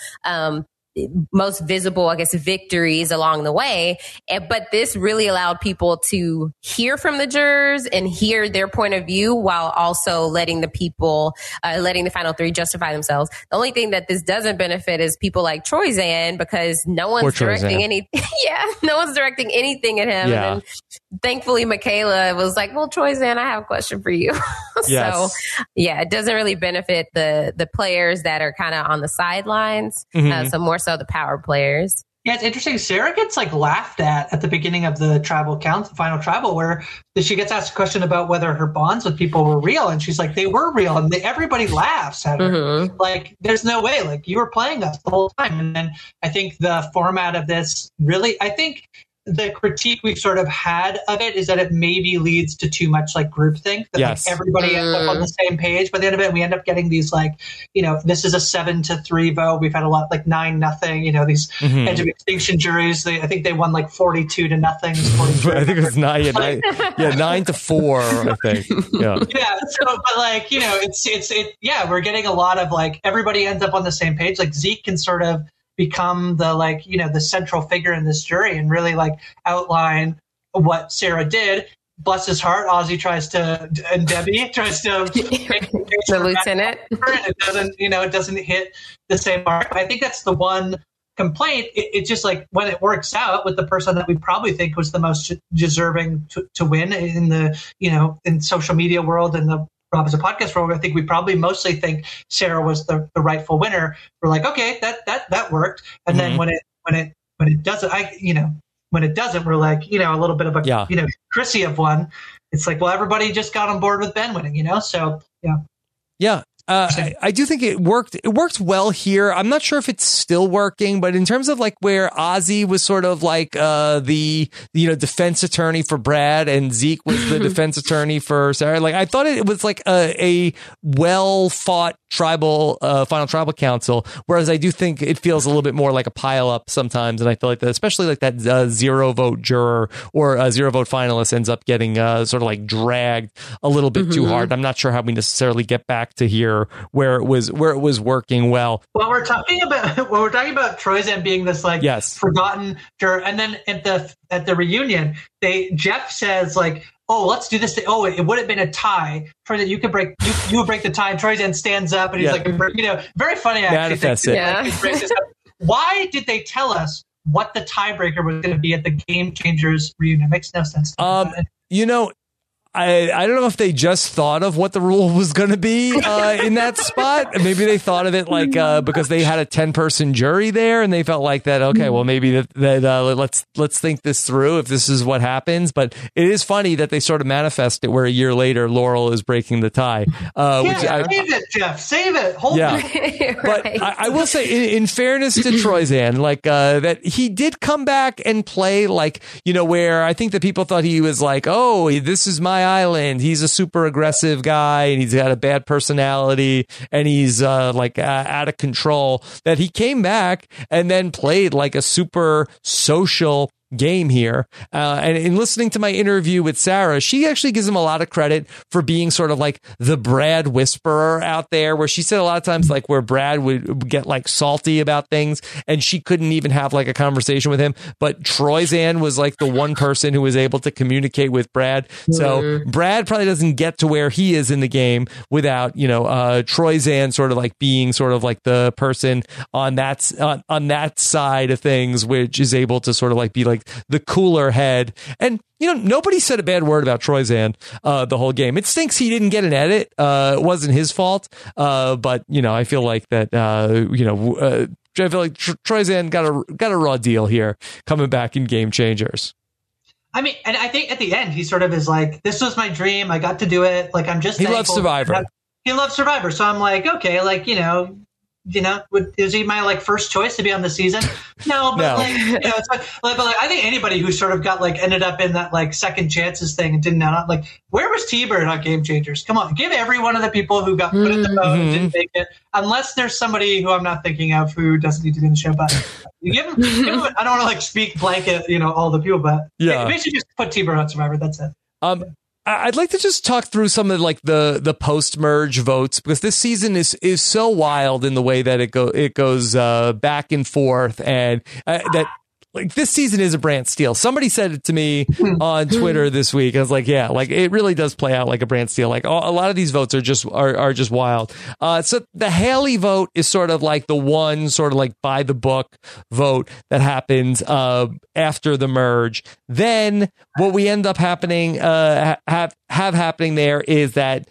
I guess, victories along the way. But this really allowed people to hear from the jurors and hear their point of view, while also letting the final three justify themselves. The only thing that this doesn't benefit is people like Troyzan, because no one's directing anything. No one's directing anything at him. Yeah. And thankfully, Michaela was like, well, Troyzan, I have a question for you. So it doesn't really benefit the players that are kind of on the sidelines. So more so the power players. Yeah, it's interesting. Sarah gets like laughed at the beginning of the final tribal, where she gets asked a question about whether her bonds with people were real, and she's like, they were real, and everybody laughs at her. Like, there's no way, like, you were playing us the whole time. And then I think the format of this really, I think the critique we've sort of had of it is that it maybe leads to too much like groupthink, that like everybody ends up on the same page. By the end of it, we end up getting these like, this is a 7-3 vote. We've had a lot like 9-0. These Edge of Extinction juries. I think they won like 42-0. I think it was 9-4. I think. Yeah. Yeah. So, but like we're getting a lot of like everybody ends up on the same page. Like Zeke can sort of become the like the central figure in this jury and really like outline what Sarah did. Bless his heart, Ozzy and Debbie tries to the lieutenant. It doesn't it doesn't hit the same mark. I think that's the one complaint. It's just like when it works out with the person that we probably think was the most deserving to win in the in social media world and the Rob as a podcast world, I think we probably mostly think Sarah was the rightful winner. We're like, okay, that worked. And then when it doesn't, when it doesn't, we're like, a little bit of a, Chrissy have won. It's like, well, everybody just got on board with Ben winning, So, yeah. Yeah. I do think it worked. It worked well here. I'm not sure if it's still working, but in terms of like where Ozzy was sort of like the defense attorney for Brad, and Zeke was the defense attorney for Sarah. Like I thought it was like a well fought final tribal council. Whereas I do think it feels a little bit more like a pile up sometimes, and I feel like that, especially like that 0 vote juror or 0 vote finalist ends up getting sort of like dragged a little bit too hard. I'm not sure how we necessarily get back to here where it was working well. Well, we're talking about Troyzan being this like forgotten juror, and then at the reunion, Jeff says like, "Oh, let's do this. It would have been a tie. Troyzan, you would break the tie." And Troyzan stands up and he's like, very funny. Manifest it. Like, why did they tell us what the tiebreaker was going to be at the Game Changers reunion? It makes no sense. I don't know if they just thought of what the rule was going to be in that spot. Maybe they thought of it like because they had a 10-person jury there, and they felt like that. Okay, well maybe let's think this through if this is what happens. But it is funny that they sort of manifest it where a year later Laurel is breaking the tie. Save it, Jeff. Save it. Hold it. But I will say, in fairness to Troyzan, like that he did come back and play like, where I think that people thought he was like, oh, this is my island. He's a super aggressive guy and he's got a bad personality and he's out of control. That he came back and then played like a super social game here. And in listening to my interview with Sarah, she actually gives him a lot of credit for being sort of like the Brad whisperer out there, where she said a lot of times like where Brad would get like salty about things and she couldn't even have like a conversation with him. But Troyzan was like the one person who was able to communicate with Brad. So Brad probably doesn't get to where he is in the game without, Troyzan sort of like being sort of like the person on that side of things, which is able to sort of like be like the cooler head. And nobody said a bad word about Troyzan the whole game. It stinks he didn't get an edit. It wasn't his fault. But I feel like that I feel like Troyzan got a raw deal here coming back in Game Changers. I mean, and I think at the end he sort of is like, this was my dream, I got to do it, like I'm just he loves Survivor. He loves Survivor, so I'm like, okay, like is he my like first choice to be on the season? No, but it's like I think anybody who sort of got like ended up in that like second chances thing and didn't like, where was T-Bird on Game Changers? Come on, give every one of the people who got put in the boat and didn't make it, unless there's somebody who I'm not thinking of who doesn't need to be in the show. But you give him I don't want to like speak blanket, all the people, but basically just put T-Bird on Survivor. That's it. I'd like to just talk through some of like the post-merge votes, because this season is so wild in the way that it goes back and forth, and that like this season is a Brant Steele. Somebody said it to me on Twitter this week. I was like, yeah, like it really does play out like a Brant Steele. Like a lot of these votes are just wild. So the Haley vote is sort of like the one sort of like by the book vote that happens after the merge. Then what we end up happening happening there is that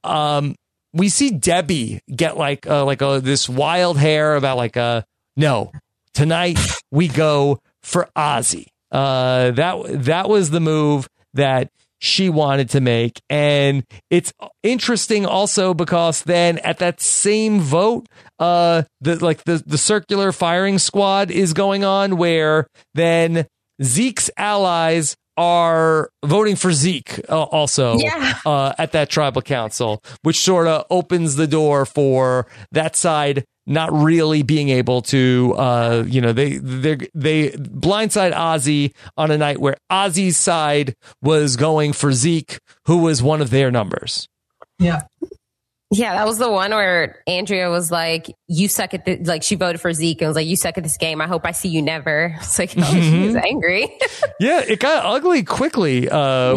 we see Debbie get this wild hair about like no, tonight we go for Ozzy. That was the move that she wanted to make. And it's interesting also because then at that same vote, the circular firing squad is going on, where then Zeke's allies are voting for Zeke also at that tribal council, which sort of opens the door for that side not really being able to, they blindside Ozzy on a night where Ozzy's side was going for Zeke, who was one of their numbers. Yeah. Yeah, that was the one where Andrea was like, you suck at she voted for Zeke and was like, you suck at this game. I hope I see you never. It's like, she was angry. Yeah, it got ugly quickly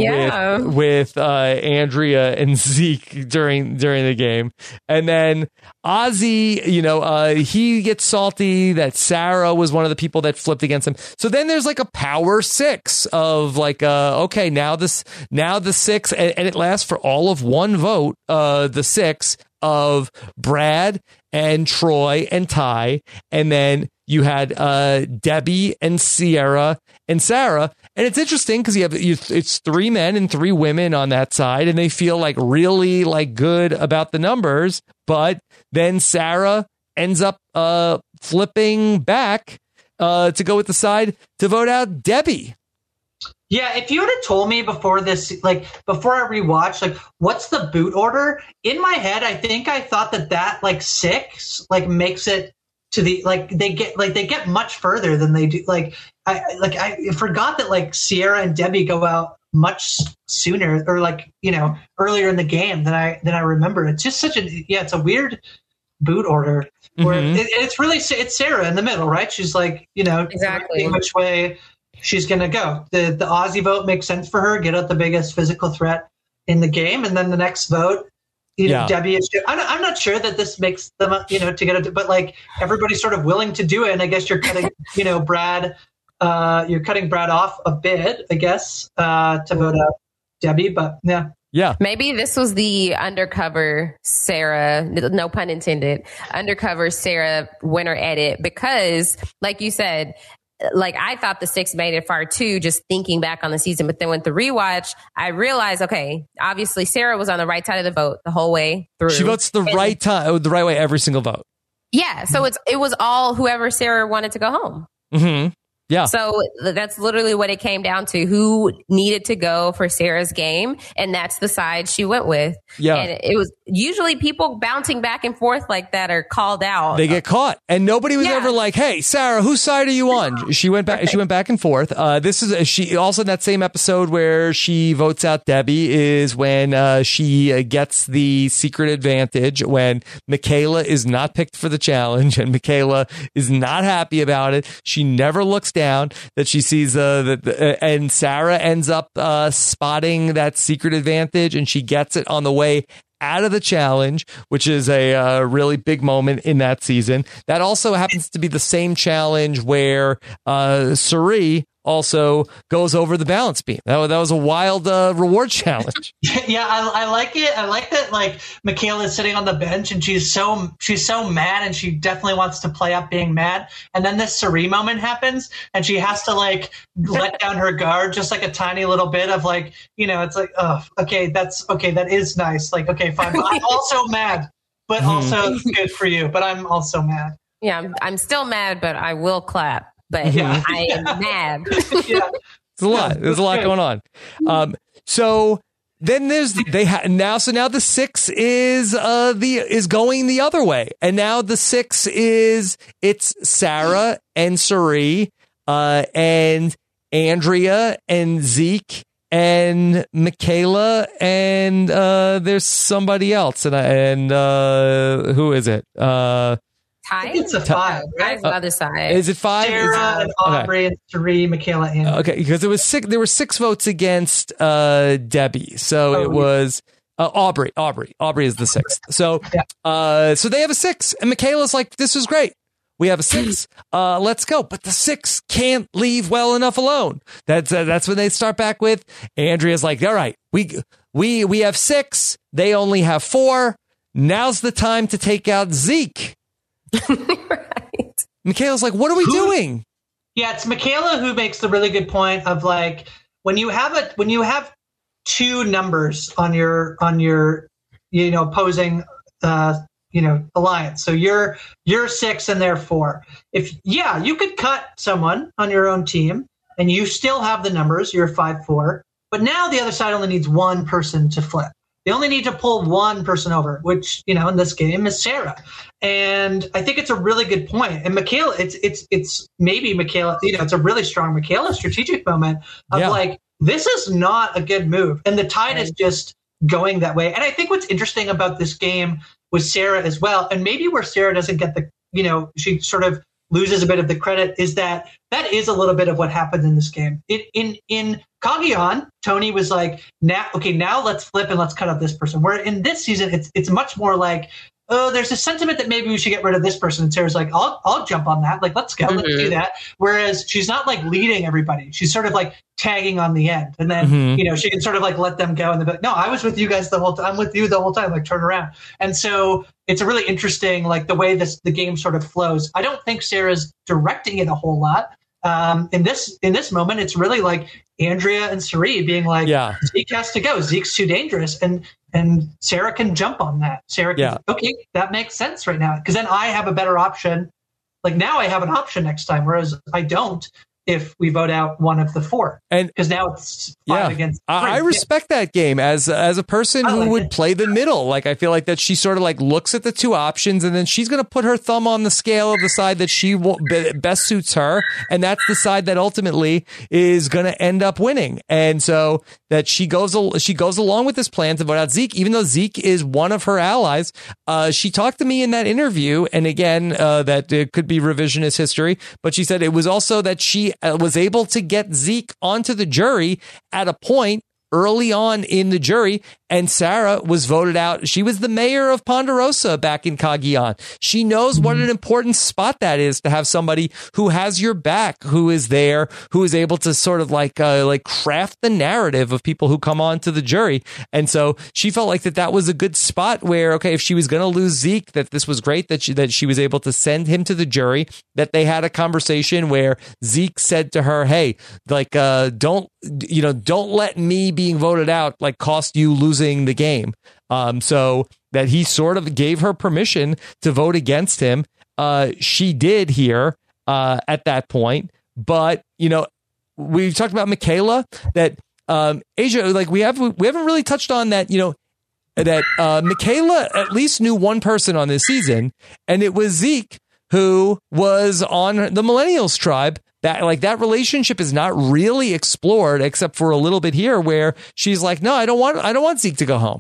with Andrea and Zeke during the game. And then Ozzy, he gets salty that Sarah was one of the people that flipped against him. So then there's like a power six of like, okay, now the six, and it lasts for all of one vote, the six of Brad and Troy and Ty, and then you had Debbie and Sierra and Sarah. And it's interesting because it's 3 men and 3 women on that side, and they feel like really like good about the numbers. But then Sarah ends up flipping back to go with the side to vote out Debbie. Yeah, if you would have told me before this, like before I rewatched, like what's the boot order? In my head, I think I thought that like 6 like makes it to the they get much further than they do. I forgot that like Sierra and Debbie go out much sooner, or earlier in the game than I remember. It's just it's a weird boot order where it's really it's Sarah in the middle, right? She's like exactly which way she's going to go. The Ozzy vote makes sense for her. Get out the biggest physical threat in the game. And then the next vote, Debbie is, I'm not sure that this makes them, to get it, but like everybody's sort of willing to do it. And I guess you're cutting, Brad, you're cutting Brad off a bit, I guess, to vote out Debbie. But yeah. Yeah. Maybe this was the undercover Sarah, no pun intended, undercover Sarah winner edit, because like you said, like I thought the 6 made it far too, just thinking back on the season. But then with the rewatch, I realized, okay, obviously Sarah was on the right side of the vote the whole way through. She votes the right time, the right way every single vote. Yeah. So it was all whoever Sarah wanted to go home. Mm-hmm. Yeah. So that's literally what it came down to, who needed to go for Sarah's game. And that's the side she went with. Yeah. And it was usually people bouncing back and forth like that are called out. They get caught. And nobody was ever like, hey, Sarah, whose side are you on? She went back. She went back and forth. This is she also in that same episode where she votes out Debbie is when she gets the secret advantage when Michaela is not picked for the challenge and Michaela is not happy about it. She never looks down that she sees and Sarah ends up spotting that secret advantage and she gets it on the way out of the challenge, which is a really big moment in that season. That also happens to be the same challenge where Cirie also goes over the balance beam. That was a wild reward challenge. Yeah, I like it. I like that. Like Michaela is sitting on the bench and she's so mad, and she definitely wants to play up being mad. And then this Cirie moment happens, and she has to like let down her guard just like a tiny little bit of like, it's like, oh, okay, that is nice. Like, okay, fine. But I'm also mad, but also good for you. But I'm also mad. Yeah, I'm still mad, but I will clap. But I am mad. Yeah. It's a lot. There's a lot going on. So then now the 6 is going the other way, and now the 6 it's Sarah and Cirie, and Andrea and Zeke and Michaela, and there's somebody else, and who is it? Ty? It's a 5, right? The other side. Is it 5? Sarah and Aubrey and Cirie, Michaela, and okay, because it was 6. There were 6 votes against Debbie, so it was Aubrey. Aubrey is the 6th. So, so they have a 6, and Michaela's like, "This is great. We have a 6. Let's go." But the 6 can't leave well enough alone. That's when they start back with Andrea's like, "All right, we have 6. They only have 4. Now's the time to take out Zeke." Right. Michaela's like, "What are we doing?" Yeah, it's Michaela who makes the really good point of like when you have 2 numbers on your opposing alliance. So you're 6 and they're 4. You could cut someone on your own team and you still have the numbers. You're 5-4, but now the other side only needs one person to flip. They only need to pull one person over, which, in this game is Sarah. And I think it's a really good point. And Michaela, it's maybe Michaela, it's a really strong Michaela strategic moment of like, this is not a good move. And the tide is just going that way. And I think what's interesting about this game with Sarah as well, and maybe where Sarah doesn't get she sort of loses a bit of the credit, is that is a little bit of what happened in this game. In Cagayan, Tony was like, now let's flip and let's cut out this person. Where in this season, it's much more like, oh, there's a sentiment that maybe we should get rid of this person. And Sarah's like, I'll jump on that. Like, let's go, let's do that. Whereas she's not like leading everybody. She's sort of like tagging on the end. And then, she can sort of like let them go. And they're like, no, I was with you guys the whole time. I'm with you the whole time. Like, turn around. And so it's a really interesting, like the way the game sort of flows. I don't think Sarah's directing it a whole lot. In this moment, it's really like Andrea and Cirie being like, Zeke has to go. Zeke's too dangerous. And Sarah can jump on that. Sarah can, okay, that makes sense right now. Because then I have a better option. Like now I have an option next time, whereas I don't if we vote out one of the 4. And because now it's 5 against 3. I respect that game as a person who would play the middle. Like I feel like that she sort of like looks at the 2 options and then she's going to put her thumb on the scale of the side that she best suits her, and that's the side that ultimately is going to end up winning. And so that she goes along with this plan to vote out Zeke, even though Zeke is one of her allies. She talked to me in that interview, and again, that it could be revisionist history, but she said it was also that she was able to get Zeke onto the jury at a point early on in the jury, and Sarah was voted out. She was the mayor of Ponderosa back in Cagayan. She knows what an important spot that is to have somebody who has your back, who is there, who is able to sort of like craft the narrative of people who come on to the jury. And so she felt like that was a good spot where, okay, if she was going to lose Zeke, that this was great that she was able to send him to the jury, that they had a conversation where Zeke said to her, hey, like, don't let me being voted out like cost you losing the game. So that he sort of gave her permission to vote against him. She did here at that point. But, we've talked about Michaela, that Asia, like we haven't really touched on that, that Michaela at least knew one person on this season, and it was Zeke, who was on the Millennials tribe. That relationship is not really explored except for a little bit here where she's like, no, I don't want Zeke to go home.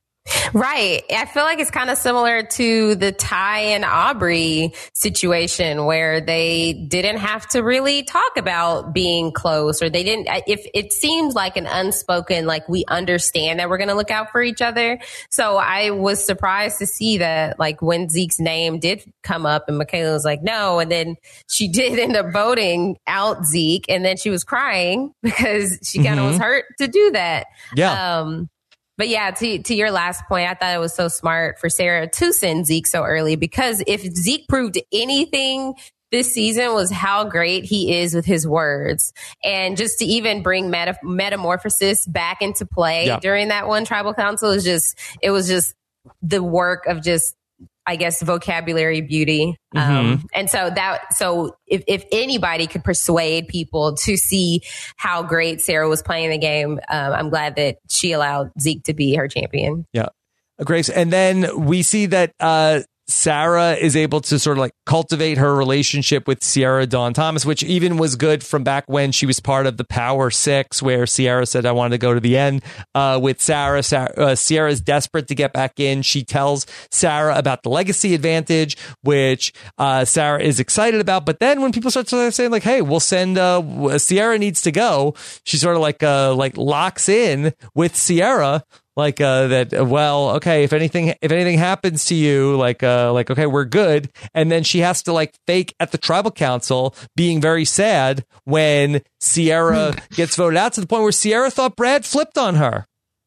Right. I feel like it's kind of similar to the Ty and Aubrey situation where they didn't have to really talk about being close, or they didn't, if it seems like an unspoken, like we understand that we're going to look out for each other. So I was surprised to see that, like, when Zeke's name did come up and Michaela was like, no. And then she did end up voting out Zeke, and then she was crying because she kind of was hurt to do that. Yeah. But yeah, to your last point, I thought it was so smart for Sarah to send Zeke so early, because if Zeke proved anything this season was how great he is with his words. And just to even bring metamorphosis back into play during that one tribal council it was just the work of just, I guess, vocabulary beauty. And so if anybody could persuade people to see how great Sarah was playing the game, I'm glad that she allowed Zeke to be her champion. Yeah. Grace. And then we see that Sarah is able to sort of like cultivate her relationship with Sierra Dawn Thomas, which even was good from back when she was part of the Power Six, where Sierra said, I wanted to go to the end with Sarah. Sierra's desperate to get back in. She tells Sarah about the legacy advantage, which Sarah is excited about. But then when people start saying like, hey, we'll send Sierra needs to go, she sort of like locks in with Sierra. Well, okay, if anything happens to you, okay, we're good. And then she has to like fake at the tribal council being very sad when Sierra gets voted out, to the point where Sierra thought Brad flipped on her.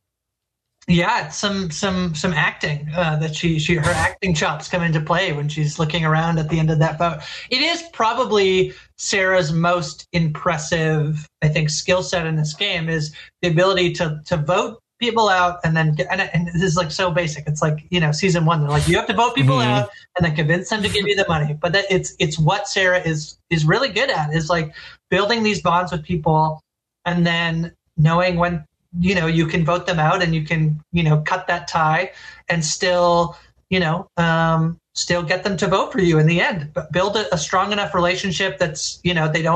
Yeah, it's some acting that her acting chops come into play when she's looking around at the end of that vote. It is probably Sarah's most impressive, I think, skill set in this game, is the ability to vote people out and then and this is like so basic. It's like, season one, they're like, you have to vote people out and then convince them to give you the money. But that it's what Sarah is really good at, is like building these bonds with people and then knowing when you can vote them out and you can cut that tie and still still get them to vote for you in the end, but build a strong enough relationship that's, they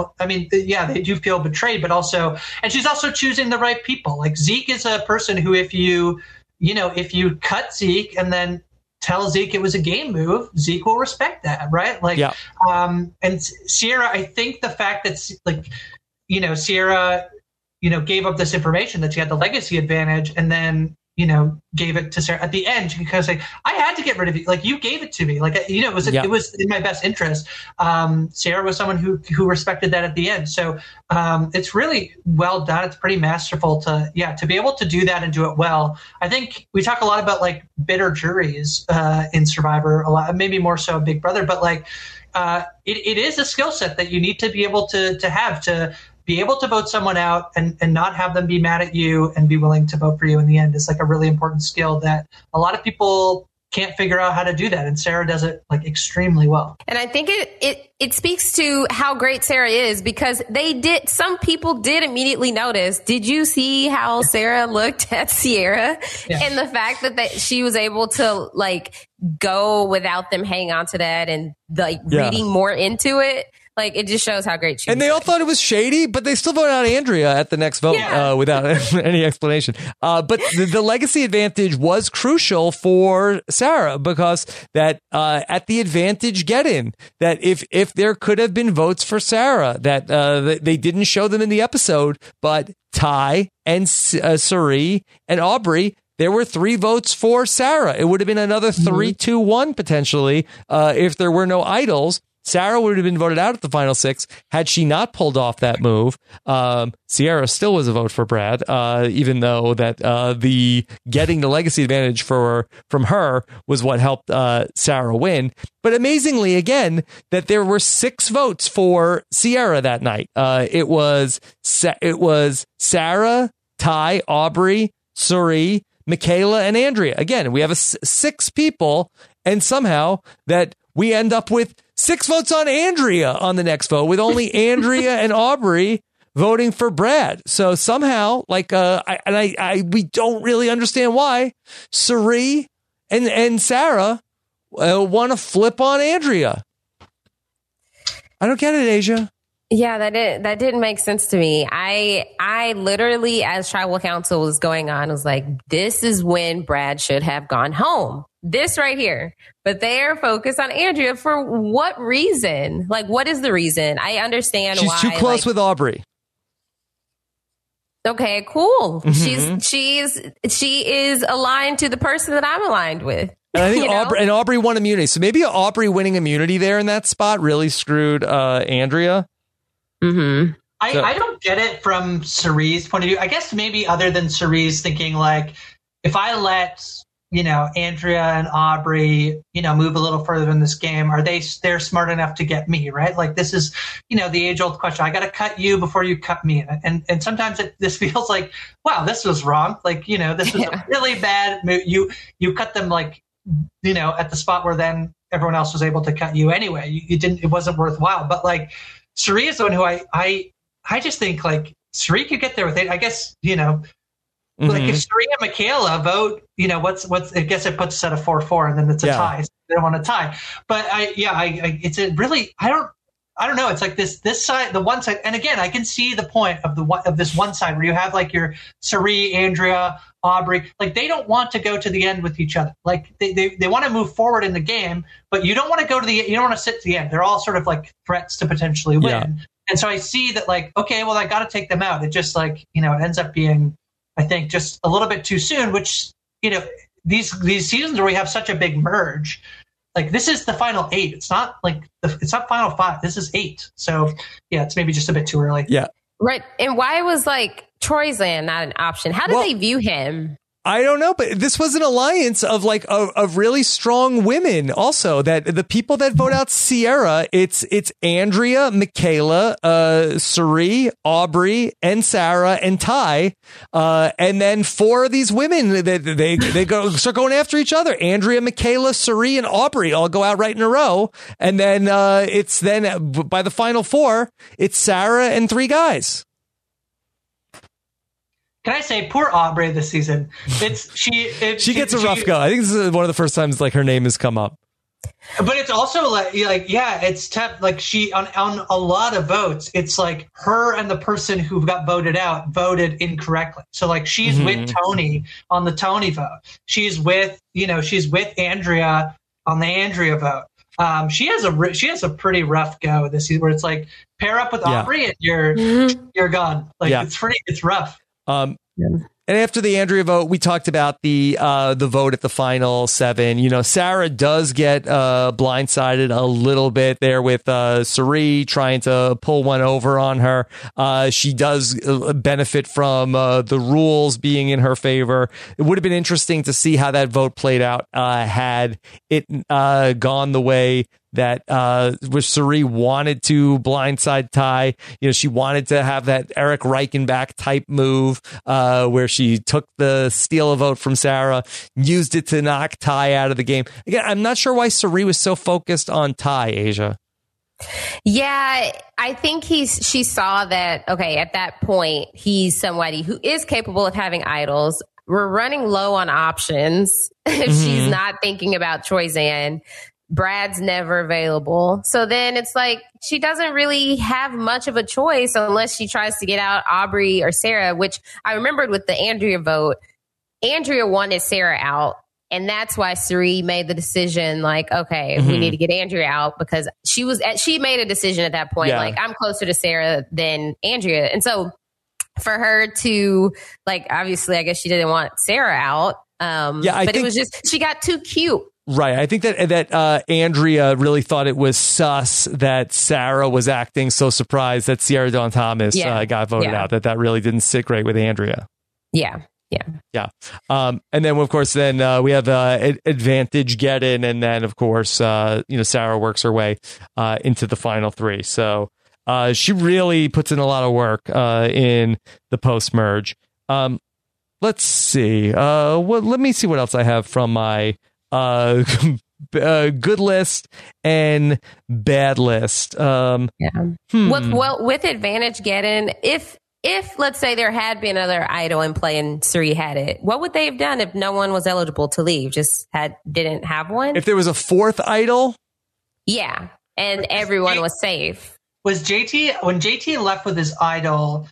do feel betrayed, but also, and she's also choosing the right people. Like Zeke is a person who, if you cut Zeke and then tell Zeke it was a game move, Zeke will respect that, right? And Sierra, I think the fact that Sierra, gave up this information that she had the legacy advantage and then, gave it to Sarah at the end, because I had to get rid of you. Like, you gave it to me. Like, it was in my best interest. Sarah was someone who respected that at the end. So it's really well done. It's pretty masterful to be able to do that and do it well. I think we talk a lot about like bitter juries in Survivor, a lot, maybe more so Big Brother, but like it is a skill set that you need to be able to have to be able to vote someone out and not have them be mad at you and be willing to vote for you in the end is like a really important skill that a lot of people can't figure out how to do that. And Sarah does it like extremely well. And I think it speaks to how great Sarah is, because some people did immediately notice. Did you see how Sarah looked at Sierra? Yeah. And the fact that she was able to like go without them hanging on to that and like reading more into it. Like, it just shows how great she is. And they all thought it was shady, but they still voted out Andrea at the next vote without any explanation. But the legacy advantage was crucial for Sarah because that at the advantage get-in, that if there could have been votes for Sarah, that they didn't show them in the episode, but Ty and Cirie and Aubrey, there were 3 votes for Sarah. It would have been another 3-2-1 potentially if there were no idols. Sarah would have been voted out at the final 6 had she not pulled off that move. Sierra still was a vote for Brad, even though that the getting the legacy advantage from her was what helped Sarah win. But amazingly, again, that there were 6 votes for Sierra that night. It was Sarah, Ty, Aubrey, Cirie, Michaela, and Andrea. Again, we have 6 people, and somehow that we end up with 6 votes on Andrea on the next vote, with only Andrea and Aubrey voting for Brad. So somehow, like, we don't really understand why Cirie and Sarah want to flip on Andrea. I don't get it, Asia. Yeah, that didn't make sense to me. I literally, as tribal council was going on, was like, this is when Brad should have gone home. This right here. But they are focused on Andrea for what reason? Like, what is the reason? I understand why. She's too close with Aubrey. Okay, cool. She is aligned to the person that I'm aligned with. And I think Aubrey won immunity. So maybe Aubrey winning immunity there in that spot really screwed Andrea. Mm-hmm. I don't get it from Cirie's point of view. I guess maybe other than Cirie's thinking, like, if I let, Andrea and Aubrey, move a little further in this game, they're smart enough to get me, right? Like, this is, the age old question. I got to cut you before you cut me. And sometimes this feels like, wow, this was wrong. Like, this was a really bad move. You cut them, like, at the spot where then everyone else was able to cut you anyway. It wasn't worthwhile. But, like, Cirie is the one who I just think, like, Cirie could get there with it. I guess, like, if Cirie and Michaela vote, I guess it puts us at a 4-4 and then it's a tie. So they don't want to tie. But it's a really, I don't know. It's like this side, the one side. And again, I can see the point of this one side where you have, like, your Cirie, Andrea, Aubrey, like, they don't want to go to the end with each other. Like, they want to move forward in the game, but you don't want to go to you don't want to sit to the end. They're all sort of like threats to potentially win. Yeah. And so I see that, like, okay, well, I got to take them out. It just, like, it ends up being, I think, just a little bit too soon, which, these seasons where we have such a big merge, like, this is the final 8. It's not it's not final 5. This is 8. So yeah, it's maybe just a bit too early. Yeah. Right. And why was, like, Troyzan not an option? How did they view him? I don't know, but this was an alliance of, like, of really strong women. Also, that the people that vote out Sierra, it's Andrea, Michaela, Cirie, Aubrey, and Sarah and Ty, and then 4 of these women that they start going after each other. Andrea, Michaela, Cirie, and Aubrey all go out right in a row, and then by the final 4, it's Sarah and 3 guys. Can I say, poor Aubrey this season? She gets a rough go. I think this is one of the first times, like, her name has come up. But it's also like it's tough. Like, she on a lot of votes, it's like her and the person who got voted out voted incorrectly. So, like, she's with Tony on the Tony vote. She's with Andrea on the Andrea vote. She has a pretty rough go this season, where it's like, pair up with Aubrey and you're gone. Like, it's rough. And after the Andrea vote, we talked about the vote at the final 7. Sarah does get blindsided a little bit there with Cirie trying to pull one over on her. She does benefit from the rules being in her favor. It would have been interesting to see how that vote played out had it gone the way that which Cirie wanted to blindside Ty. She wanted to have that Eric Reichenbach type move where she took the steal a vote from Sarah, used it to knock Ty out of the game. Again, I'm not sure why Cirie was so focused on Ty, Asia. Yeah, I think she saw that, okay, at that point, he's somebody who is capable of having idols. We're running low on options if she's not thinking about Troyzan. Brad's never available. So then it's like she doesn't really have much of a choice unless she tries to get out Aubrey or Sarah, which I remembered with the Andrea vote. Andrea wanted Sarah out. And that's why Cirie made the decision, like, okay, we need to get Andrea out, because she made a decision at that point, like, I'm closer to Sarah than Andrea. And so for her to, like, obviously, I guess she didn't want Sarah out. But it was just, she got too cute. Right. I think that Andrea really thought it was sus that Sarah was acting so surprised that Ciara Dawn Thomas got voted out, that really didn't sit great with Andrea. Yeah. And then, of course, we have Advantage get in. And then, of course, Sarah works her way into the final three. So she really puts in a lot of work in the post-merge. Let's see. Let me see what else I have from my good list and bad list. With Advantage get in, if let's say there had been another idol in play and Cirie had it, what would they have done if no one was eligible to leave? Just didn't have one? If there was a fourth idol? Yeah. And everyone was safe. When JT left with his idol,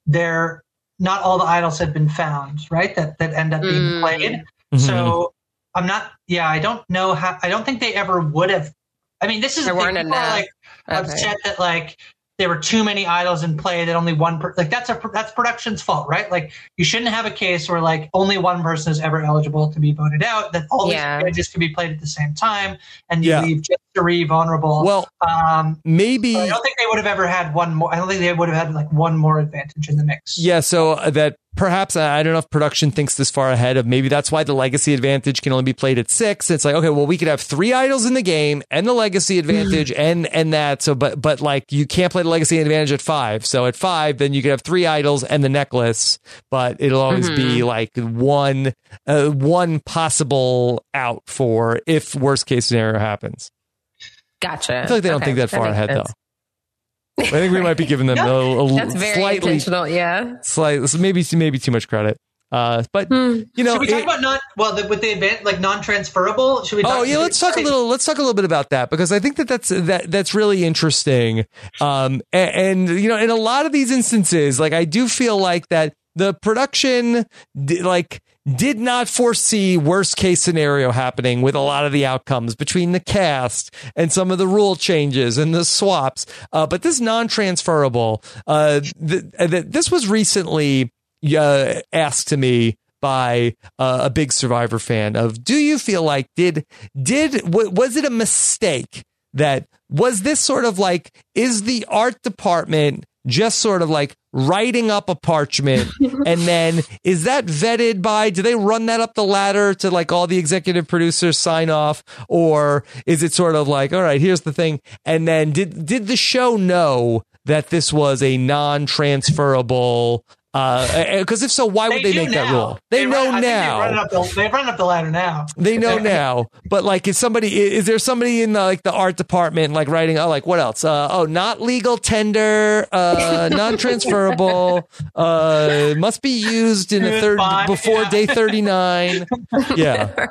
not all the idols had been found, right? That end up being played. So I don't know how, I don't think they ever would have. I mean, this is there weren't enough. Upset that like there were too many idols in play that only one that's production's fault, right? Like you shouldn't have a case where like only one person is ever eligible to be voted out, that all these images can be played at the same time and you leave just Cirie vulnerable. Well, maybe I don't think they would have ever had one more. I don't think they would have had like one more advantage in the mix. Yeah, so that perhaps, I don't know if production thinks this far ahead of, maybe that's why the legacy advantage can only be played at 6. It's like, okay, well, we could have 3 idols in the game and the legacy advantage and that. So, but like you can't play the legacy advantage at 5. So at 5, then you could have 3 idols and the necklace, but it'll always be like one possible out for if worst case scenario happens. Gotcha. I feel like they don't think that far ahead though. I think we might be giving them a that's very slightly intentional, maybe too much credit. But should we talk about with the event like non-transferable? Should we? Let's talk a little bit about that, because I think that's really interesting. And in a lot of these instances, like I do feel like that the production did not foresee worst case scenario happening with a lot of the outcomes between the cast and some of the rule changes and the swaps. But this non-transferable, this was recently asked to me by a big Survivor fan of, do you feel like was it a mistake that was this sort of like, is the art department just sort of like writing up a parchment and then is that vetted by, do they run that up the ladder to like all the executive producers sign off, or is it sort of like, all right, here's the thing, and then did the show know that this was a non-transferable? Because if so, why would they make that rule? They know now. They've run up the ladder now. They know now. But like, is there somebody in the art department like writing? Oh, like what else? Not legal tender, non-transferable. Must be used in before day 39. Yeah.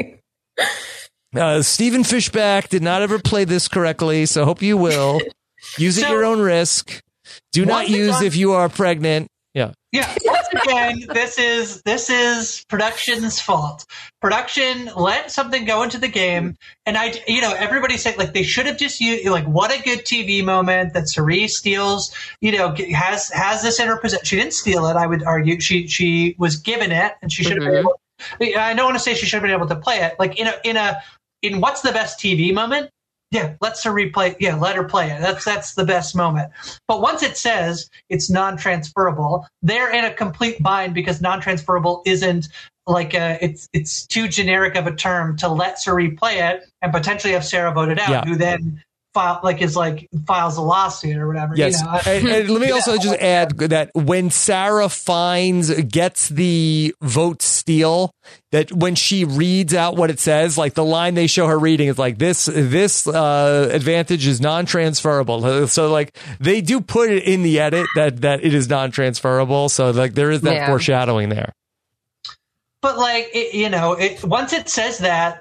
Stephen Fishback did not ever play this correctly, so hope you will use at your own risk. Do not use if you are pregnant. Yeah. Once again, this is production's fault. Production let something go into the game, and everybody said like they should have just used like what a good TV moment that Cirie steals. Has this in her possession. She didn't steal it. I would argue she was given it, and she should have been able. I don't want to say she should have been able to play it. Like in what's the best TV moment? Yeah, let her play it. That's the best moment. But once it says it's non-transferable, they're in a complete bind because non-transferable isn't like it's too generic of a term to let Cirie play it and potentially have Sarah voted out, who then files a lawsuit or whatever. Yes, and let me also just add that when Sarah gets the vote steal, that when she reads out what it says, like the line they show her reading is like this advantage is non-transferable. So like they do put it in the edit that it is non-transferable. So like there is that foreshadowing there. But like once it says that,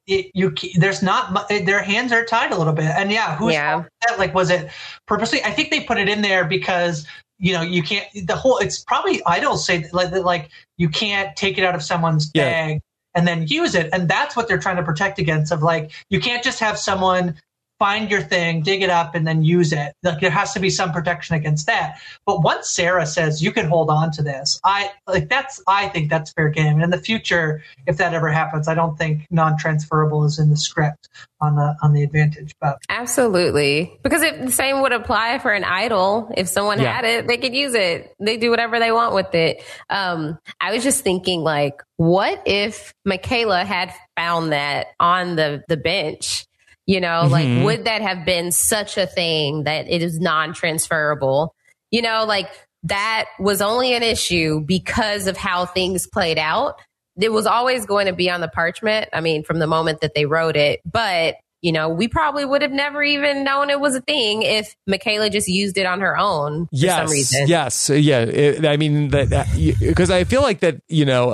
there's not their hands are tied a little bit, and that? Like, was it purposely? I think they put it in there because you can't. It's probably Idol say like you can't take it out of someone's bag and then use it, and that's what they're trying to protect against. Of like, you can't just have someone find your thing, dig it up, and then use it. Like, there has to be some protection against that. But once Sarah says you can hold on to this, I think that's fair game. And in the future, if that ever happens, I don't think non-transferable is in the script on the Advantage. But absolutely, because the same would apply for an Idol. If someone had it, they could use it. They do whatever they want with it. I was just thinking, like, what if Michaela had found that on the bench? Like, would that have been such a thing that it is non-transferable? Like, that was only an issue because of how things played out. It was always going to be on the parchment. I mean, from the moment that they wrote it. But, we probably would have never even known it was a thing if Michaela just used it on her own for some reason. Yes. Yeah. I mean, because I feel like that,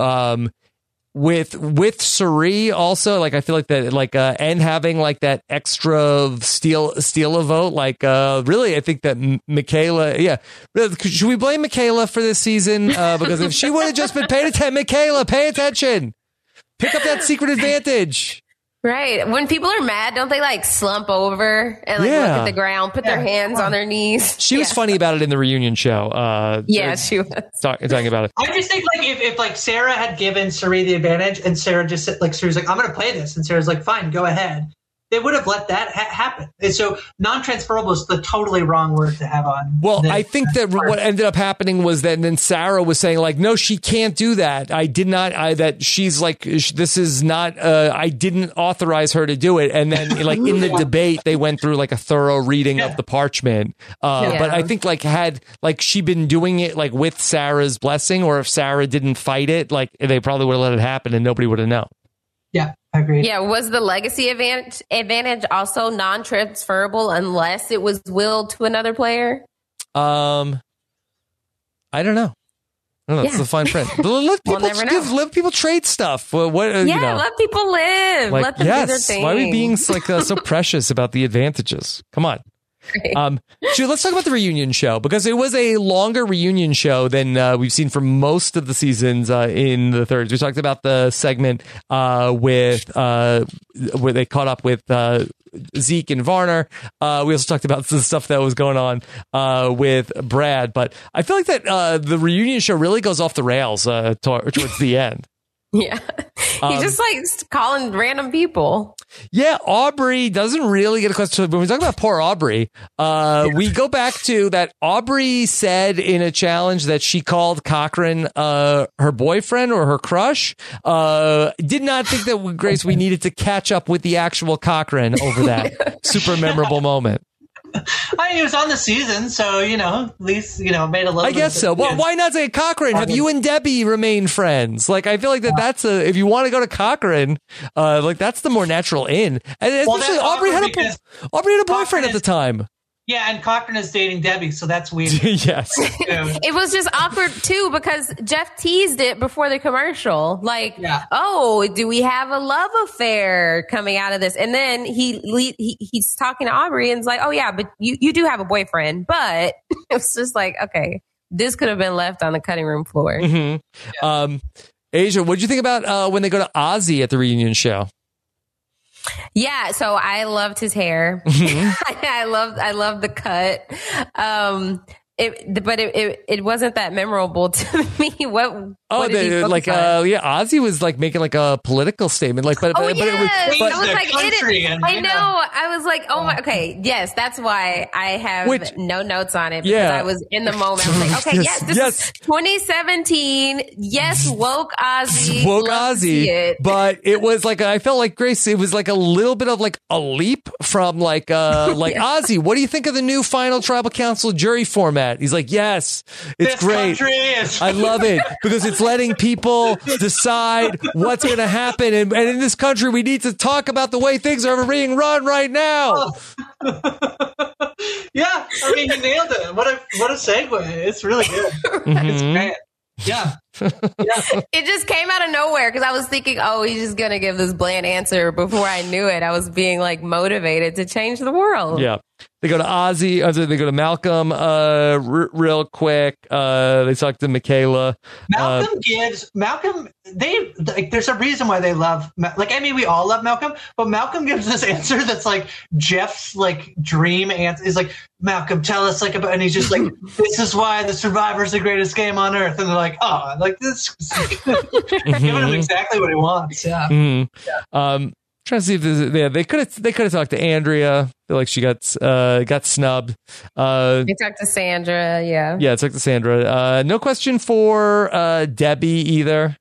with Cirie also, like, I feel like that, like, and having like that extra steal a vote, like, really, I think that Michaela, should we blame Michaela for this season? Because if she would have just been paying attention, Michaela, pay attention, pick up that secret advantage. Right. When people are mad, don't they like slump over and like look at the ground, put their hands on their knees? She was funny about it in the reunion show. She was talking about it. I just think like if like Sarah had given Cirie the advantage and Sarah just like Cirie's like, I'm going to play this, and Sarah's like, fine, go ahead. They would have let that happen. And so non-transferable is the totally wrong word to have on. Well, I think that what ended up happening was that then Sarah was saying like, no, she can't do that. That she's like, this is not, I didn't authorize her to do it. And then like in the debate, they went through like a thorough reading of the parchment. But I think like had like she been doing it like with Sarah's blessing, or if Sarah didn't fight it, like they probably would have let it happen and nobody would have known. Yeah, I agree. Yeah, was the legacy advantage also non-transferable unless it was willed to another player? I don't know. It's the fine print. Let people trade stuff. Let people live. Like, let them do their thing. Why are we being like so precious about the advantages? Come on. Let's talk about the reunion show, because it was a longer reunion show than we've seen for most of the seasons in the thirds. We talked about the segment with where they caught up with Zeke and Varner. We also talked about the stuff that was going on with Brad, but I feel like that the reunion show really goes off the rails towards the end. Yeah. He's just like calling random people. Yeah, Aubrey doesn't really get a question. When we talk about poor Aubrey, we go back to that Aubrey said in a challenge that she called Cochran her boyfriend or her crush. Did not think that, Grace, we needed to catch up with the actual Cochran over that super memorable moment. He was on the season, so at least made a little. I guess so. Well, why not say Cochran? Have you and Debbie remained friends? Like, I feel like that's if you want to go to Cochran, like that's the more natural in. And especially Aubrey had a boyfriend at the time. Yeah, and Cochran is dating Debbie, so that's weird. Yes. It was just awkward, too, because Jeff teased it before the commercial. Like, oh, do we have a love affair coming out of this? And then he's talking to Aubrey and is like, oh, yeah, but you do have a boyfriend. But it's just like, okay, this could have been left on the cutting room floor. Mm-hmm. Yeah. Asia, what did you think about when they go to Ozzy at the reunion show? Yeah, so I loved his hair. Mm-hmm. I loved the cut. It wasn't that memorable to me. Ozzy was like making like a political statement, like, I was like, oh my, okay, yes, that's why I have no notes on it, because I was in the moment. I was like, okay, this is 2017. Yes, woke Ozzy, but it was like, I felt like, Grace, it was like a little bit of like a leap from like Ozzy. What do you think of the new final tribal council jury format? He's like, yes, it's great. I love it because it's letting people decide what's going to happen. And in this country, we need to talk about the way things are being run right now. Yeah, I mean, you nailed it. What a segue. It's really good. Mm-hmm. It's great. Yeah. It just came out of nowhere because I was thinking, oh, he's just going to give this bland answer. Before I knew it, I was being like motivated to change the world. Yeah. They go to Ozzy. They go to Malcolm real quick. They talk to Michaela. Malcolm, there's a reason why they love, like, I mean, we all love Malcolm, but Malcolm gives this answer that's like Jeff's like dream answer. Is like, Malcolm, tell us like about, and he's just like, this is why the Survivor's the greatest game on earth. And they're like, oh, like this, giving him exactly what he wants. Yeah. Mm-hmm. Trying to see if they could have talked to Andrea. I feel like she got snubbed. They talked to Sandra. Yeah, talked to Sandra. No question for Debbie either.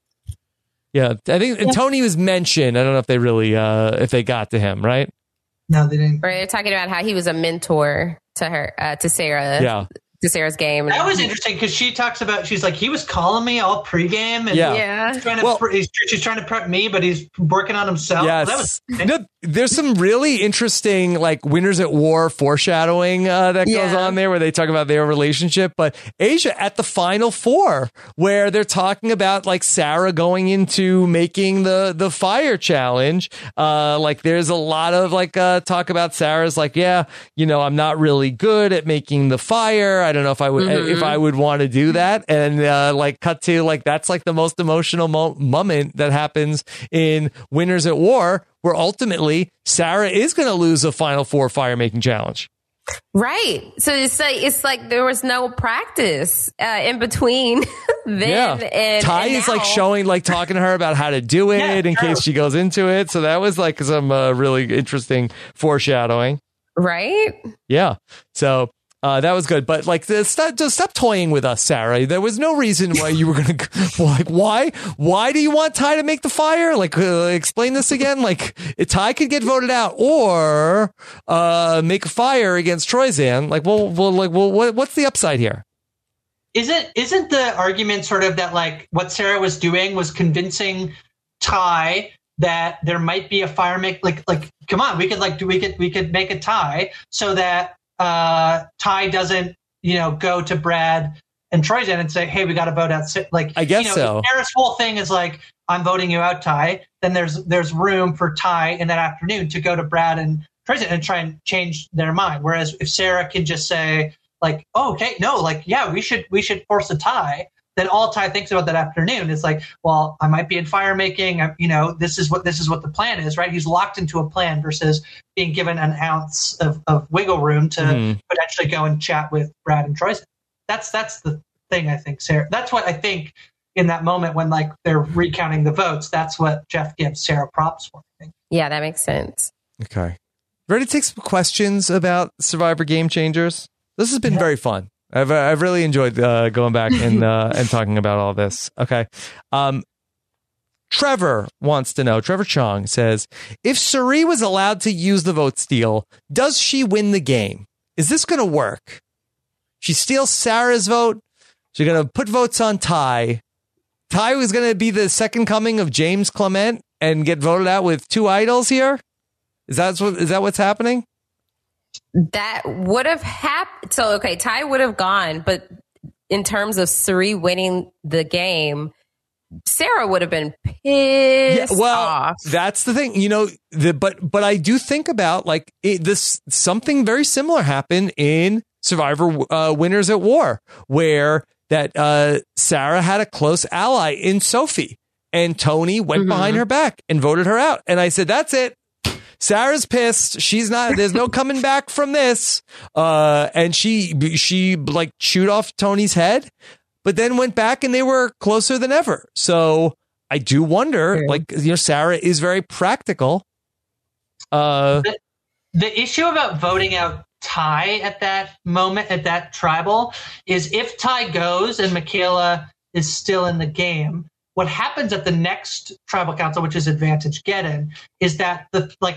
Yeah, I think Tony was mentioned. I don't know if they really if they got to him, right? No, they didn't. Right, they're talking about how he was a mentor to her, to Sarah. Yeah. To Sarah's game. That was interesting because she talks about, she's like, he was calling me all pregame and she's trying to prep me, but he's working on himself. Yes. There's some really interesting like Winners at War foreshadowing that goes on there where they talk about their relationship. But Asia at the Final Four where they're talking about like Sarah going into making the fire challenge. Like there's a lot of like talk about Sarah's like, I'm not really good at making the fire. I don't know if I would want to do that. And like cut to like that's like the most emotional moment that happens in Winners at War, where ultimately Sarah is going to lose a Final Four fire making challenge. Right. So it's like there was no practice in between then and Ty is like showing, like talking to her about how to do it in case she goes into it. So that was like some really interesting foreshadowing. Right. Yeah. So that was good, but like, stop toying with us, Sarah. There was no reason why you were going to like. Why do you want Ty to make the fire? Like, explain this again. Like, Ty could get voted out or make a fire against Troyzan. Like, what's the upside here? Isn't the argument sort of that like what Sarah was doing was convincing Ty that there might be a fire like come on, we could make a tie so that Ty doesn't, go to Brad and Troyzan and say, hey, we got to vote out. Like, I guess so. Sarah's whole thing is like, I'm voting you out, Ty. Then there's room for Ty in that afternoon to go to Brad and Troyzan and try and change their mind. Whereas if Sarah can just say like, oh, okay, no, like, yeah, we should force a tie. Then all Ty thinks about that afternoon is like, well, I might be in fire making. This is what the plan is, right? He's locked into a plan versus being given an ounce of wiggle room to potentially go and chat with Brad and Troyzan. That's the thing, I think, Sarah. That's what I think in that moment when like they're recounting the votes. That's what Jeff gives Sarah props for, I think. Yeah, that makes sense. Okay, ready to take some questions about Survivor Game Changers? This has been very fun. I've really enjoyed going back and talking about all this. Okay. Trevor wants to know, Trevor Chong says, if Cirie was allowed to use the vote steal, does she win the game? Is this going to work? She steals Sarah's vote. She's going to put votes on Ty. Ty was going to be the second coming of James Clement and get voted out with two idols here. Is that what's happening? That would have happened. So, okay, Ty would have gone, but in terms of Cirie winning the game, Sarah would have been pissed off. That's the thing, but I do think about like something very similar happened in Survivor Winners at War, where that Sarah had a close ally in Sophie, and Tony went behind her back and voted her out. And I said, that's it. Sarah's pissed. There's no coming back from this. And she like chewed off Tony's head, but then went back and they were closer than ever. So I do wonder, Sarah is very practical. The issue about voting out Ty at that moment, at that tribal, is if Ty goes and Michaela is still in the game, what happens at the next tribal council, which is Advantage Get-In, is that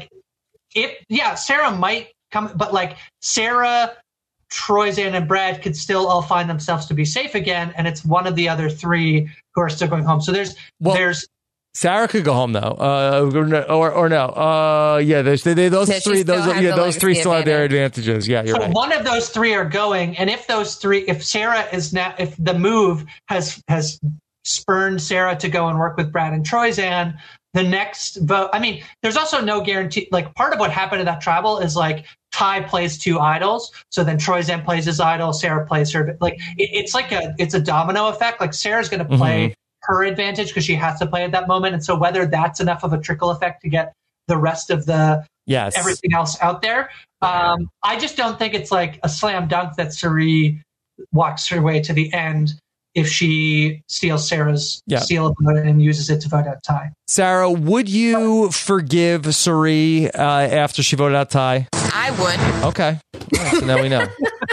Sarah might come, but like Sarah, Troyzan, and Brad could still all find themselves to be safe again, and it's one of the other three who are still going home. So there's Sarah could go home though, or no. Those three still have their advantages. Yeah, you're right. One of those three are going, and if the move has spurned Sarah to go and work with Brad and Troyzan, the next vote, I mean, there's also no guarantee. Like, part of what happened in that tribal is like Ty plays 2 idols. So then Troyzan plays his idol, Sarah plays her. Like, it's a domino effect. Like, Sarah's going to play her advantage because she has to play at that moment. And so whether that's enough of a trickle effect to get the rest of the everything else out there, I just don't think it's like a slam dunk that Cirie walks her way to the end if she steals Sarah's seal of vote and uses it to vote out Ty. Sarah, would you forgive Cirie after she voted out Ty? I would. Okay. Right, so now we know.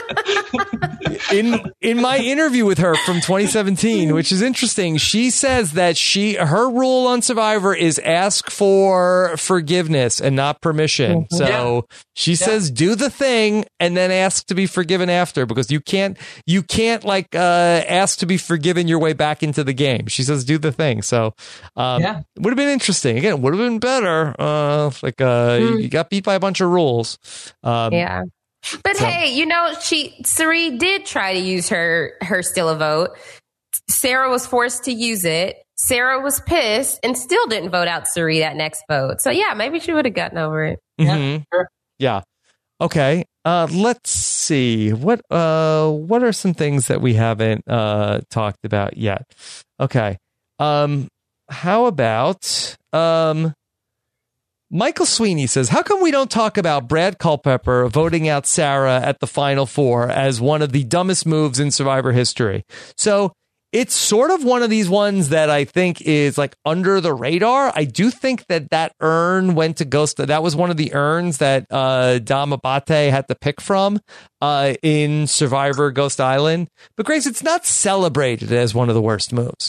In my interview with her from 2017, which is interesting, she says that her rule on Survivor is ask for forgiveness and not permission. So she says do the thing and then ask to be forgiven after, because you can't like ask to be forgiven your way back into the game. She says do the thing. So would have been interesting. Again, would have been better. You got beat by a bunch of rules. But hey, Cirie did try to use her steal a vote. Sarah was forced to use it. Sarah was pissed and still didn't vote out Cirie that next vote. So yeah, maybe she would have gotten over it. Mm-hmm. Yeah. Okay. Let's see. What are some things that we haven't talked about yet? Okay. How about Michael Sweeney says, how come we don't talk about Brad Culpepper voting out Sarah at the Final Four as one of the dumbest moves in Survivor history? So it's sort of one of these ones that I think is like under the radar. I do think that urn went to Ghost. That was one of the urns that Dom Abate had to pick from in Survivor Ghost Island. But Grace, it's not celebrated as one of the worst moves.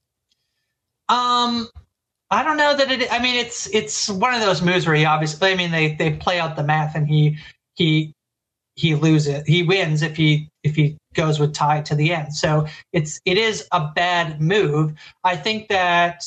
I don't know that it. I mean, it's one of those moves where he obviously. I mean, they play out the math, and he loses. He wins if he goes with Ty to the end. So it is a bad move. I think that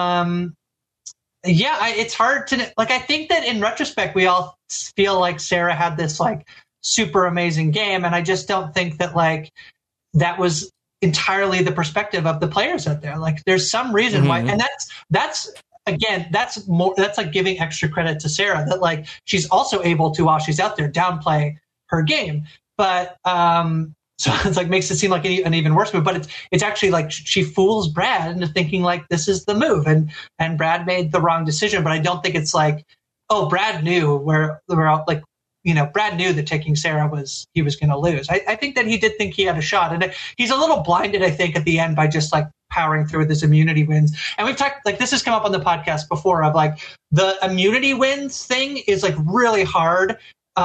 it's hard to like. I think that in retrospect, we all feel like Sarah had this like super amazing game, and I just don't think that like that was entirely the perspective of the players out there. Like, there's some reason why, and that's like giving extra credit to Sarah, that like she's also able to, while she's out there, downplay her game. But so it's like makes it seem like an even worse move. But it's actually like she fools Brad into thinking like this is the move, and Brad made the wrong decision. But I don't think it's like, oh, Brad knew where like. Brad knew that taking Sarah he was going to lose. I think that he did think he had a shot, and he's a little blinded, I think, at the end by just like powering through with his immunity wins. And we've talked, like, this has come up on the podcast before, of like the immunity wins thing is like really hard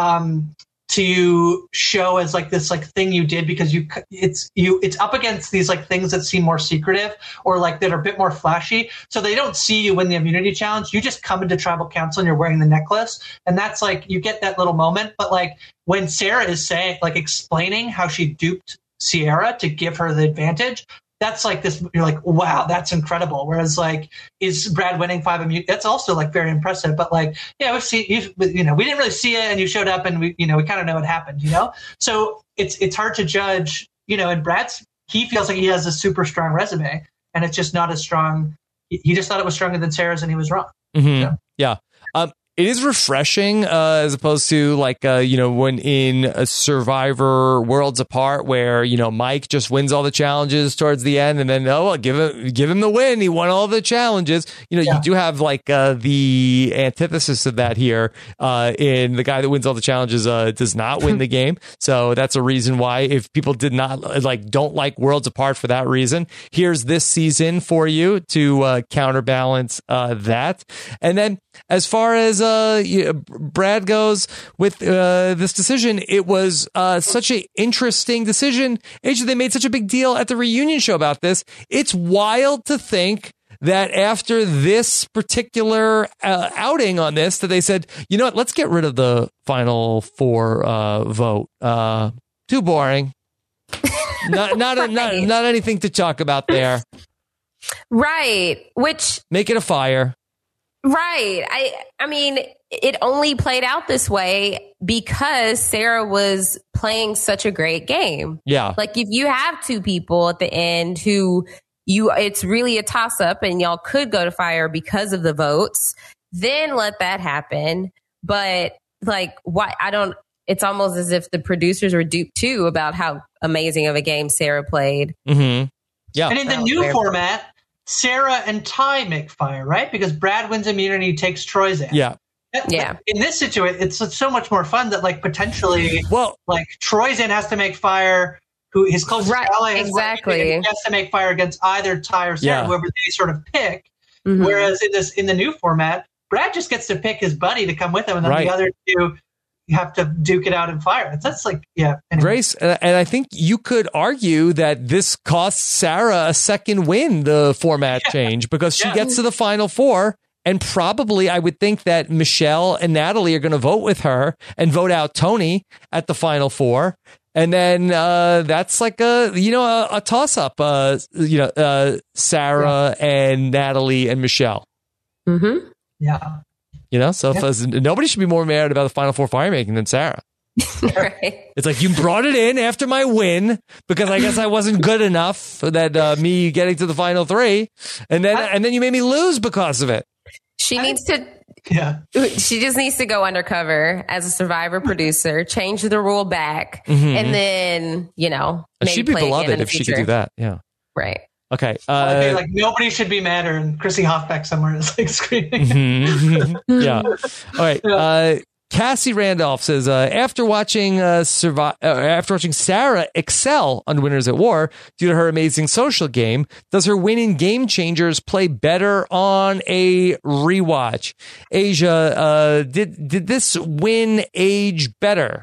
to show as like this like thing you did, because it's up against these like things that seem more secretive or like that are a bit more flashy, so they don't see you win the immunity challenge. You just come into tribal council and you're wearing the necklace, and that's like you get that little moment. But like when Sarah is saying, like, explaining how she duped Sierra to give her the advantage, that's like this, you're like, wow, that's incredible. Whereas like, is Brad winning 5 immunity? That's also like very impressive. But like, yeah, we've seen, we didn't really see it, and you showed up, and we kind of know what happened, So it's hard to judge, and he feels like he has a super strong resume, and it's just not as strong. He just thought it was stronger than Sarah's, and he was wrong. Mm-hmm. So. Yeah. It is refreshing as opposed to like, when in a Survivor Worlds Apart where, Mike just wins all the challenges towards the end, and then, give him the win. He won all the challenges. You do have like the antithesis of that here in the guy that wins all the challenges does not win the game. So that's a reason why, if people don't like Worlds Apart for that reason, here's this season for you to counterbalance that. And then as far as Brad goes with this decision, it was such an interesting decision. AJ, they made such a big deal at the reunion show about this. It's wild to think that after this particular outing on this, that they said, you know what, let's get rid of the Final Four vote. Too boring. Not anything to talk about there. Right. Which make it a fire. Right. I mean, it only played out this way because Sarah was playing such a great game. Yeah. Like, if you have 2 people at the end who, it's really a toss up and y'all could go to fire because of the votes, then let that happen. But like, why? It's almost as if the producers were duped too about how amazing of a game Sarah played. Mm-hmm. Yeah. And in the new format, Sarah and Ty make fire, right? Because Brad wins immunity, takes Troy's in. Yeah. Yeah. In this situation, it's so much more fun that like potentially, like Troy's in has to make fire. Who his closest ally has to make fire against either Ty or Sarah, whoever they sort of pick. Mm-hmm. Whereas in the new format, Brad just gets to pick his buddy to come with him, and then the other two have to duke it out in fire. That's like, anyway. Grace, and I think you could argue that this costs Sarah a second win, the format change, because she gets to the final four, and probably I would think that Michelle and Natalie are going to vote with her and vote out Tony at the final four. And then that's like a toss-up, Sarah and Natalie and Michelle. Mm-hmm. Yeah. So nobody should be more mad about the Final Four fire making than Sarah. Right. It's like, you brought it in after my win because I guess I wasn't good enough that me getting to the final three, and then you made me lose because of it. She needs to. Yeah. She just needs to go undercover as a Survivor producer, change the rule back, and then, maybe she'd be play beloved if she could do that. Yeah. Right. Okay. Like nobody should be madder, and Chrissy Hoffbeck somewhere is like screaming. Mm-hmm. Yeah. All right. Yeah. Cassie Randolph says, after watching Sarah excel on Winners at War due to her amazing social game, does her win in Game Changers play better on a rewatch? Asia, did this win age better?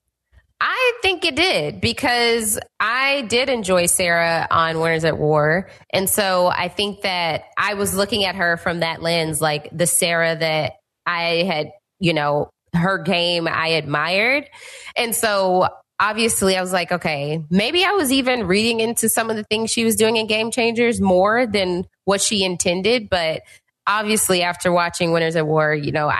I think it did, because I did enjoy Sarah on Winners at War. And so I think that I was looking at her from that lens, like the Sarah that I had, her game I admired. And so obviously I was like, okay, maybe I was even reading into some of the things she was doing in Game Changers more than what she intended. But obviously after watching Winners at War,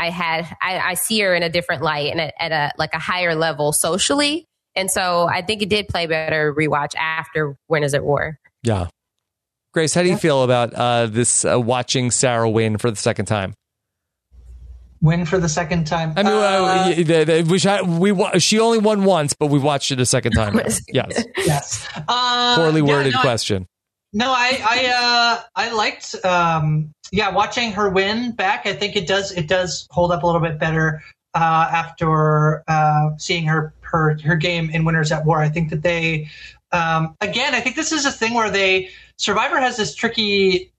I see her in a different light and at a higher level socially. And so I think it did play better rewatch after Winners at War. Yeah. Grace, how do you feel about this watching Sarah win for the second time? Win for the second time. I mean, she only won once, but we watched it a second time. Yes. Yes. Poorly worded question. I liked, watching her win back. I think it does hold up a little bit better after seeing her game in Winners at War. I think that they, I think this is a thing where Survivor has this tricky,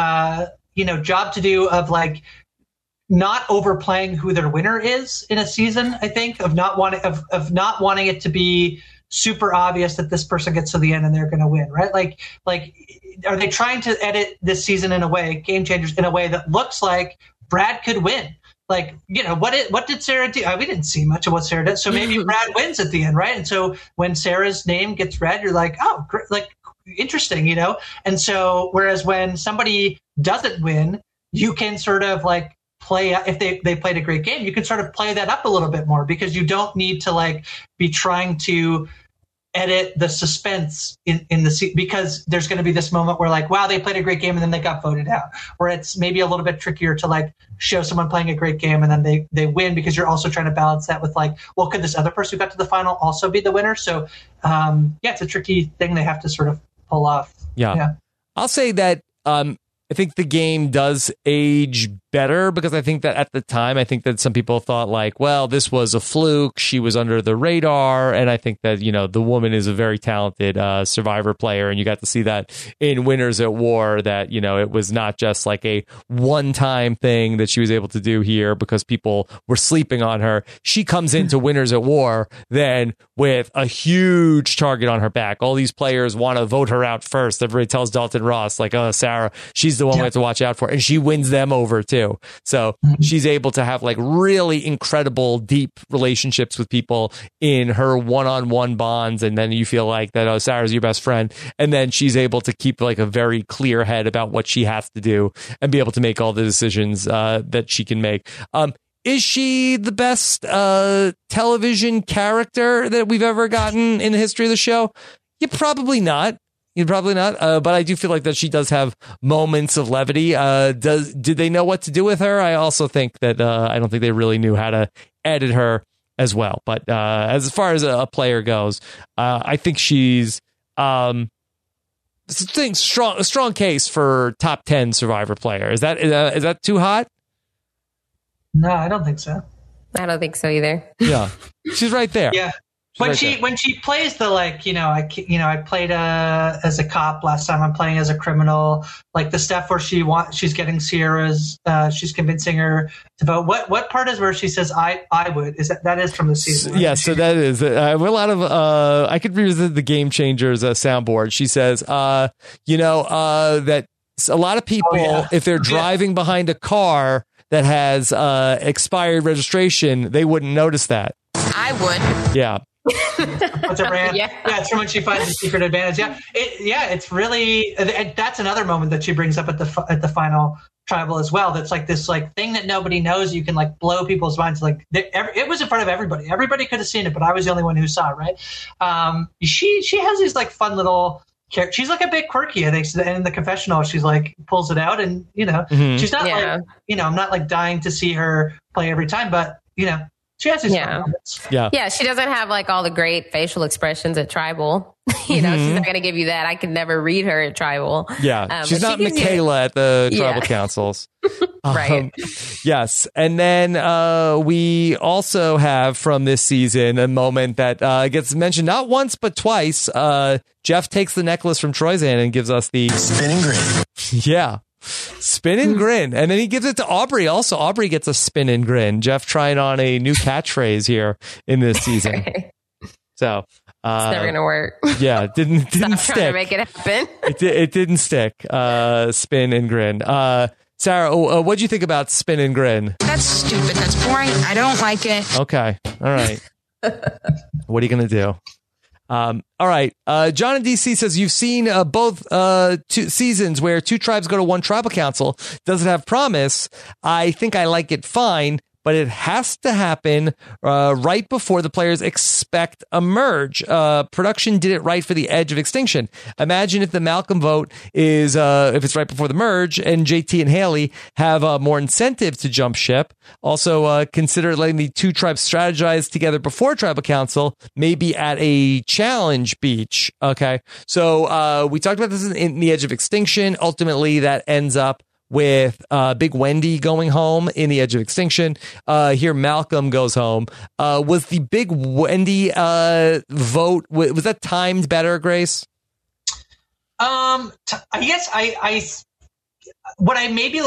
job to do of like not overplaying who their winner is in a season. I think of not wanting it to be super obvious that this person gets to the end and they're going to win, right? Like, are they trying to edit this season in a way, Game Changers, in a way that looks like Brad could win? Like, what did Sarah do? We didn't see much of what Sarah did, so maybe Brad wins at the end, right? And so when Sarah's name gets read, you're like, oh, great, like interesting, And so whereas when somebody doesn't win, you can sort of like play, if they played a great game, you can sort of play that up a little bit more, because you don't need to like be trying to edit the suspense in the because there's going to be this moment where like, wow, they played a great game and then they got voted out, where it's maybe a little bit trickier to like show someone playing a great game and then they win, because you're also trying to balance that with like, well, could this other person who got to the final also be the winner? So it's a tricky thing they have to sort of pull off. Yeah. I'll say that I think the game does age better, because I think that at the time, I think that some people thought like, well, this was a fluke. She was under the radar. And I think that, the woman is a very talented Survivor player. And you got to see that in Winners at War, that, it was not just like a one-time thing that she was able to do here because people were sleeping on her. She comes into Winners at War then with a huge target on her back. All these players want to vote her out first. Everybody tells Dalton Ross, like, oh, Sarah, she's the one we have to watch out for. And she wins them over too. So she's able to have like really incredible, deep relationships with people in her one-on-one bonds. And then you feel like that, oh, Sarah's your best friend. And then she's able to keep like a very clear head about what she has to do and be able to make all the decisions that she can make. Is she the best television character that we've ever gotten in the history of the show? Yeah, probably not. Probably not. But I do feel like that she does have moments of levity. Did they know what to do with her? I also think that I don't think they really knew how to edit her as well. But as far as a player goes, I think she's a strong case for top 10 Survivor player. Is that too hot? No, I don't think so. I don't think so either. Yeah, she's right there. Yeah. When she plays the I played as a cop last time. I'm playing as a criminal. Like the stuff where she's getting Sierra's, she's convincing her to vote. What part is where she says I would? That is from the season? Right? Yeah, so that is a lot of. I could revisit the Game Changers soundboard. She says, that a lot of people, if they're driving behind a car that has expired registration, they wouldn't notice that. I would. Yeah. What's a brand? Yeah, it's from when she finds the secret advantage. It's really, and that's another moment that she brings up at the final tribal as well. That's like this thing that nobody knows. You can blow people's minds. It was in front of everybody. Everybody could have seen it, but I was the only one who saw it. Right? She has these fun little. She's a bit quirky, I think. And in the confessional, she's pulls it out, and she's not I'm not dying to see her play every time, but she has these fun moments. Yeah. She doesn't have all the great facial expressions at tribal. She's not going to give you that. I can never read her at tribal. Yeah, she's not Michaela at the tribal councils. Right. Yes. And then we also have from this season a moment that gets mentioned not once but twice. Jeff takes the necklace from Troy's hand and gives us the spin and grin. Yeah. Spin and grin. And then he gives it to Aubrey. Also, Aubrey gets a spin and grin. Jeff trying on a new catchphrase here in this season. So it's never gonna work. Yeah, it didn't Stop stick. trying to make it happen. It didn't stick. Spin and grin. Sarah, what'd you think about spin and grin? That's stupid. That's boring. I don't like it. Okay. All right. What are you gonna do? All right. John in DC says you've seen both two seasons where two tribes go to one tribal council. Does it have promise? I think I like it fine, but it has to happen right before the players expect a merge. Production did it right for the edge of extinction. Imagine if the Malcolm vote is if it's right before the merge, and JT and Haley have more incentive to jump ship. Also, consider letting the two tribes strategize together before tribal council, maybe at a challenge beach. Okay, so we talked about this in the edge of extinction. Ultimately, that ends up with Big Wendy going home in the edge of extinction. Here, Malcolm goes home. Was the Big Wendy vote, was that timed better, Grace? I guess what I maybe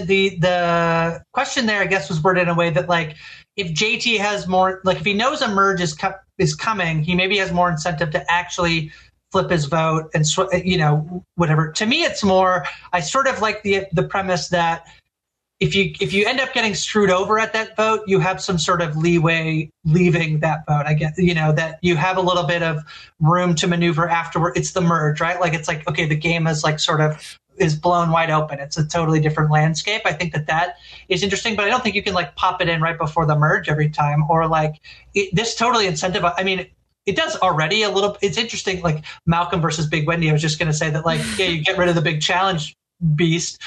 the question there, I guess, was worded in a way that if JT has more, if he knows a merge is coming, he maybe has more incentive to actually flip his vote and whatever. To me, it's more, I sort of like the premise that if you end up getting screwed over at that vote, you have some sort of leeway leaving that vote. I get, that you have a little bit of room to maneuver afterward. It's the merge, right? It's okay, the game is sort of is blown wide open. It's a totally different landscape. I think that is interesting, but I don't think you can like pop it in right before the merge every time, or like this totally incentivizes. I mean, it does already a little. It's interesting, like Malcolm versus Big Wendy. I was just going to say that, like, yeah, you get rid of the big challenge beast.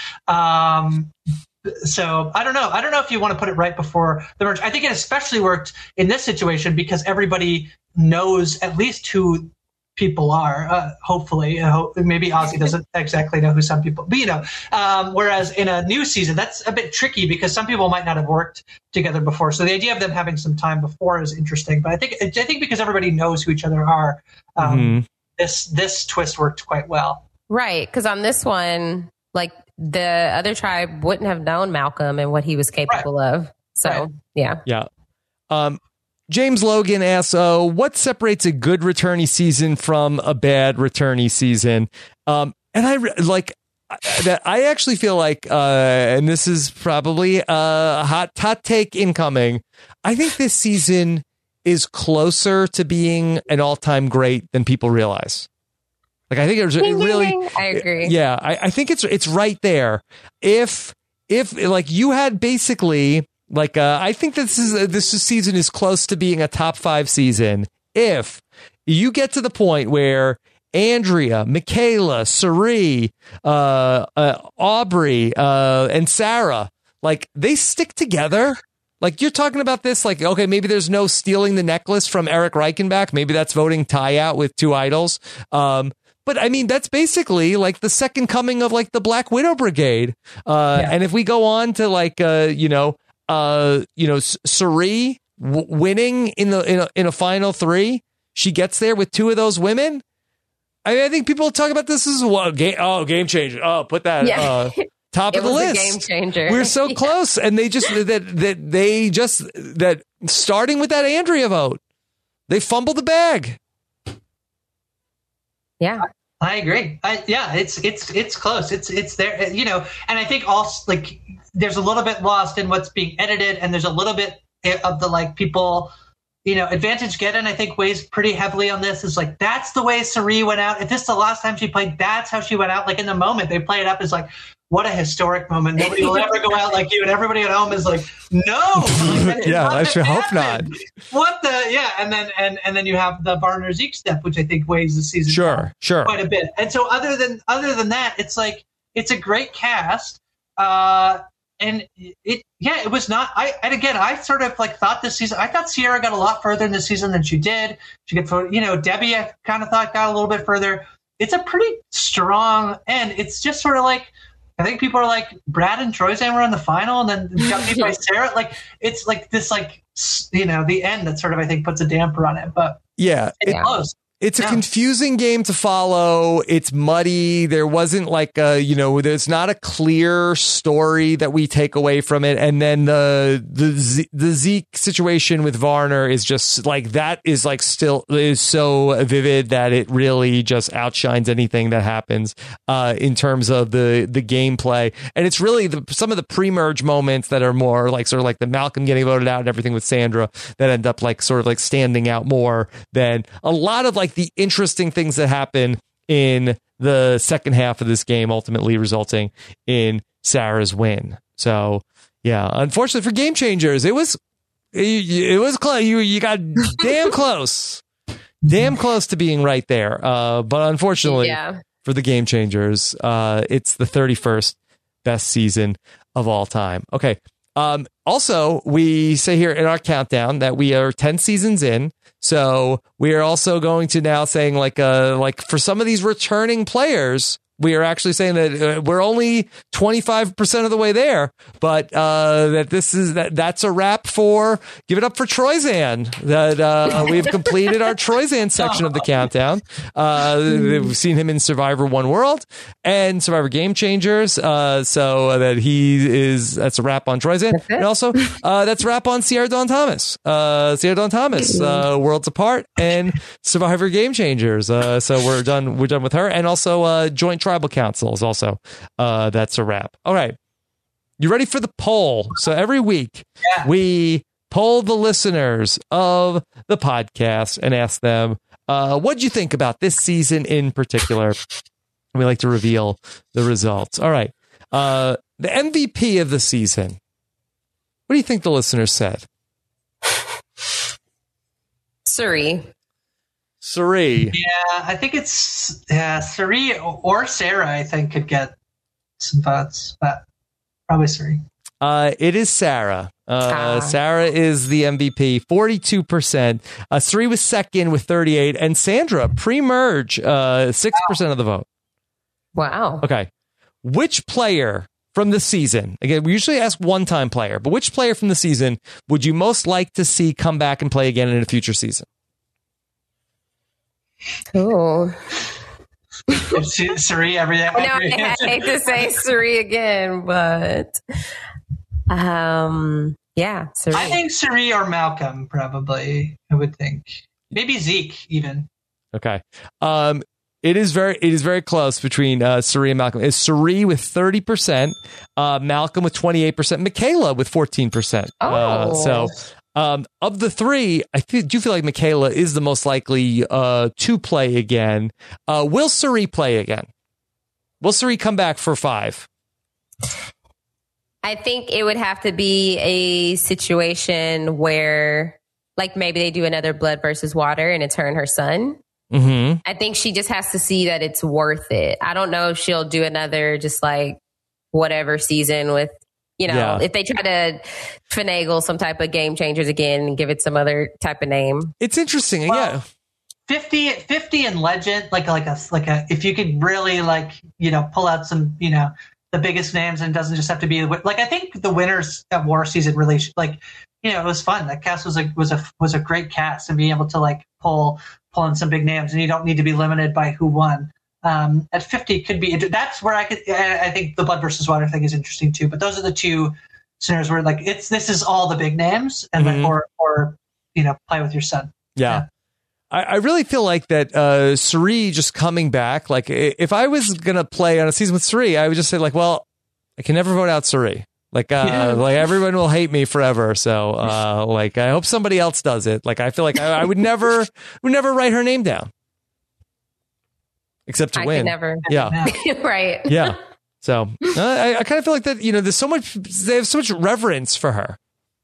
So I don't know. I don't know if you want to put it right before the merge. I think it especially worked in this situation because everybody knows at least who people are. Hopefully, maybe Ozzy doesn't exactly know who some people, but whereas in a new season, that's a bit tricky because some people might not have worked together before. So the idea of them having some time before is interesting. But I think because everybody knows who each other are, this twist worked quite well. Right, because on this one, like the other tribe wouldn't have known Malcolm and what he was capable of. So yeah. James Logan asks, what separates a good returnee season from a bad returnee season? And I actually feel like, and this is probably a hot take incoming, I think this season is closer to being an all-time great than people realize. Like, I think it was really, I agree. Yeah, I think it's right there. If like you had basically, like, I think this season is close to being a top 5 season. If you get to the point where Andrea, Michaela, Cirie, Aubrey, and Sarah, like they stick together. Like you're talking about this, like, okay, maybe there's no stealing the necklace from Eric Reichenbach. Maybe that's voting tie out with two idols. But I mean, that's basically like the second coming of like the Black Widow Brigade. And if we go on to like, Cirie winning in a final three, she gets there with two of those women. I mean, I think people talk about this as game changer. Oh, put that top of the list. Game changer. We're so close, and they just that starting with that Andrea vote, they fumbled the bag. Yeah, I agree. It's close. It's there, and I think also like there's a little bit lost in what's being edited, and there's a little bit of the like people. Advantage Geddon, I think, weighs pretty heavily on this. Is like, that's the way Cirie went out. If this is the last time she played, that's how she went out. Like, in the moment, they play it up as like, what a historic moment. Nobody will ever go out like you. And everybody at home is like, no. Yeah, I should hope not. What the, yeah. And then you have the Varner Zeke step, which I think weighs the season sure quite a bit. And so other than that, it's like, it's a great cast. And it was not. I sort of like thought this season. I thought Sierra got a lot further in this season than she did. She got, Debbie, I kind of thought got a little bit further. It's a pretty strong end. It's just sort of like, I think people are like, Brad and Troyzan were in the final, and then got beat by Sarah. Like it's like this, like the end that sort of I think puts a damper on it. But it's close. It's a confusing game to follow. It's muddy. There wasn't like there's not a clear story that we take away from it. And then the Zeke situation with Varner is just like, that is like still is so vivid that it really just outshines anything that happens in terms of the gameplay. And it's really some of the pre-merge moments that are more like sort of like the Malcolm getting voted out and everything with Sandra that end up like sort of like standing out more than a lot of like the interesting things that happen in the second half of this game, ultimately resulting in Sarah's win. So, yeah, unfortunately for Game Changers, it was close. You got damn close to being right there. But unfortunately for the Game Changers, it's the 31st best season of all time. Okay. Also, we say here in our countdown that we are 10 seasons in. So we are also going to now saying like for some of these returning players, we are actually saying that we're only 25% of the way there, but that's a wrap for give it up for Troyzan. That we've completed our Troyzan section of the countdown. We've seen him in Survivor One World and Survivor Game Changers. So that that's a wrap on Troyzan, and also that's a wrap on Sierra Dawn Thomas. Worlds Apart and Survivor Game Changers. So we're done with her, and also Joint Tribal Council is also that's a wrap. All right, you ready for the poll? So every week we poll the listeners of the podcast and ask them what'd you think about this season in particular. We like to reveal the results. All right, the MVP of the season, what do you think the listeners said? Cirie. Yeah, I think it's Cirie or Sarah. I think could get some votes, but probably Cirie. It is Sarah. Sarah is the MVP, 42%. Cirie was second with 38%, and Sandra pre-merge 6% of the vote. Wow. Okay, which player from the season? Again, we usually ask one-time player, but which player from the season would you most like to see come back and play again in a future season? Oh, Cirie every day. No, I hate to say Cirie again, but Cirie. I think Cirie or Malcolm, probably. I would think maybe Zeke even. Okay. It is very close between Cirie and Malcolm. It's Cirie with 30%, Malcolm with 28%, Michaela with 14%. So of the three, I do feel like Michaela is the most likely to play again. Will Cirie play again? Will Cirie come back for 5? I think it would have to be a situation where, like, maybe they do another Blood versus Water and it's her and her son. Mm-hmm. I think she just has to see that it's worth it. I don't know if she'll do another just like whatever season with, if they try to finagle some type of Game Changers again and give it some other type of name. It's interesting. Well, 50 and Legend, like a if you could really pull out some, the biggest names, and it doesn't just have to be like, I think the winners at War season really it was fun. That cast was a great cast, and being able to pull in some big names, and you don't need to be limited by who won. At 50 could be, that's where I think the Blood versus Water thing is interesting too. But those are the two scenarios where this is all the big names, and then or play with your son. Yeah. I really feel like that Cirie just coming back, if I was going to play on a season with Cirie, I would just say I can never vote out Cirie. Everyone will hate me forever. So I hope somebody else does it. I feel like I would never write her name down. Except to win. Never. Yeah. Right. Yeah. So I kind of feel like that, there's so much, they have so much reverence for her.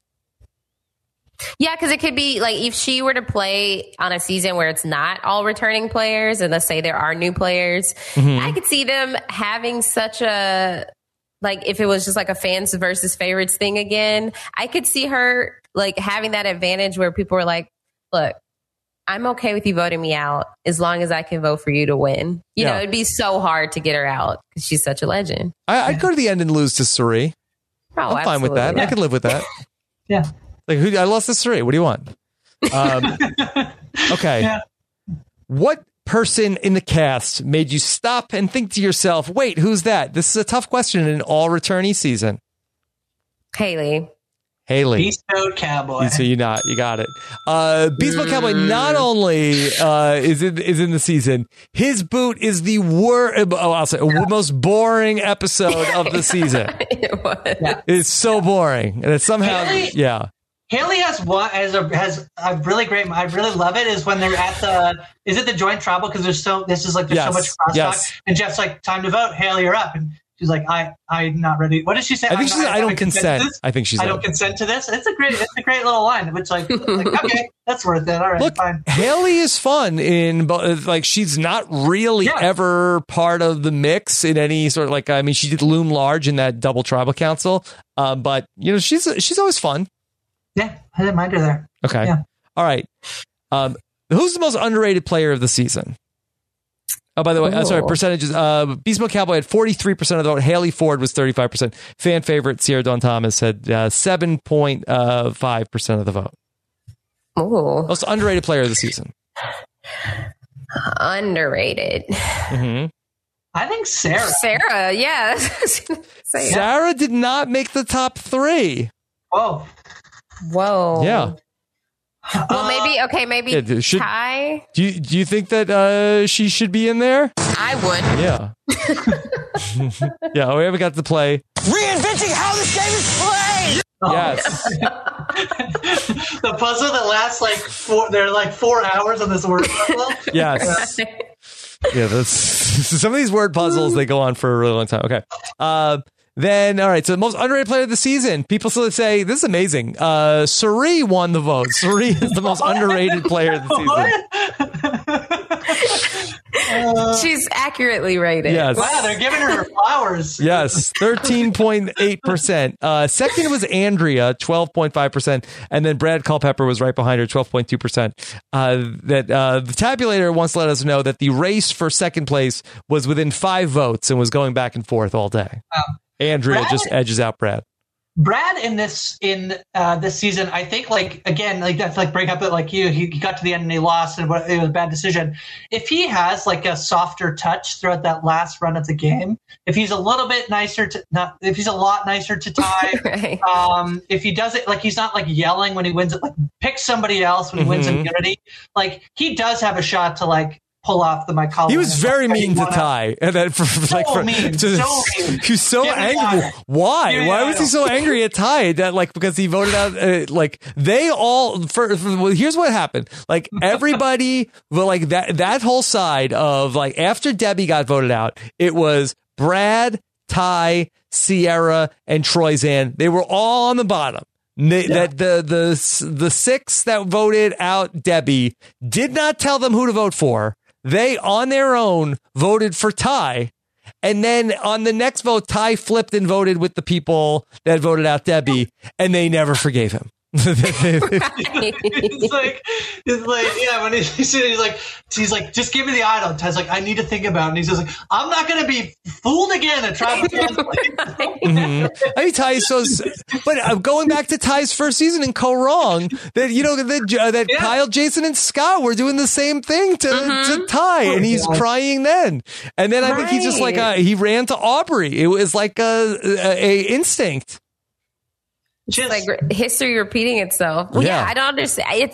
Yeah, because it could be if she were to play on a season where it's not all returning players, and let's say there are new players, I could see them having such a, if it was just a fans versus favorites thing again, I could see her having that advantage where people were like, look, I'm okay with you voting me out as long as I can vote for you to win. It'd be so hard to get her out because she's such a legend. I'd go to the end and lose to Cirie. Oh, I'm fine with that. Yeah. I could live with that. Yeah. I lost to Cirie. What do you want? Okay. Yeah. What person in the cast made you stop and think to yourself, wait, who's that? This is a tough question in an all returnee season. Haley. Beast Mode Cowboy. So you got it. Beast Mode Cowboy not only is in the season, his boot is the most boring episode of the season. It was. Yeah. It's so boring, and it's somehow Haley has a really great. I really love it. Is when they're at is it the joint tribal? Because there's so much crosstalk, and Jeff's time to vote. Haley, you're up, and she's I'm not ready. What does she say? I think she's I don't consent. I think she's I don't consent to this. It's a great little line. Which okay, that's worth it. All right, look, fine. Haley is fun she's not really ever part of the mix in any sort of she did loom large in that double tribal council, but she's always fun. Yeah, I didn't mind her there. Okay. Yeah. All right. Who's the most underrated player of the season? Oh, by the way, sorry, percentages. Beast Mode Cowboy had 43% of the vote. Haley Ford was 35%. Fan favorite Sierra Dawn Thomas had 7.5% of the vote. Ooh. Most underrated player of the season. Underrated. Mm-hmm. I think Sarah. Sarah, yeah. Sarah did not make the top 3. Whoa. Yeah. Well, maybe Ty. Do you think that she should be in there? I would. Yeah. Yeah, we haven't got to play. Reinventing how this game is played! Yes. The puzzle that lasts 4 hours on this word puzzle. Yes. Yeah, some of these word puzzles, they go on for a really long time. Okay. Then, all right, so the most underrated player of the season. People still say, this is amazing. Cirie won the vote. Cirie is the most underrated player of the season. She's accurately rated. Yes. Wow, they're giving her flowers. Yes, 13.8%. Second was Andrea, 12.5%. And then Brad Culpepper was right behind her, 12.2%. The tabulator once let us know that the race for second place was within 5 votes and was going back and forth all day. Andrea just edges out Brad. Brad in this season, I think that's bring up that he got to the end and he lost and it was a bad decision. If he has a softer touch throughout that last run of the game, if he's a little bit nicer if he's a lot nicer to Ty, right. If he does it he's not yelling when he wins it, pick somebody else when he wins immunity. He does have a shot to pull off the Mike Collins. He was very mean to Ty, and then mean. He was so angry. Why? Yeah, Why was he so angry at Ty? That because he voted out. They all. Here's what happened. Everybody, that whole side of after Debbie got voted out, it was Brad, Ty, Sierra, and Troyzan. They were all on the bottom. That the 6 that voted out Debbie did not tell them who to vote for. they on their own voted for Ty. And then on the next vote, Ty flipped and voted with the people that voted out Debbie, and they never forgave him. It's like, yeah, when he's like, just give me the idol. Ty's like, I need to think about it. And he's just like, I'm not going to be fooled again at Tribal Translate. I mean, Ty is so, but going back to Ty's first season in Co Wrong, that Kyle, Jason, and Scott were doing the same thing to Ty, and he's crying then. And then I think he just he ran to Aubrey. It was like a instinct. Just like history repeating itself. Well, yeah, I don't understand.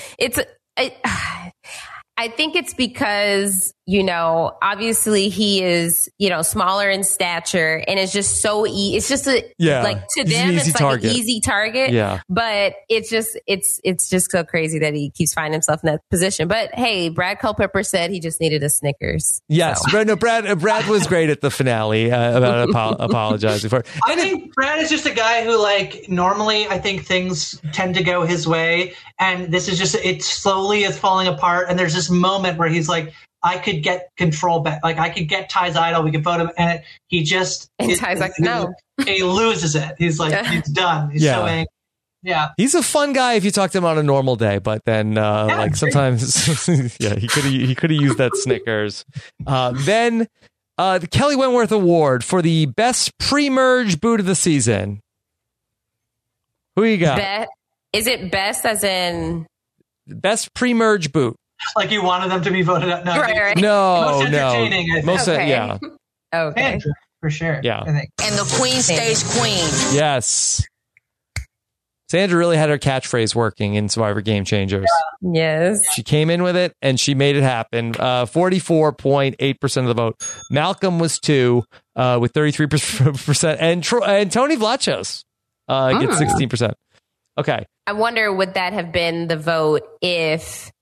I think it's because, obviously he is, smaller in stature, and it's just so it's just to them, it's like an easy target. Yeah. But it's just so crazy that he keeps finding himself in that position. But hey, Brad Culpepper said he just needed a Snickers. Yes. So. Brad was great at the finale about apologizing for it. I think Brad is just a guy who, normally I think things tend to go his way, and this is just, it slowly is falling apart. And there's this moment where he's like, I could get control back. I could get Ty's idol. We could vote him. And Ty's like, no. He loses it. He's like, he's done. He's so angry. Yeah. He's a fun guy if you talk to him on a normal day, but then sometimes, he could have used that Snickers. Then the Kelly Wentworth Award for the best pre-merge boot of the season. Who you got? Is it best as in best pre-merge boot? Like you wanted them to be voted out? No, right. Most entertaining. Yeah. Okay. Andrew, for sure. Yeah. And the queen stays queen. Yes. Sandra really had her catchphrase working in Survivor Game Changers. Yes. She came in with it and she made it happen. 44.8% of the vote. Malcolm was 2 with 33%. And Tony Vlachos gets 16%. Okay. I wonder, would that have been the vote if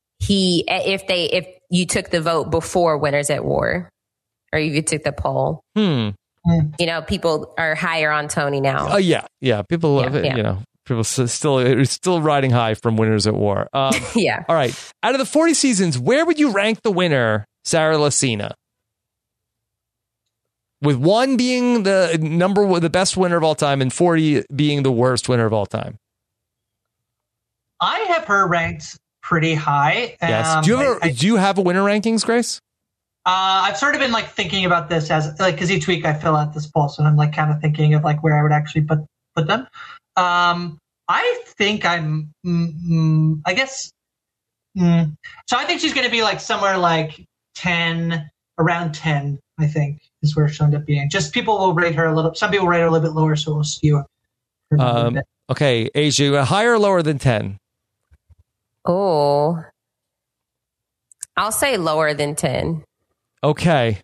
you took the vote before Winners at War, or if you took the poll? People are higher on Tony now. Yeah. People love it. People still riding high from Winners at War. Yeah. All right. Out of the 40 seasons, where would you rank the winner, Sarah Lacina? With 1 being the best winner of all time and 40 being the worst winner of all time. I have her ranked pretty high. Yes. Do you have a winner rankings, Grace? I've sort of been thinking about this as because each week I fill out this poll, so I'm kind of thinking of where I would actually put them. I think I'm. I guess. So I think she's going to be somewhere 10, around 10. I think is where she'll end up being. Just people will rate her a little. Some people rate her a little bit lower, so we'll skew her a little bit. Okay, Asia, higher or lower than 10? Oh, I'll say lower than 10. Okay.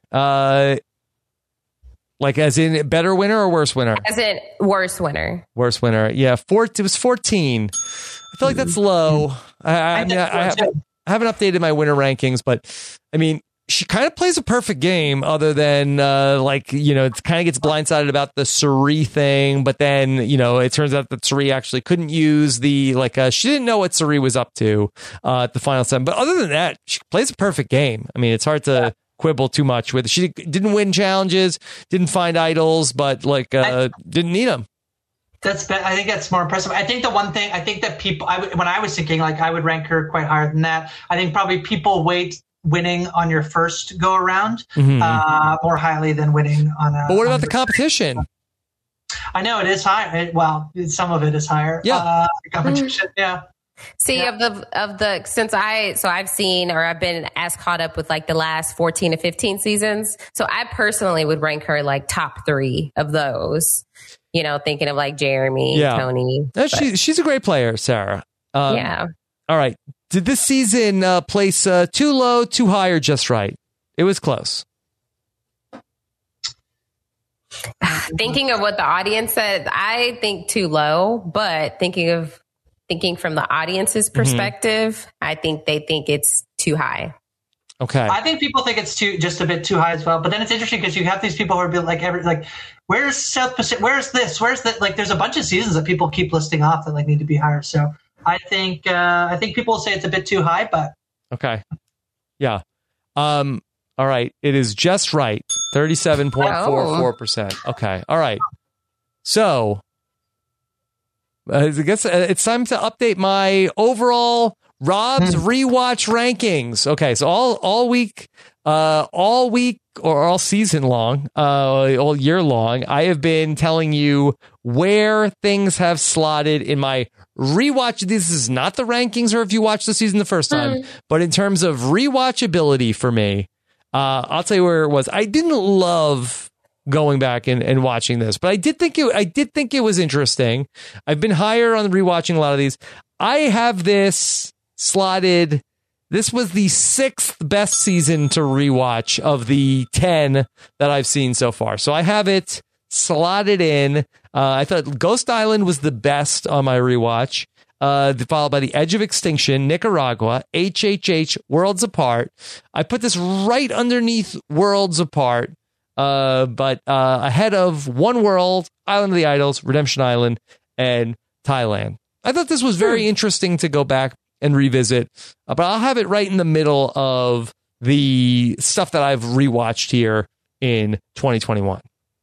As in better winner or worse winner? As in worse winner. Worse winner. Yeah. It was 14. I feel like that's low. I haven't updated my winner rankings, but I mean, she kind of plays a perfect game other than it kind of gets blindsided about the Cirie thing, but then it turns out that Cirie actually couldn't use the she didn't know what Cirie was up to at the final 7, but other than that she plays a perfect game. I mean, it's hard to quibble too much with. She didn't win challenges, didn't find idols, but didn't need them. I think that's more impressive. I think the one thing, I think that people, when I was thinking I would rank her quite higher than that. I think probably people weight winning on your first go around more highly than winning on a. But what about the competition? I know it is high. Some of it is higher. Yeah, competition. Yeah. See, I've seen, or I've been as caught up with the last 14 to 15 seasons. So I personally would rank her top 3 of those. Thinking of Jeremy, Tony. She's a great player, Sarah. Yeah. All right. Did this season place too low, too high, or just right? It was close. Thinking of what the audience said, I think too low, but thinking from the audience's perspective, I think they think it's too high. Okay. I think people think it's just a bit too high as well. But then it's interesting because you have these people who are where's South Pacific? Where's this? Where's that? There's a bunch of seasons that people keep listing off that need to be higher. So I think people will say it's a bit too high, but okay. Yeah. All right. It is just right. 37.44%. Okay. All right. So I guess it's time to update my overall Rob's rewatch rankings. Okay. So all week or all season long, all year long, I have been telling you where things have slotted in my rewatch. This is not the rankings or if you watched the season the first time, but in terms of rewatchability for me, I'll tell you where it was. I didn't love going back and watching this, but I did think it was interesting. I've been higher on rewatching a lot of these. I have this slotted. This was the 6th best season to rewatch of the 10 that I've seen so far. So I have it slotted in. I thought Ghost Island was the best on my rewatch, followed by The Edge of Extinction, Nicaragua, HHH, Worlds Apart. I put this right underneath Worlds Apart, but ahead of One World, Island of the Idols, Redemption Island, and Thailand. I thought this was very interesting to go back and revisit, but I'll have it right in the middle of the stuff that I've rewatched here in 2021.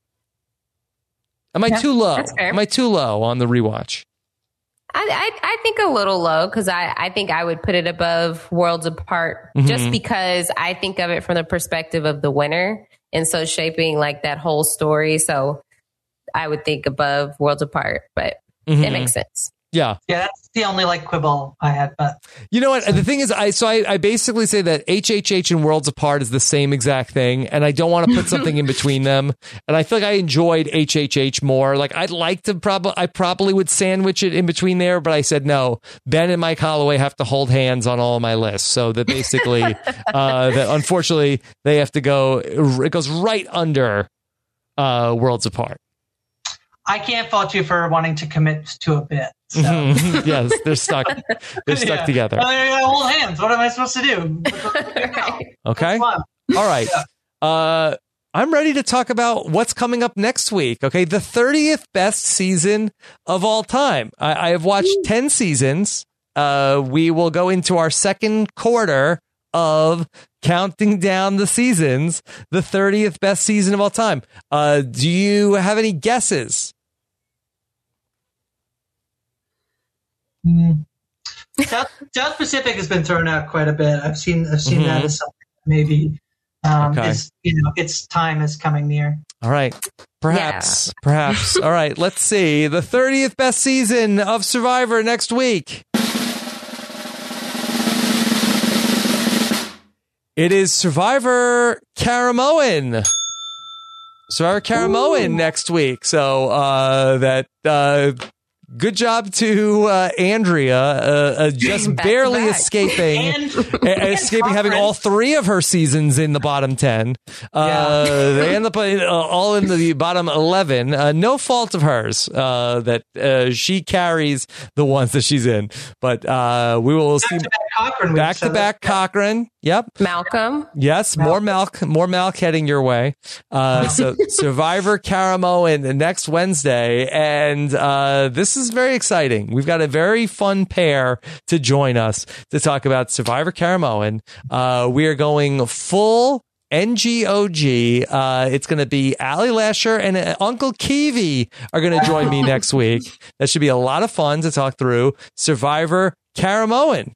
Am I too low? Am I too low on the rewatch? I think a little low because I think I would put it above Worlds Apart just because I think of it from the perspective of the winner. And so shaping like that whole story. So I would think above Worlds Apart, but it makes sense. Yeah. Yeah, that's the only like quibble I had. But you know what? The thing is, I basically say that HHH and Worlds Apart is the same exact thing, and I don't want to put something in between them. And I feel like I enjoyed HHH more. Like I'd like to I probably would sandwich it in between there, but I said no. Ben and Mike Holloway have to hold hands on all of my lists, so that basically, that unfortunately they have to go. It goes right under Worlds Apart. I can't fault you for wanting to commit to a bit. So. Yes, they're stuck. They're stuck together. Well, they gotta hold hands. What am I supposed to do? Okay. All right. Yeah. I'm ready to talk about what's coming up next week. Okay. The 30th best season of all time. I have watched 10 seasons. We will go into our second quarter of counting down the seasons. The 30th best season of all time. Do you have any guesses? South Pacific has been thrown out quite a bit. I've seen that as something maybe its time is coming near. All right. Perhaps. All right. Let's see. The 30th best season of Survivor next week. It is Survivor Caramoan. Survivor Caramoan next week. So good job to Andrea, just barely escaping having all 3 of her seasons in the bottom 10. They end up all in the bottom 11. No fault of hers that she carries the ones that she's in. But we will see back-to-back Cochran. Yep. Malcolm. Yes, more Malk heading your way. So Survivor Caramoan next Wednesday, and this is very exciting. We've got a very fun pair to join us to talk about Survivor Caramoan. We are going full NGOG. It's going to be Ali Lasher and Uncle Kiwi are going to join me next week. That should be a lot of fun to talk through Survivor Caramoan.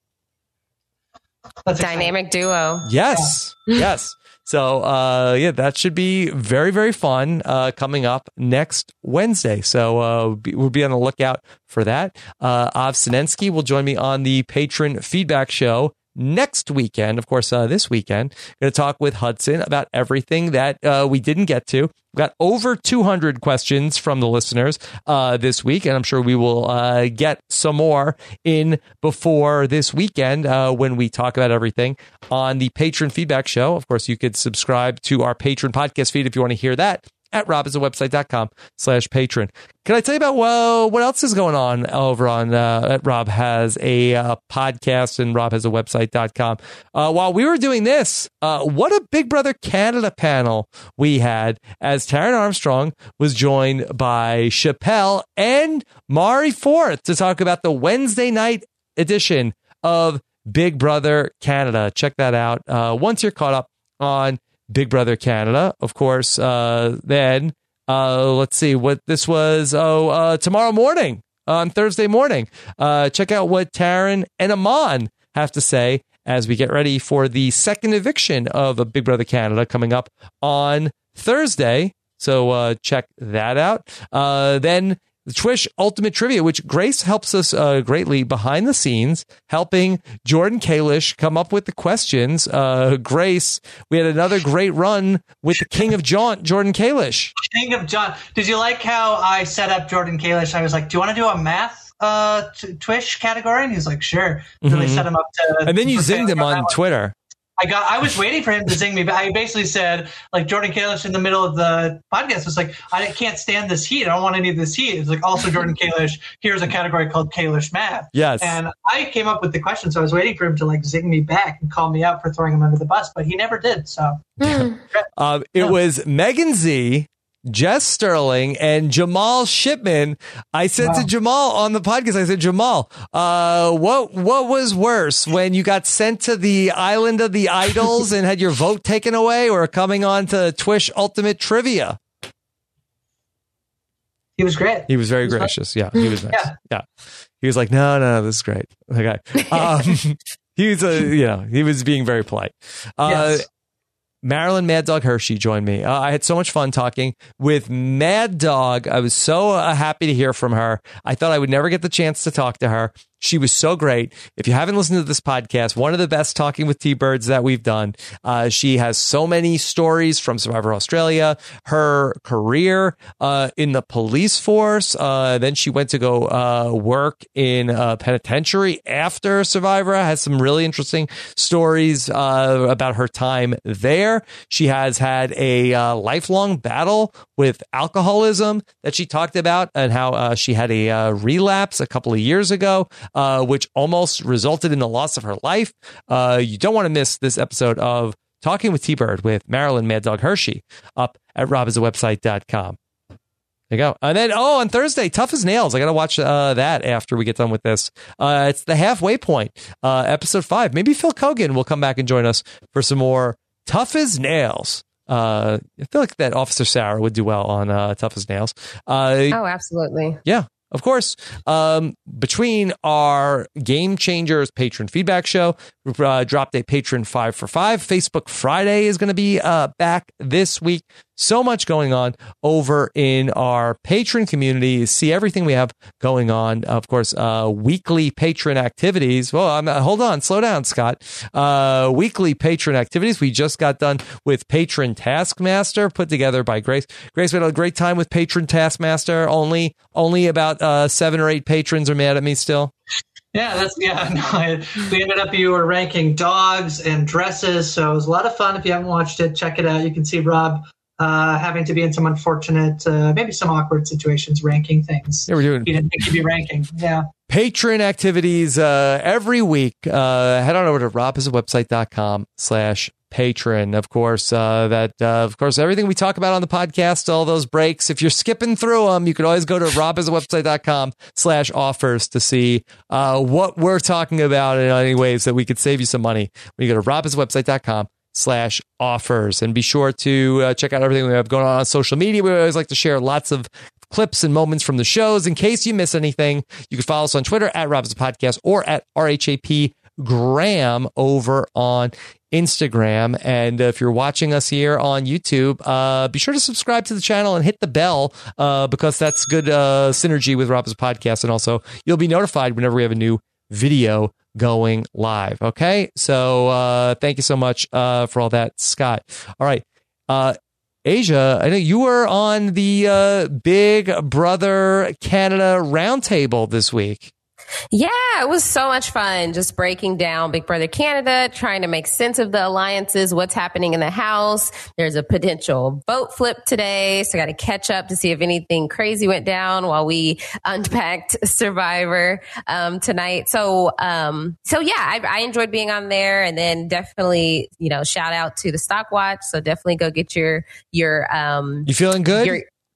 Dynamic duo. Yes. Yes. So, that should be very, very fun coming up next Wednesday. So we'll be on the lookout for that. Av Sinensky will join me on the Patron Feedback Show next weekend. Of course, this weekend, going to talk with Hudson about everything that we didn't get to. We've got over 200 questions from the listeners this week, and I'm sure we will get some more in before this weekend when we talk about everything on the Patron Feedback Show. Of course, you could subscribe to our Patron podcast feed if you want to hear that at robhasawebsite.com/patron. Can I tell you about what else is going on over on at Rob Has a podcast and robhasawebsite.com? While we were doing this, what a Big Brother Canada panel we had as Taryn Armstrong was joined by Chappelle and Mari Forth to talk about the Wednesday night edition of Big Brother Canada. Check that out. Once you're caught up on Big Brother Canada, of course, then let's see what this was. Tomorrow morning, on Thursday morning, check out what Taryn and Aman have to say as we get ready for the second eviction of Big Brother Canada coming up on Thursday. So check that out. Then the Twish Ultimate Trivia, which Grace helps us greatly behind the scenes, helping Jordan Kalish come up with the questions. Grace, we had another great run with the King of Jaunt, Jordan Kalish. King of Jaunt. Did you like how I set up Jordan Kalish? I was like, do you want to do a math Twish category? And he's like, sure. Really set him up to. And then you zinged him on Twitter. I was waiting for him to zing me, but I basically said, like, Jordan Kalish in the middle of the podcast was like, I can't stand this heat. I don't want any of this heat. It's like, also Jordan Kalish, here's a category called Kalish Math. Yes. And I came up with the question, so I was waiting for him to, like, zing me back and call me out for throwing him under the bus, but he never did, so. It was Megan Z, Jess Sterling, and Jamal Shipman. I said to Jamal on the podcast, I said, Jamal, what was worse, when you got sent to the island of the idols and had your vote taken away, or coming on to Twish Ultimate Trivia? He was great. He was very gracious. Yeah, he was nice. Yeah. He was like, no, this is great. Okay. He was being very polite. Yes. Marilyn Mad Dog Hershey joined me. I had so much fun talking with Mad Dog. I was so happy to hear from her. I thought I would never get the chance to talk to her. She was so great. If you haven't listened to this podcast, one of the best Talking with T-Birds that we've done. She has so many stories from Survivor Australia, her career in the police force. Then she went to go work in a penitentiary after Survivor. Has some really interesting stories about her time there. She has had a lifelong battle with alcoholism that she talked about, and how she had a relapse a couple of years ago, which almost resulted in the loss of her life. You don't want to miss this episode of Talking with T-Bird with Marilyn Mad Dog Hershey up at robisawebsite.com. There you go. And then, on Thursday, Tough as Nails. I got to watch that after we get done with this. It's the halfway point, episode 5. Maybe Phil Kogan will come back and join us for some more Tough as Nails. I feel like that Officer Sarah would do well on Tough as Nails. Oh, absolutely. Yeah. Of course, between our Game Changers patron feedback show, we dropped a patron 5 for 5. Facebook Friday is going to be back this week. So much going on over in our patron community. See everything we have going on. Of course, weekly patron activities. Well, hold on. Slow down, Scott. Weekly patron activities. We just got done with Patron Taskmaster, put together by Grace. Grace, we had a great time with Patron Taskmaster. Only about 7 or 8 patrons are mad at me still. Yeah, we ended up, you were ranking dogs and dresses, so it was a lot of fun. If you haven't watched it, check it out. You can see Rob having to be in some unfortunate, maybe some awkward situations, ranking things. Yeah, we're doing. He didn't think he'd be ranking. Yeah. Patron activities every week. Head on over to robisawebsite.com/patron. Of course, of course, everything we talk about on the podcast, all those breaks, if you're skipping through them, you can always go to robisawebsite.com/offers to see what we're talking about in any ways that we could save you some money. When you go to robisawebsite.com/offers, and be sure to check out everything we have going on social media. We always like to share lots of clips and moments from the shows. In case you miss anything, you can follow us on Twitter at Rob's Podcast or at RHAP Graham over on Instagram. And if you're watching us here on YouTube, be sure to subscribe to the channel and hit the bell because that's good synergy with Rob's Podcast. And also, you'll be notified whenever we have a new video going live. Okay, so thank you so much for all that, Scott. All right, Asia, I know you were on the Big Brother Canada roundtable this week. Yeah, it was so much fun just breaking down Big Brother Canada, trying to make sense of the alliances, what's happening in the house. There's a potential vote flip today, so I got to catch up to see if anything crazy went down while we unpacked Survivor tonight. So yeah, I enjoyed being on there, and then definitely, shout out to the Stock Watch. So definitely go get your you feeling good?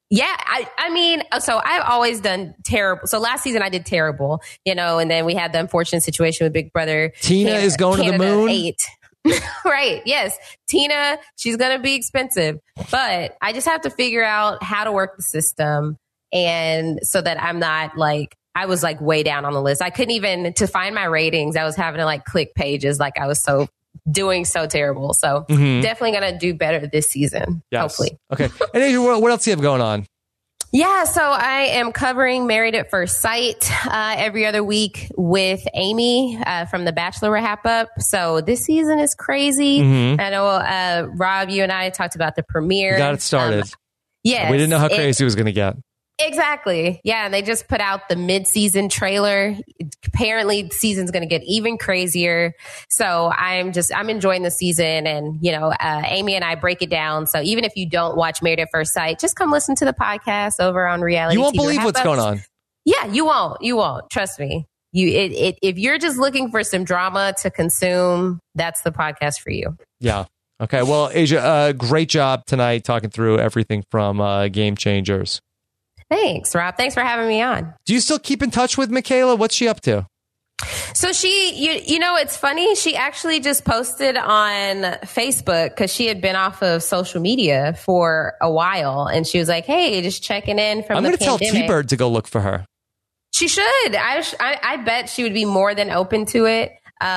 Yeah, I mean, so I've always done terrible. So last season I did terrible, and then we had the unfortunate situation with Big Brother. Tina is going to the moon. 8. Right. Yes. Tina, she's going to be expensive, but I just have to figure out how to work the system. And so that I'm not I was way down on the list. I couldn't even, to find my ratings, I was having to click pages. I was doing so terrible. So definitely going to do better this season. Yes. Hopefully. Okay. And Asia, what else do you have going on? Yeah, so I am covering Married at First Sight every other week with Amy from the Bachelor Wrap Up. So this season is crazy. I know, Rob, you and I talked about the premiere. You got it started. Yes. We didn't know how crazy it was going to get. Exactly. Yeah. And they just put out the mid-season trailer. Apparently the season's going to get even crazier. So I'm enjoying the season, and, Amy and I break it down. So even if you don't watch Married at First Sight, just come listen to the podcast over on Reality TV. You won't believe what's going on. Yeah, you won't. Trust me. If you're just looking for some drama to consume, that's the podcast for you. Yeah. Okay. Well, Asia, great job tonight talking through everything from Game Changers. Thanks, Rob. Thanks for having me on. Do you still keep in touch with Michaela? What's she up to? So it's funny. She actually just posted on Facebook because she had been off of social media for a while. And she was like, hey, just checking in from the pandemic. I'm going to tell T-Bird to go look for her. She should. I bet she would be more than open to it.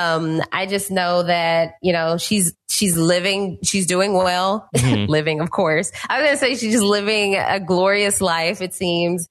I just know that, she's living, she's doing well, living, of course. I was going to say she's just living a glorious life, it seems.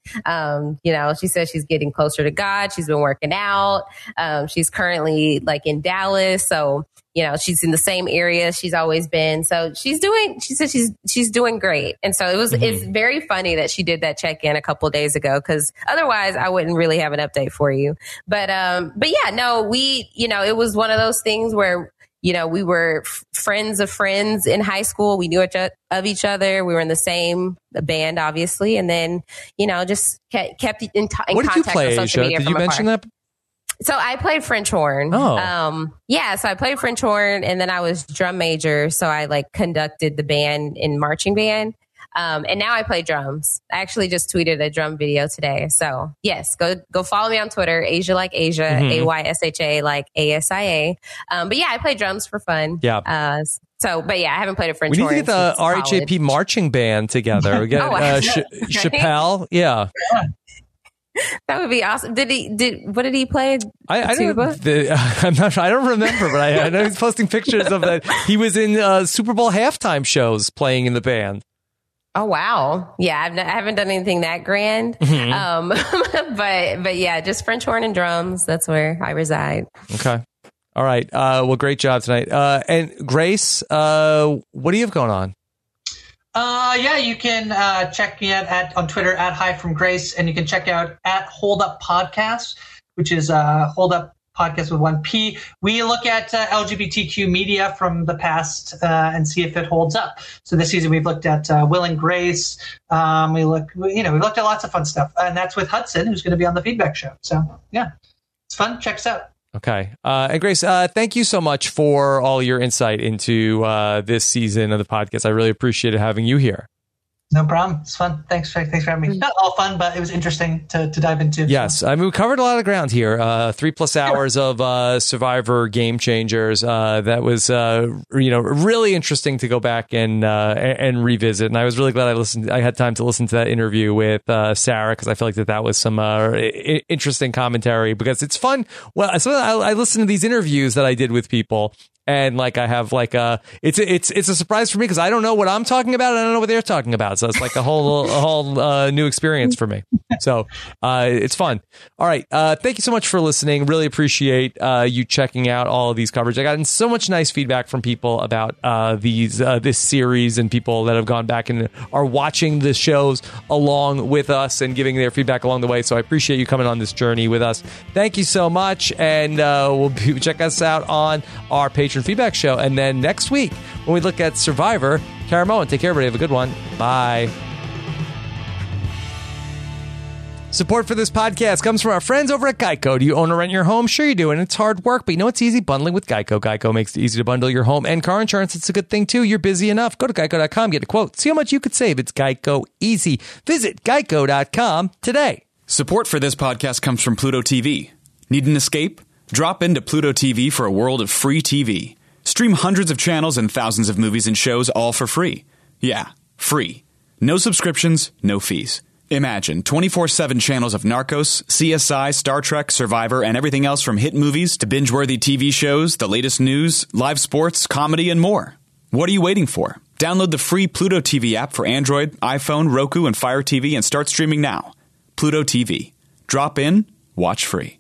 She says she's getting closer to God. She's been working out. She's currently in Dallas. So, she's in the same area she's always been. So she said she's doing great. And so it's very funny that she did that check-in a couple of days ago, because otherwise I wouldn't really have an update for you. But yeah, no, it was one of those things where, we were friends of friends in high school. We knew of each other. We were in the same band, obviously. And then, just kept in contact. What did you play, on social media. Did you mention that? So I played French horn. Oh. So I played French horn, and then I was drum major. So I conducted the band in marching band. And now I play drums. I actually just tweeted a drum video today. So yes, go follow me on Twitter, Asia like Asia, AYSHA like ASIA. But yeah, I play drums for fun. Yeah. But yeah, I haven't played a French horn. We need to get the RHAP marching band together. We get Chappelle. Yeah. That would be awesome. What did he play? I I'm not sure. I don't remember, but I know he's posting pictures of that. He was in Super Bowl halftime shows playing in the band. Oh, wow. Yeah, I haven't done anything that grand. But yeah, just French horn and drums. That's where I reside. Okay. All right. Well, great job tonight. And Grace, what do you have going on? Yeah, you can check me out on Twitter at Hi From Grace, and you can check out at Hold Up Podcast, which is Hold Up Podcast with 1P. We look at LGBTQ media from the past and see if it holds up. So this season we've looked at Will and Grace. We looked at lots of fun stuff, and that's with Hudson, who's going to be on the Feedback Show. So yeah, it's fun. Check us out. Okay. And Grace, thank you so much for all your insight into this season of the podcast. I really appreciated having you here. No problem. It's fun. Thanks for having me. Not all fun, but it was interesting to dive into. Yes. I mean, we covered a lot of ground here. 3+ hours of Survivor Game Changers. That was, really interesting to go back and revisit. And I was really glad I had time to listen to that interview with Sarah, because I feel like that was some interesting commentary, because it's fun. Well, I listen to these interviews that I did with people, and I have it's a surprise for me, because I don't know what I'm talking about, and I don't know what they're talking about. So it's a whole new experience for me. So it's fun. All right. Thank you so much for listening. Really appreciate you checking out all of these coverage. I gotten so much nice feedback from people about this series, and people that have gone back and are watching the shows along with us and giving their feedback along the way. So I appreciate you coming on this journey with us. Thank you so much. And check us out on our Patreon Feedback Show. And then next week, when we look at Survivor, Kara Moen. Take care, everybody. Have a good one. Bye. Support for this podcast comes from our friends over at Geico. Do you own or rent your home? Sure you do, and it's hard work, but you know it's easy? Bundling with Geico. Geico makes it easy to bundle your home and car insurance. It's a good thing, too. You're busy enough. Go to geico.com, get a quote. See how much you could save. It's Geico easy. Visit geico.com today. Support for this podcast comes from Pluto TV. Need an escape? Drop into Pluto TV for a world of free TV. Stream hundreds of channels and thousands of movies and shows all for free. Yeah, free. No subscriptions, no fees. Imagine 24/7 channels of Narcos, CSI, Star Trek, Survivor, and everything else from hit movies to binge-worthy TV shows, the latest news, live sports, comedy, and more. What are you waiting for? Download the free Pluto TV app for Android, iPhone, Roku, and Fire TV and start streaming now. Pluto TV. Drop in, watch free.